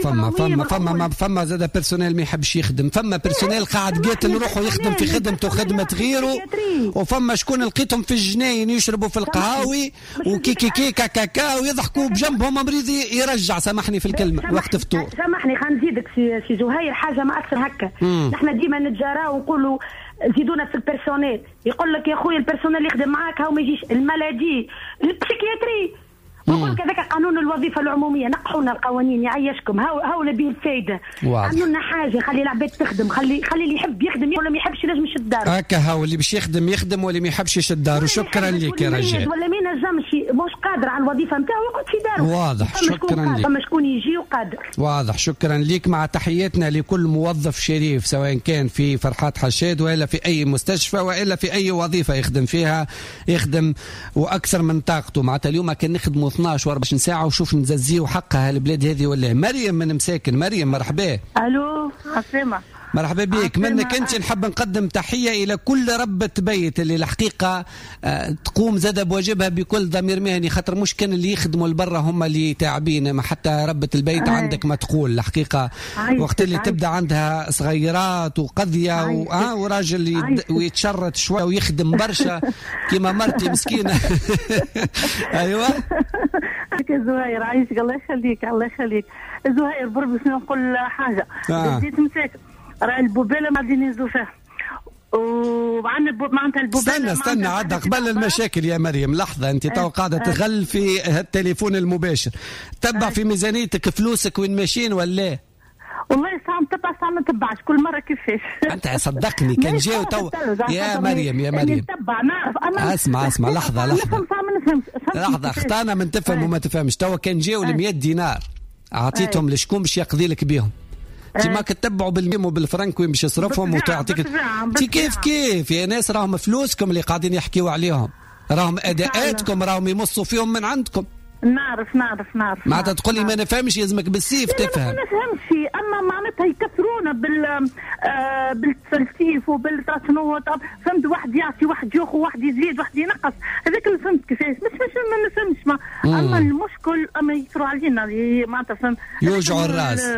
فما زاد بيرسونيل ما يحبش يخدم. فما بيرسونيل قاعد قاتل روحه يخدم في خدمته خدمه غيره وفما شكون لقيتهم في الجناين يشربوا في القهاوي وكيكي كاكا ويضحكوا بجنبهم مريض يرجع سامحني في الكلمه وقت فطور. سامحني خلينا نزيدك سي زهير حاجه ما اكثر هكا. نحن ديما نتجاراو ونقولوا زيدونا في البيرسونيل يقول لك يا خويا البيرسونيل يخدم معاك هاو ما يجيش المالادي البسيكياتري ويقول لك هذاك قانون الوظيفه العموميه نقحونا القوانين يعيشكم هاو نبيه الفايده. عملوا لنا حاجه خلي العباد تخدم خلي اللي يحب يخدم ولا ما يحبش لازم يشد داره. هكا هاو اللي باش يخدم واللي ما يحبش يشد داره. شكرا لك يا رجال. ولا ما ينجمش مش قادر على الوظيفه نتاعو يقعد في داره. واضح شكرا لك. فما شكون يجي وقادر. واضح شكرا لك مع تحياتنا لكل موظف شريف سواء كان في فرحة حشاد والا في اي مستشفى والا في اي وظيفه يخدم فيها يخدم واكثر من طاقته. معناتها اليوم كان نخدموا 12 و24 ساعه وشوف نززيو حقها البلاد هذه ولا. مريم من مساكن. مريم مرحبا. الو عسلامة. مرحبا بك. منك انت نحب نقدم تحيه الى كل ربة بيت اللي الحقيقه تقوم زاد بواجبها بكل ضمير مهني خاطر مش كان اللي يخدموا لبرا هم اللي تعبين ما حتى ربة البيت عندك ما تقول الحقيقه وقت اللي تبدا عندها صغيرات وقضيه وراجل ويتشرط شويه ويخدم برشا كيما مرتي مسكينه. ايوه زهير عايشك الله يخليك الله يخليك. زهير بربي شنو نقول حاجه بديت مساكن راه البوبيله ما غادي ينزلوا فيها. وعندنا معناتها البوبيله استنى عاد قبل المشاكل يا مريم لحظه. انت تو قاعده تغل في التليفون المباشر. تبع في ميزانيتك فلوسك وين ماشيين ولا؟ والله ساعة نتبع ساعة ما نتبعش كل مرة كيفاش. أنت صدقني كان جاو تو يا مريم نتبع نعرف أنا. اسمع لحظة لحظة أختانا من تفهم وما تفهمش. تو كان جاو 100 دينار أعطيتهم لشكون باش يقضي لك بيهم. انت ما كتبعوا بالميم وبالفرنك وين باش يصرفهم وتعطيك. انت كيف يا ناس راهم فلوسكم اللي قاعدين يحكيوا عليهم، راهم أداءاتكم، راهم يمصوا فيهم من عندكم. نعرف معناتها تقول لي ما نفهمش يلزمك بالسيف تفهم. ما نفهمش اما معناتها يكثرونا بالتفلسيف شنو فهمت. واحد يعطي واحد ياخذ واحد يزيد واحد ينقص. هذاك اللي فهمت كيفاش مش ما نفهمش. اما المشكل اما يكثروا علينا معناتها فهمت. يوجعوا الراس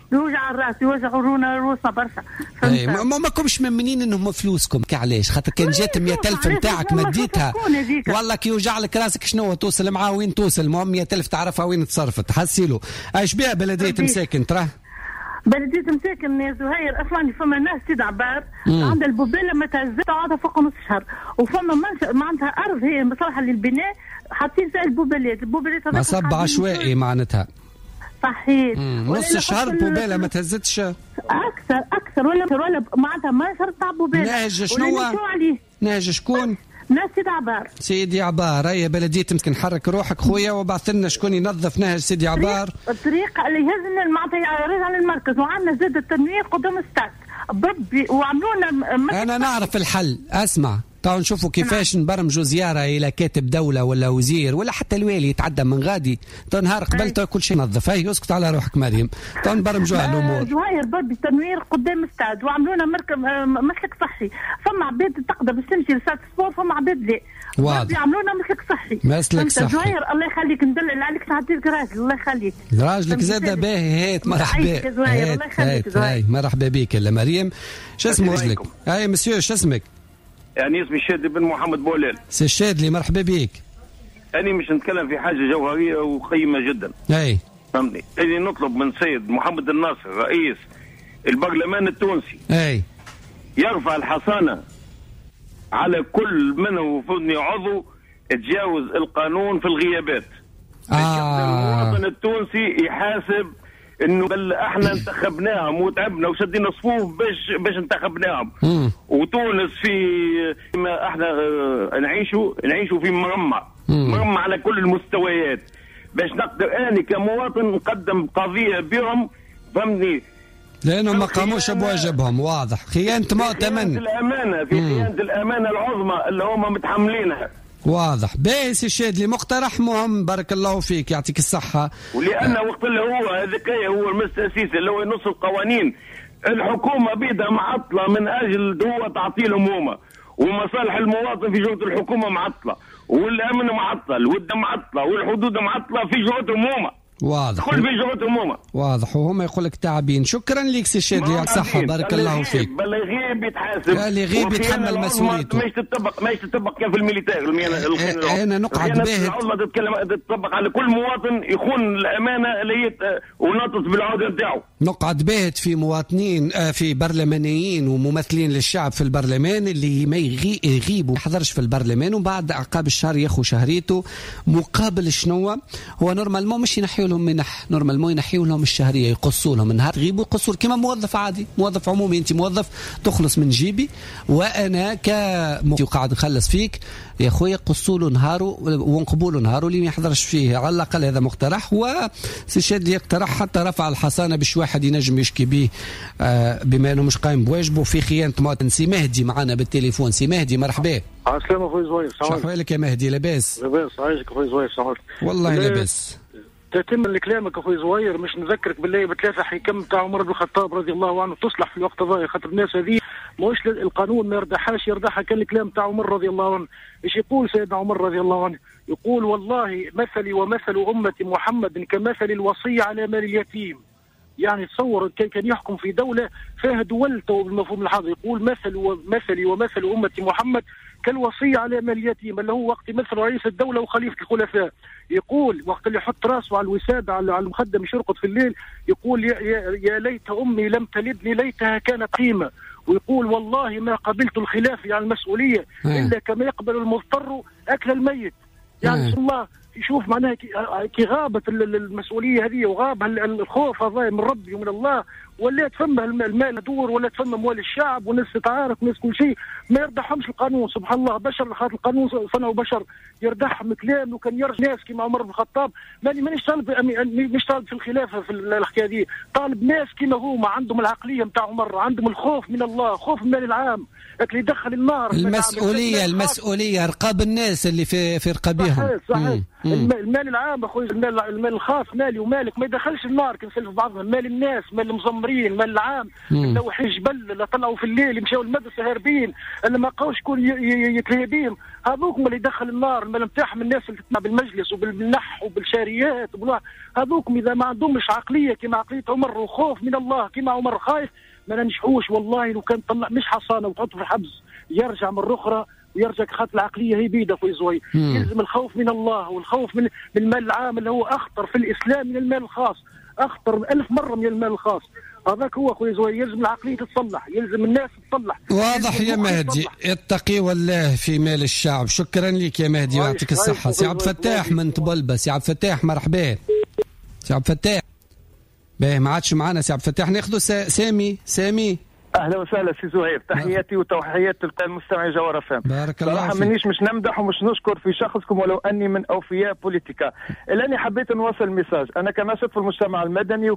يوجعونا روسنا برشا. اي ما كومش ممنين انهم فلوسكم. علاش؟ خاطر كان جات 100,000 نتاعك مديتها والله كي يوجع لك راسك شنو توصل معاه وين توصل. المهم 100,000 تعرفها وين تصرفت. حسي له ايش بها بلديه مساكن تراه. بلديه مساكن يا زهير اسمعني فما ناس سيد عبار عندها البوبيله ما تهزت عندها فوق نص شهر وفما معناتها ارض هي مصلحه للبناء حاطين فيها البوبيلات مصب عشوائي معناتها. صحيح. نص شهر بوبيله ما تهزتش اكثر ولا معناتها ما شرط تاع بوبيله. ناهج شنو؟ ناهج شكون؟ ناس سيدي عبار. سيدي عبار هي بلديه مسكن. حرك روحك خويا وبعث لنا شكون ينظف نهج سيدي عبار. الطريق اللي يهزنا معناتها يرجع للمركز وعندنا زاد التنوير قدام الستاد بربي وعملونا. انا نعرف الحل. اسمع تعالوا نشوفوا كيفاش نبرمجوا زياره الى كاتب دوله ولا وزير ولا حتى الوالي يتعدى من غادي. تو نهار قبل كل شيء نظف. هاي اسكت على روحك مريم. تو نبرمجوا الامور. زهير بربي التنوير قدام الستاد وعملونا مركب مسلك صحي. فما عباد تقدر باش تمشي لسات سبور فما عباد لا. واضح. عملونا مسلك صحي. مسلك صحي. زهير الله يخليك ندلل عليك نعطيك راجل الله يخليك. راجلك زاد باهي. هات مرحبا. هات مرحبا بك يا مريم. شو اسمه رجلك؟ هاي مسيو شو اسمك؟ يعني اسمي الشادلي بن محمد بولال. سي الشادلي مرحبا بك. أنا مش نتكلم في حاجة جوهرية وقيمة جدا. أي. فهمني. أني نطلب من سيد محمد الناصر رئيس البرلمان التونسي. أي. يرفع الحصانة على كل من هو فضني عضو تجاوز القانون في الغيابات. المواطن التونسي يحاسب انه بل احنا انتخبناهم وتعبنا وشدينا صفوف باش انتخبناهم. وتونس في ما احنا نعيشوا في مرمى على كل المستويات باش نقدر اني كمواطن نقدم قضيه بهم. فهمني. لانهم ما قاموش بواجبهم. واضح. خيانه مؤتمن. الامانه في خيانه الامانه العظمى اللي هم متحملينها. واضح. باهي سي الشادلي مقترح مهم بارك الله فيك يعطيك الصحة. ولأن وقت اللي هو هذاك هو المستأسيس اللي هو ينص القوانين الحكومة بيدها معطلة من أجل هو تعطيلهم هما ومصالح المواطن في جهة الحكومة معطلة والأمن معطل والدم معطلة والحدود معطلة في جهتهم هما. واضح. كل في جهتهم هما. واضح. وهم يقول لك تعبين. شكرا لك سي الشادلي يعطيك الصحة بارك الله فيك. بل يغيب يتحاسب. اللي يغيب يتحمل مسؤوليته. ماش تطبق كيف في الميليتير. انا نقعد باهت. تطبق على كل مواطن يخون الامانه اللي هي وناطط بالعوده نتاعو. نقعد باهت في مواطنين في برلمانيين وممثلين للشعب في البرلمان اللي ما يغيبوا ما يحضرش في البرلمان وبعد عقاب الشهر ياخذ شهريته مقابل شنو هو نورمالمون مش ينحيوا لهم منح. نورمالمون ينحيوا لهم الشهريه يقصوا لهم نهار يغيبوا يقصوا كما موظف عادي موظف عمومي. انت موظف تخلص من جيبي وانا قاعد نخلص فيك يا خويا قصوا له نهاره ونقبوا له نهاره اللي ما يحضرش فيه. على الاقل هذا مقترح. وسي الشادلي يقترح حتى رفع الحصانه باش واحد ينجم يشكي به بما انه مش قايم بواجبه في خيانه مواطن. سي مهدي معنا بالتليفون. سي مهدي مرحبا. السلام اخوي زوير. شو احوالك يا مهدي؟ لاباس؟ لاباس عايشك اخوي زوير. والله لاباس. تتم لكلامك اخوي زوير مش نذكرك بالله بثلاثه حكم تاع عمر بن الخطاب رضي الله عنه تصلح في الوقت هذا. خاطر الناس هذه مش القانون ما يردحهاش يردحها كان الكلام تاع عمر رضي الله عنه. ايش يقول سيدنا عمر رضي الله عنه؟ يقول والله مثلي ومثل امه محمد كمثل الوصي على مال اليتيم. يعني تصور كان يحكم في دوله فيها دول بالمفهوم الحاضر. يقول مثلي ومثل امه محمد كالوصية على مال اليتيم، اللي هو وقت مثل رئيس الدولة وخليفة الخلفاء يقول وقت اللي يحط راسه على الوسادة على المخدم يشرقط في الليل، يقول يا ليت أمي لم تلدني ليتها كانت قيمة، ويقول والله ما قبلت الخلافة يعني المسؤولية إلا كما يقبل المضطر أكل الميت. يعني الله يشوف معناها كي غابت المسؤولية هذه وغاب الخوف هذا من ربي ومن الله، ولا تفهم المال دور، ولا تفهم اموال الشعب، والناس تتعارك والناس كل شيء، ما يردحهمش القانون. سبحان الله بشر، خاطر القانون صنعوا بشر يردحهم كلام. وكان يرجع ناس كيما عمر بن الخطاب، مانيش طالب مش طالب في الخلافه في الحكايه دي، طالب ناس كيما هما عندهم العقليه نتاع عمر، عندهم الخوف من الله، خوف من المال العام، اللي يدخل النار. المسؤوليه رقاب الناس اللي في رقابهم. صحيح. المال العام اخوي، المال الخاص مالي ومالك ما يدخلش النار كنسلف بعضهم، مال الناس، مال المزمرين، مال العام، لو حي جبل لا طلعوا في الليل يمشوا المدرسه هاربين، اللي ما لقاوش شكون يتلهبيهم، هذوك اللي يدخل النار. المال نتاعهم الناس اللي تتبع بالمجلس وبالنح وبالشاريات هذوك اذا ما عندهمش عقليه كما عقليه عمر وخوف من الله كما عمر خايف ما ننجحوش والله. لو كان طلع مش حصانه وتحطه في الحبس يرجع مره اخرى ويرجع، خاطر العقليه هي بيده اخوي زوي. يلزم الخوف من الله والخوف من المال العام اللي هو اخطر في الاسلام من المال الخاص، اخطر 1000 مره من المال الخاص. هذاك هو اخوي زوي، يلزم العقليه تتصلح، يلزم الناس تتصلح. واضح يا مهدي، اتقي والله في مال الشعب. شكرا لك يا مهدي ويعطيك الصحه. سي عبد الفتاح من طبلبه. سي عبد الفتاح مرحبا. سي عبد الفتاح باهي ما عادش معنا سي عبد الفتاح، ناخذ سامي. اهلا وسهلا سي زهير، تحياتي وتحيات المستمعي جوهر فام. بارك الله فيك. صراحه منيش مش نمدح ومش نشكر في شخصكم ولو اني من اوفياء بوليتيكا، الا اني حبيت نوصل ميساج. انا كناشط في المجتمع المدني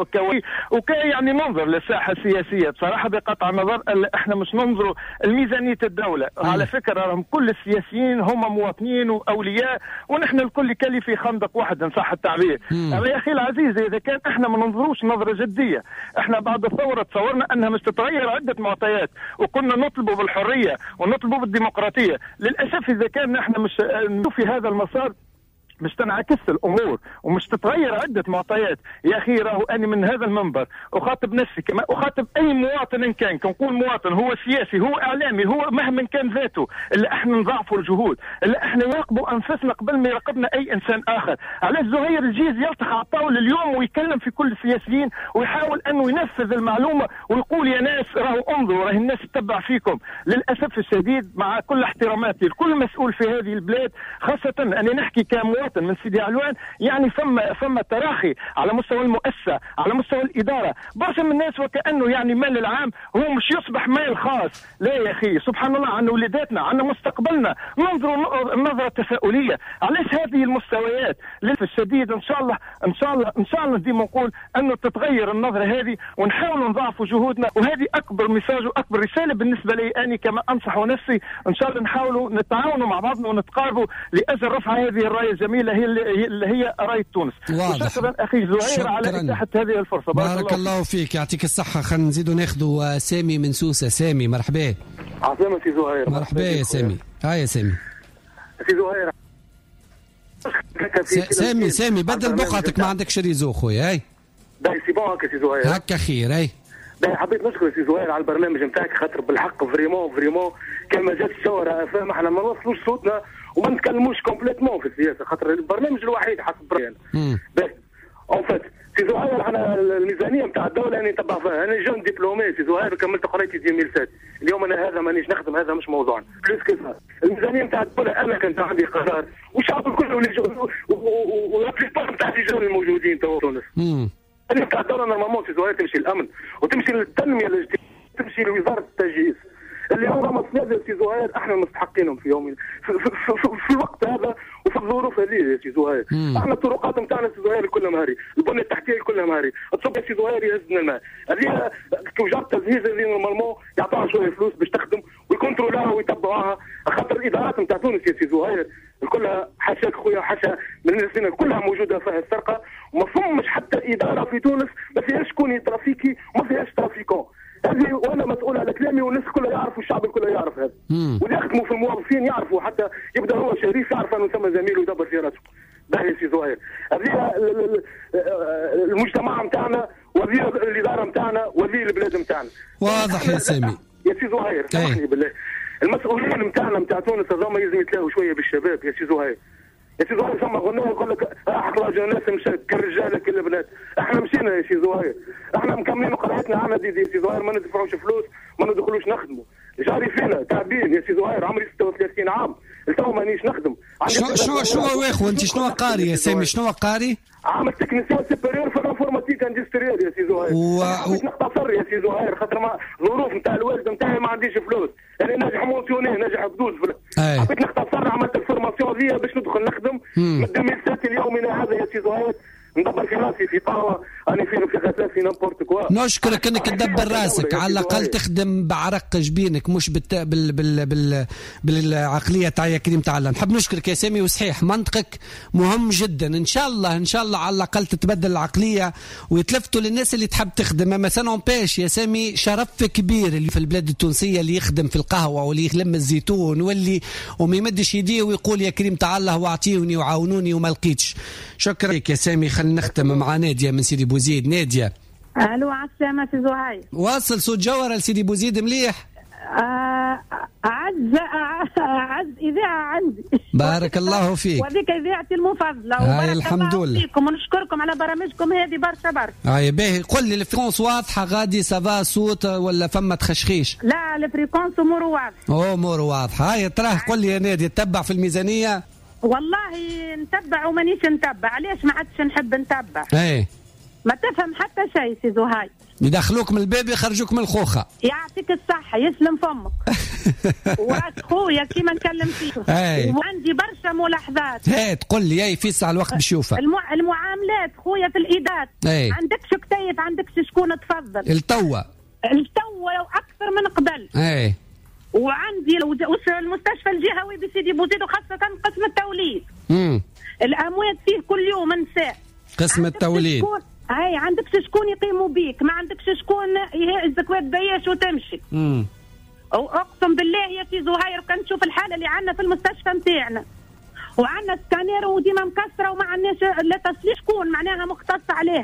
يعني ننظر للساحه السياسيه بصراحه بقطع النظر. احنا مش ننظروا لميزانيه الدوله. على فكره راهم كل السياسيين هم مواطنين واولياء، ونحن الكل كلي في خندق واحد ان صح التعبير. اما يا اخي العزيز اذا كان احنا ما ننظروش نظره جديه، احنا بعد الثوره تصورنا انها مش تتغير عدة معطيات وكنا نطلبوا بالحرية ونطلبوا بالديمقراطية. للأسف إذا كان نحن مش في هذا المسار مش تنعكس الامور ومش تتغير عده معطيات. يا اخي راهو اني من هذا المنبر اخاطب نفسي كما اخاطب اي مواطن ان كان، كنقول مواطن هو سياسي هو اعلامي هو مهما كان ذاته، اللي احنا نضاعفوا الجهود، اللي احنا نراقبوا انفسنا قبل ما يراقبنا اي انسان اخر. علاش زهير الجيز يلتقي على الطاوله اليوم ويكلم في كل السياسيين ويحاول انه ينفذ المعلومه ويقول يا ناس راهو انظروا راهي الناس تتبع فيكم. للاسف الشديد مع كل احتراماتي لكل مسؤول في هذه البلاد، خاصه اني نحكي كمواطن من سيدي علوان، يعني ثم تراخي على مستوى المؤسسه على مستوى الاداره. برشا من الناس وكانه يعني مال العام هو مش يصبح مال خاص. لا يا اخي سبحان الله، عن ولاداتنا عن مستقبلنا ننظروا نظره تفاؤليه. علاش هذه المستويات؟ للاسف الشديد ان شاء الله ديما نقول انه تتغير النظره هذه ونحاول نضاعفوا جهودنا. وهذه اكبر مساج واكبر رساله بالنسبه لي اني كما انصح نفسي. ان شاء الله نحاولوا نتعاونوا مع بعضنا ونتقاربوا لاجل رفع هذه الرايه الجميله هي رايه تونس. شكرا اخي زهير على اتاحه هذه الفرصه. بارك الله فيك يعطيك الصحه. خلينا نزيدوا ناخذوا سامي من سوسه. سامي مرحبا. عسلامة سي زهير. مرحبا يا سامي. هاي يا سامي. سي زهير سامي بدل بقعتك ما عندكش ريزو خويا. هاي باهي سي بون هكا سي زهير. هكا خير. هاي باهي حبيت نشكر سي زهير على البرنامج نتاعك، خاطر بالحق فريمون كما جات الشهرة فاهم احنا ما نوصلوش صوتنا وما نتكلموش كومبليتمون في السياسه، خاطر البرنامج الوحيد حسب رايي انا. باهي اون فات سي زهير انا الميزانيه نتاع الدوله اني نتبع فيها. انا جون دبلومي سي زهير كملت قرايتي 2007. اليوم انا هذا مانيش نخدم، هذا مش موضوعنا. بلوس كذا الميزانيه نتاع الدوله انا كانت عندي قرار والشعب الكل والابليبار نتاع الرجال الموجودين تو تونس. اللي نتاع الدوله نورمالمون سي زهير تمشي للامن وتمشي للتنميه الاجتماعيه، تمشي لوزاره التجهيز اللي هو مصلحه سي زهير احنا مستحقينهم في يوم في الوقت هذا وفي الظروف هذه يا سي زهير. احنا الطرقات نتاعنا سي زهير كلها مهري، البنيه التحتيه كلها مهري، تصب سي زهير يهز من الماء. هذه وزاره التجهيز اللي نورمالمون يعطوها شويه فلوس باش تخدم ويكونترولوها ويتبعوها، خاطر الادارات نتاع تونس يا سي زهير كلها حاشاك خويا حاشا من الناس كلها موجوده فيها السرقه، وما فمش حتى اداره في تونس ما فيهاش شكون ترافيكي وما فيهاش ترافيكون. هذه وانا مسؤول على كلامي والناس كلها يعرفوا، الشعب الكل يعرف هذا، واللي يخدموا في الموظفين يعرفوا، حتى يبدا هو شريف يعرف انه ثم زميل ويدبر في راسه. باهي سي زهير، هذه المجتمع نتاعنا وهذه الاداره نتاعنا وهذه البلاد نتاعنا. واضح يا سامي. يا سي زهير سامحني بالله، المسؤولين نتاعنا نتاع تونس هذوما لازم يتلاهوا شويه بالشباب يا سي زهير. يا سي زهير ثم غنيه يقول لك احلى جناس مشات كالرجاله كالبنات. احنا مشينا يا سي زهير، احنا مكملين قراءتنا عنا دي يا سي زهير، ما ندفعوش فلوس ما ندخلوش نخدموا. جاري فينا تعبين يا سي زهير، عمري 36 عام التو مانيش نخدم. شنو واخو انت شنو قاري يا سامي؟ شنو قاري؟ عامل تكنيسيان سوبيريور في الانفورماتيك اندستريال يا سي زهير. حبيت نختصر يا سي زهير خاطر ما ظروف نتاع الوالد نتاعي ما عنديش فلوس، يعني ناجح مونسيوني ناجح بدوز. حبيت نختصر عملت الفورماسيون ذي باش ندخل نخدم من 2007 اليومنا هذا يا سي زهير. ندبر في راسي في طاوة، أنا في غسالة في نمبورت كوا. نشكرك انك تدبر راسك، على الاقل تخدم بعرق جبينك مش بالعقليه تاع يا كريم تاع الله. نحب نشكرك يا سامي، وصحيح منطقك مهم جدا. ان شاء الله على الاقل تتبدل العقليه ويتلفتوا للناس اللي تحب تخدم. اما سنون بيش يا سامي شرف كبير اللي في البلاد التونسيه اللي يخدم في القهوه واللي يلم الزيتون واللي وما يمدش يديه ويقول يا كريم تاع الله واعطيوني وعاونوني وما لقيتش. شكرا لك يا سامي. خلينا نختم مع ناديه من سيدي بوزيد. ناديه الو عالسلامة سي زهير. واصل صوت جوهره لسيدي بوزيد مليح. أعز إذاعة عندي. بارك الله فيك. وذيك إذاعتي المفضلة. هاي الحمد لله. فيكم ونشكركم على برامجكم هذه برشا. هاي باهي. قل لي الفريكونس واضحة غادي سافا صوت ولا فما تخشخيش؟ لا الفريكونس أمور واضحة. أمور واضحة. هاي تراه قل لي يا نادي تتبع في الميزانية؟ والله نتبع ومانيش نتبع. علاش ما عادش نحب نتبع؟ ايه ما تفهم حتى شيء سي زهير. يدخلوك من الباب يخرجوك من الخوخة. يعطيك الصحة يسلم فمك. وراس خويا كيما نكلم فيه. وعندي برشا ملاحظات. تقول لي اي في ساعة الوقت بشوفها. المعاملات خويا في الإيدات. عندكش كتيف عندكش شكون تفضل. التوا وأكثر من قبل. وعندي المستشفى الجهوي بسيدي بوزيد وخاصة قسم التوليد. الأموات فيه كل يوم نساء. قسم التوليد. عندكش شكون يقيموا بيك، ما عندكش شكون يهزك وتبيش وتمشي. واقسم بالله يا سي زهير كان تشوف الحالة اللي عندنا في المستشفى نتاعنا وعندنا سكانير وديما مكسرة وما عندناش لا تصليح شكون معناها مختص عليه.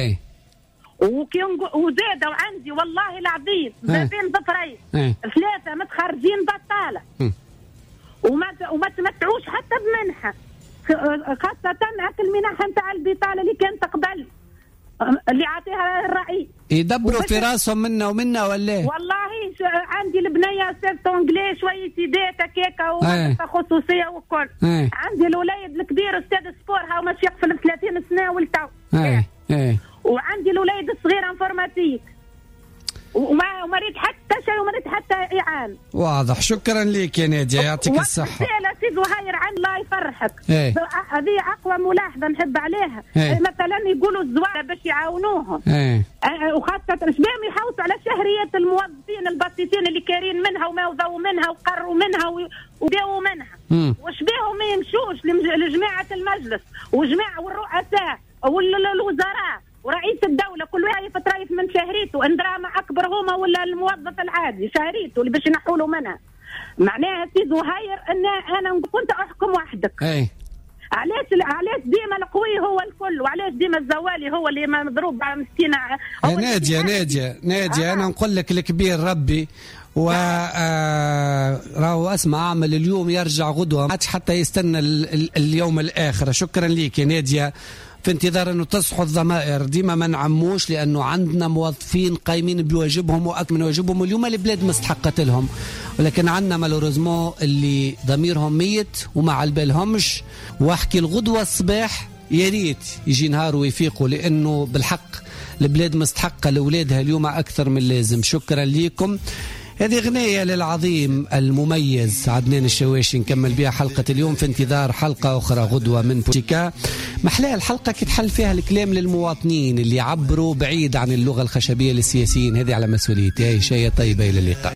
وزادة وعندي والله العظيم بابين ضفرين 3 متخرجين بطالة وما تمتعوش حتى بمنحة، خاصة أكل منحة نتاع البطالة اللي كانت قبل اللي عطيها الرئيس. يدبروا في راسهم منا ومنا ولا؟ والله عندي البنية أستاذ تونجلي شوية سيدات كيكا وخصوصية وكل. عندي الوليد الكبير أستاذ سبور هاو ماشي يقفل 30 سنة والتو. وعندي الوليد الصغير انفورماتيك وما ريت حتى شيء وما ريت حتى إعان. واضح. شكرا لك يا نادية يعطيك الصحة. لا سي زهير عن الله يفرحك. هذه أقوى ملاحظة نحب عليها. مثلا يقولوا الزوار باش يعاونوهم. وخاصة شباب يحوسوا على شهرية الموظفين البسيطين اللي كارين منها وما وضوا منها وقروا منها وداووا منها. وشبيهم ما يمشوش لجماعة المجلس وجماعة والرؤساء والوزراء ورئيس الدولة كل واحد يتريف من شهريته. ان دراما أكبر هما ولا الموظف العادي شهريته اللي باش ينحولوا منها. معناها سي زهير ان انا كنت احكم وحدك. علاش ديما القوي هو الكل وعلاش ديما الزوالي هو اللي مضروب مسكينة. نادية انا نقول لك الكبير ربي راهو اسمع عمل اليوم يرجع غدوة ما عادش حتى يستنى اليوم الآخر. شكرا ليك يا نادية. في انتظار انه تصحوا الضمائر ديما ما نعموش لانه عندنا موظفين قايمين بواجبهم واكثر من واجبهم واليوم البلاد مستحقت لهم، ولكن عندنا مالوريزمون اللي ضميرهم ميت وما على بالهمش. واحكي الغدوه الصباح يا ريت يجي نهار ويفيقوا لانه بالحق البلاد مستحقه لاولادها اليوم اكثر من لازم. شكرا لكم. هذه غنية للعظيم المميز عدنان الشواشي نكمل بها حلقة اليوم في انتظار حلقة أخرى غدوة من بوتيكا. محلاها الحلقة كتحل فيها الكلام للمواطنين اللي يعبروا بعيد عن اللغة الخشبية للسياسيين. هذه على مسؤوليتي. شيء طيبة. إلى اللقاء.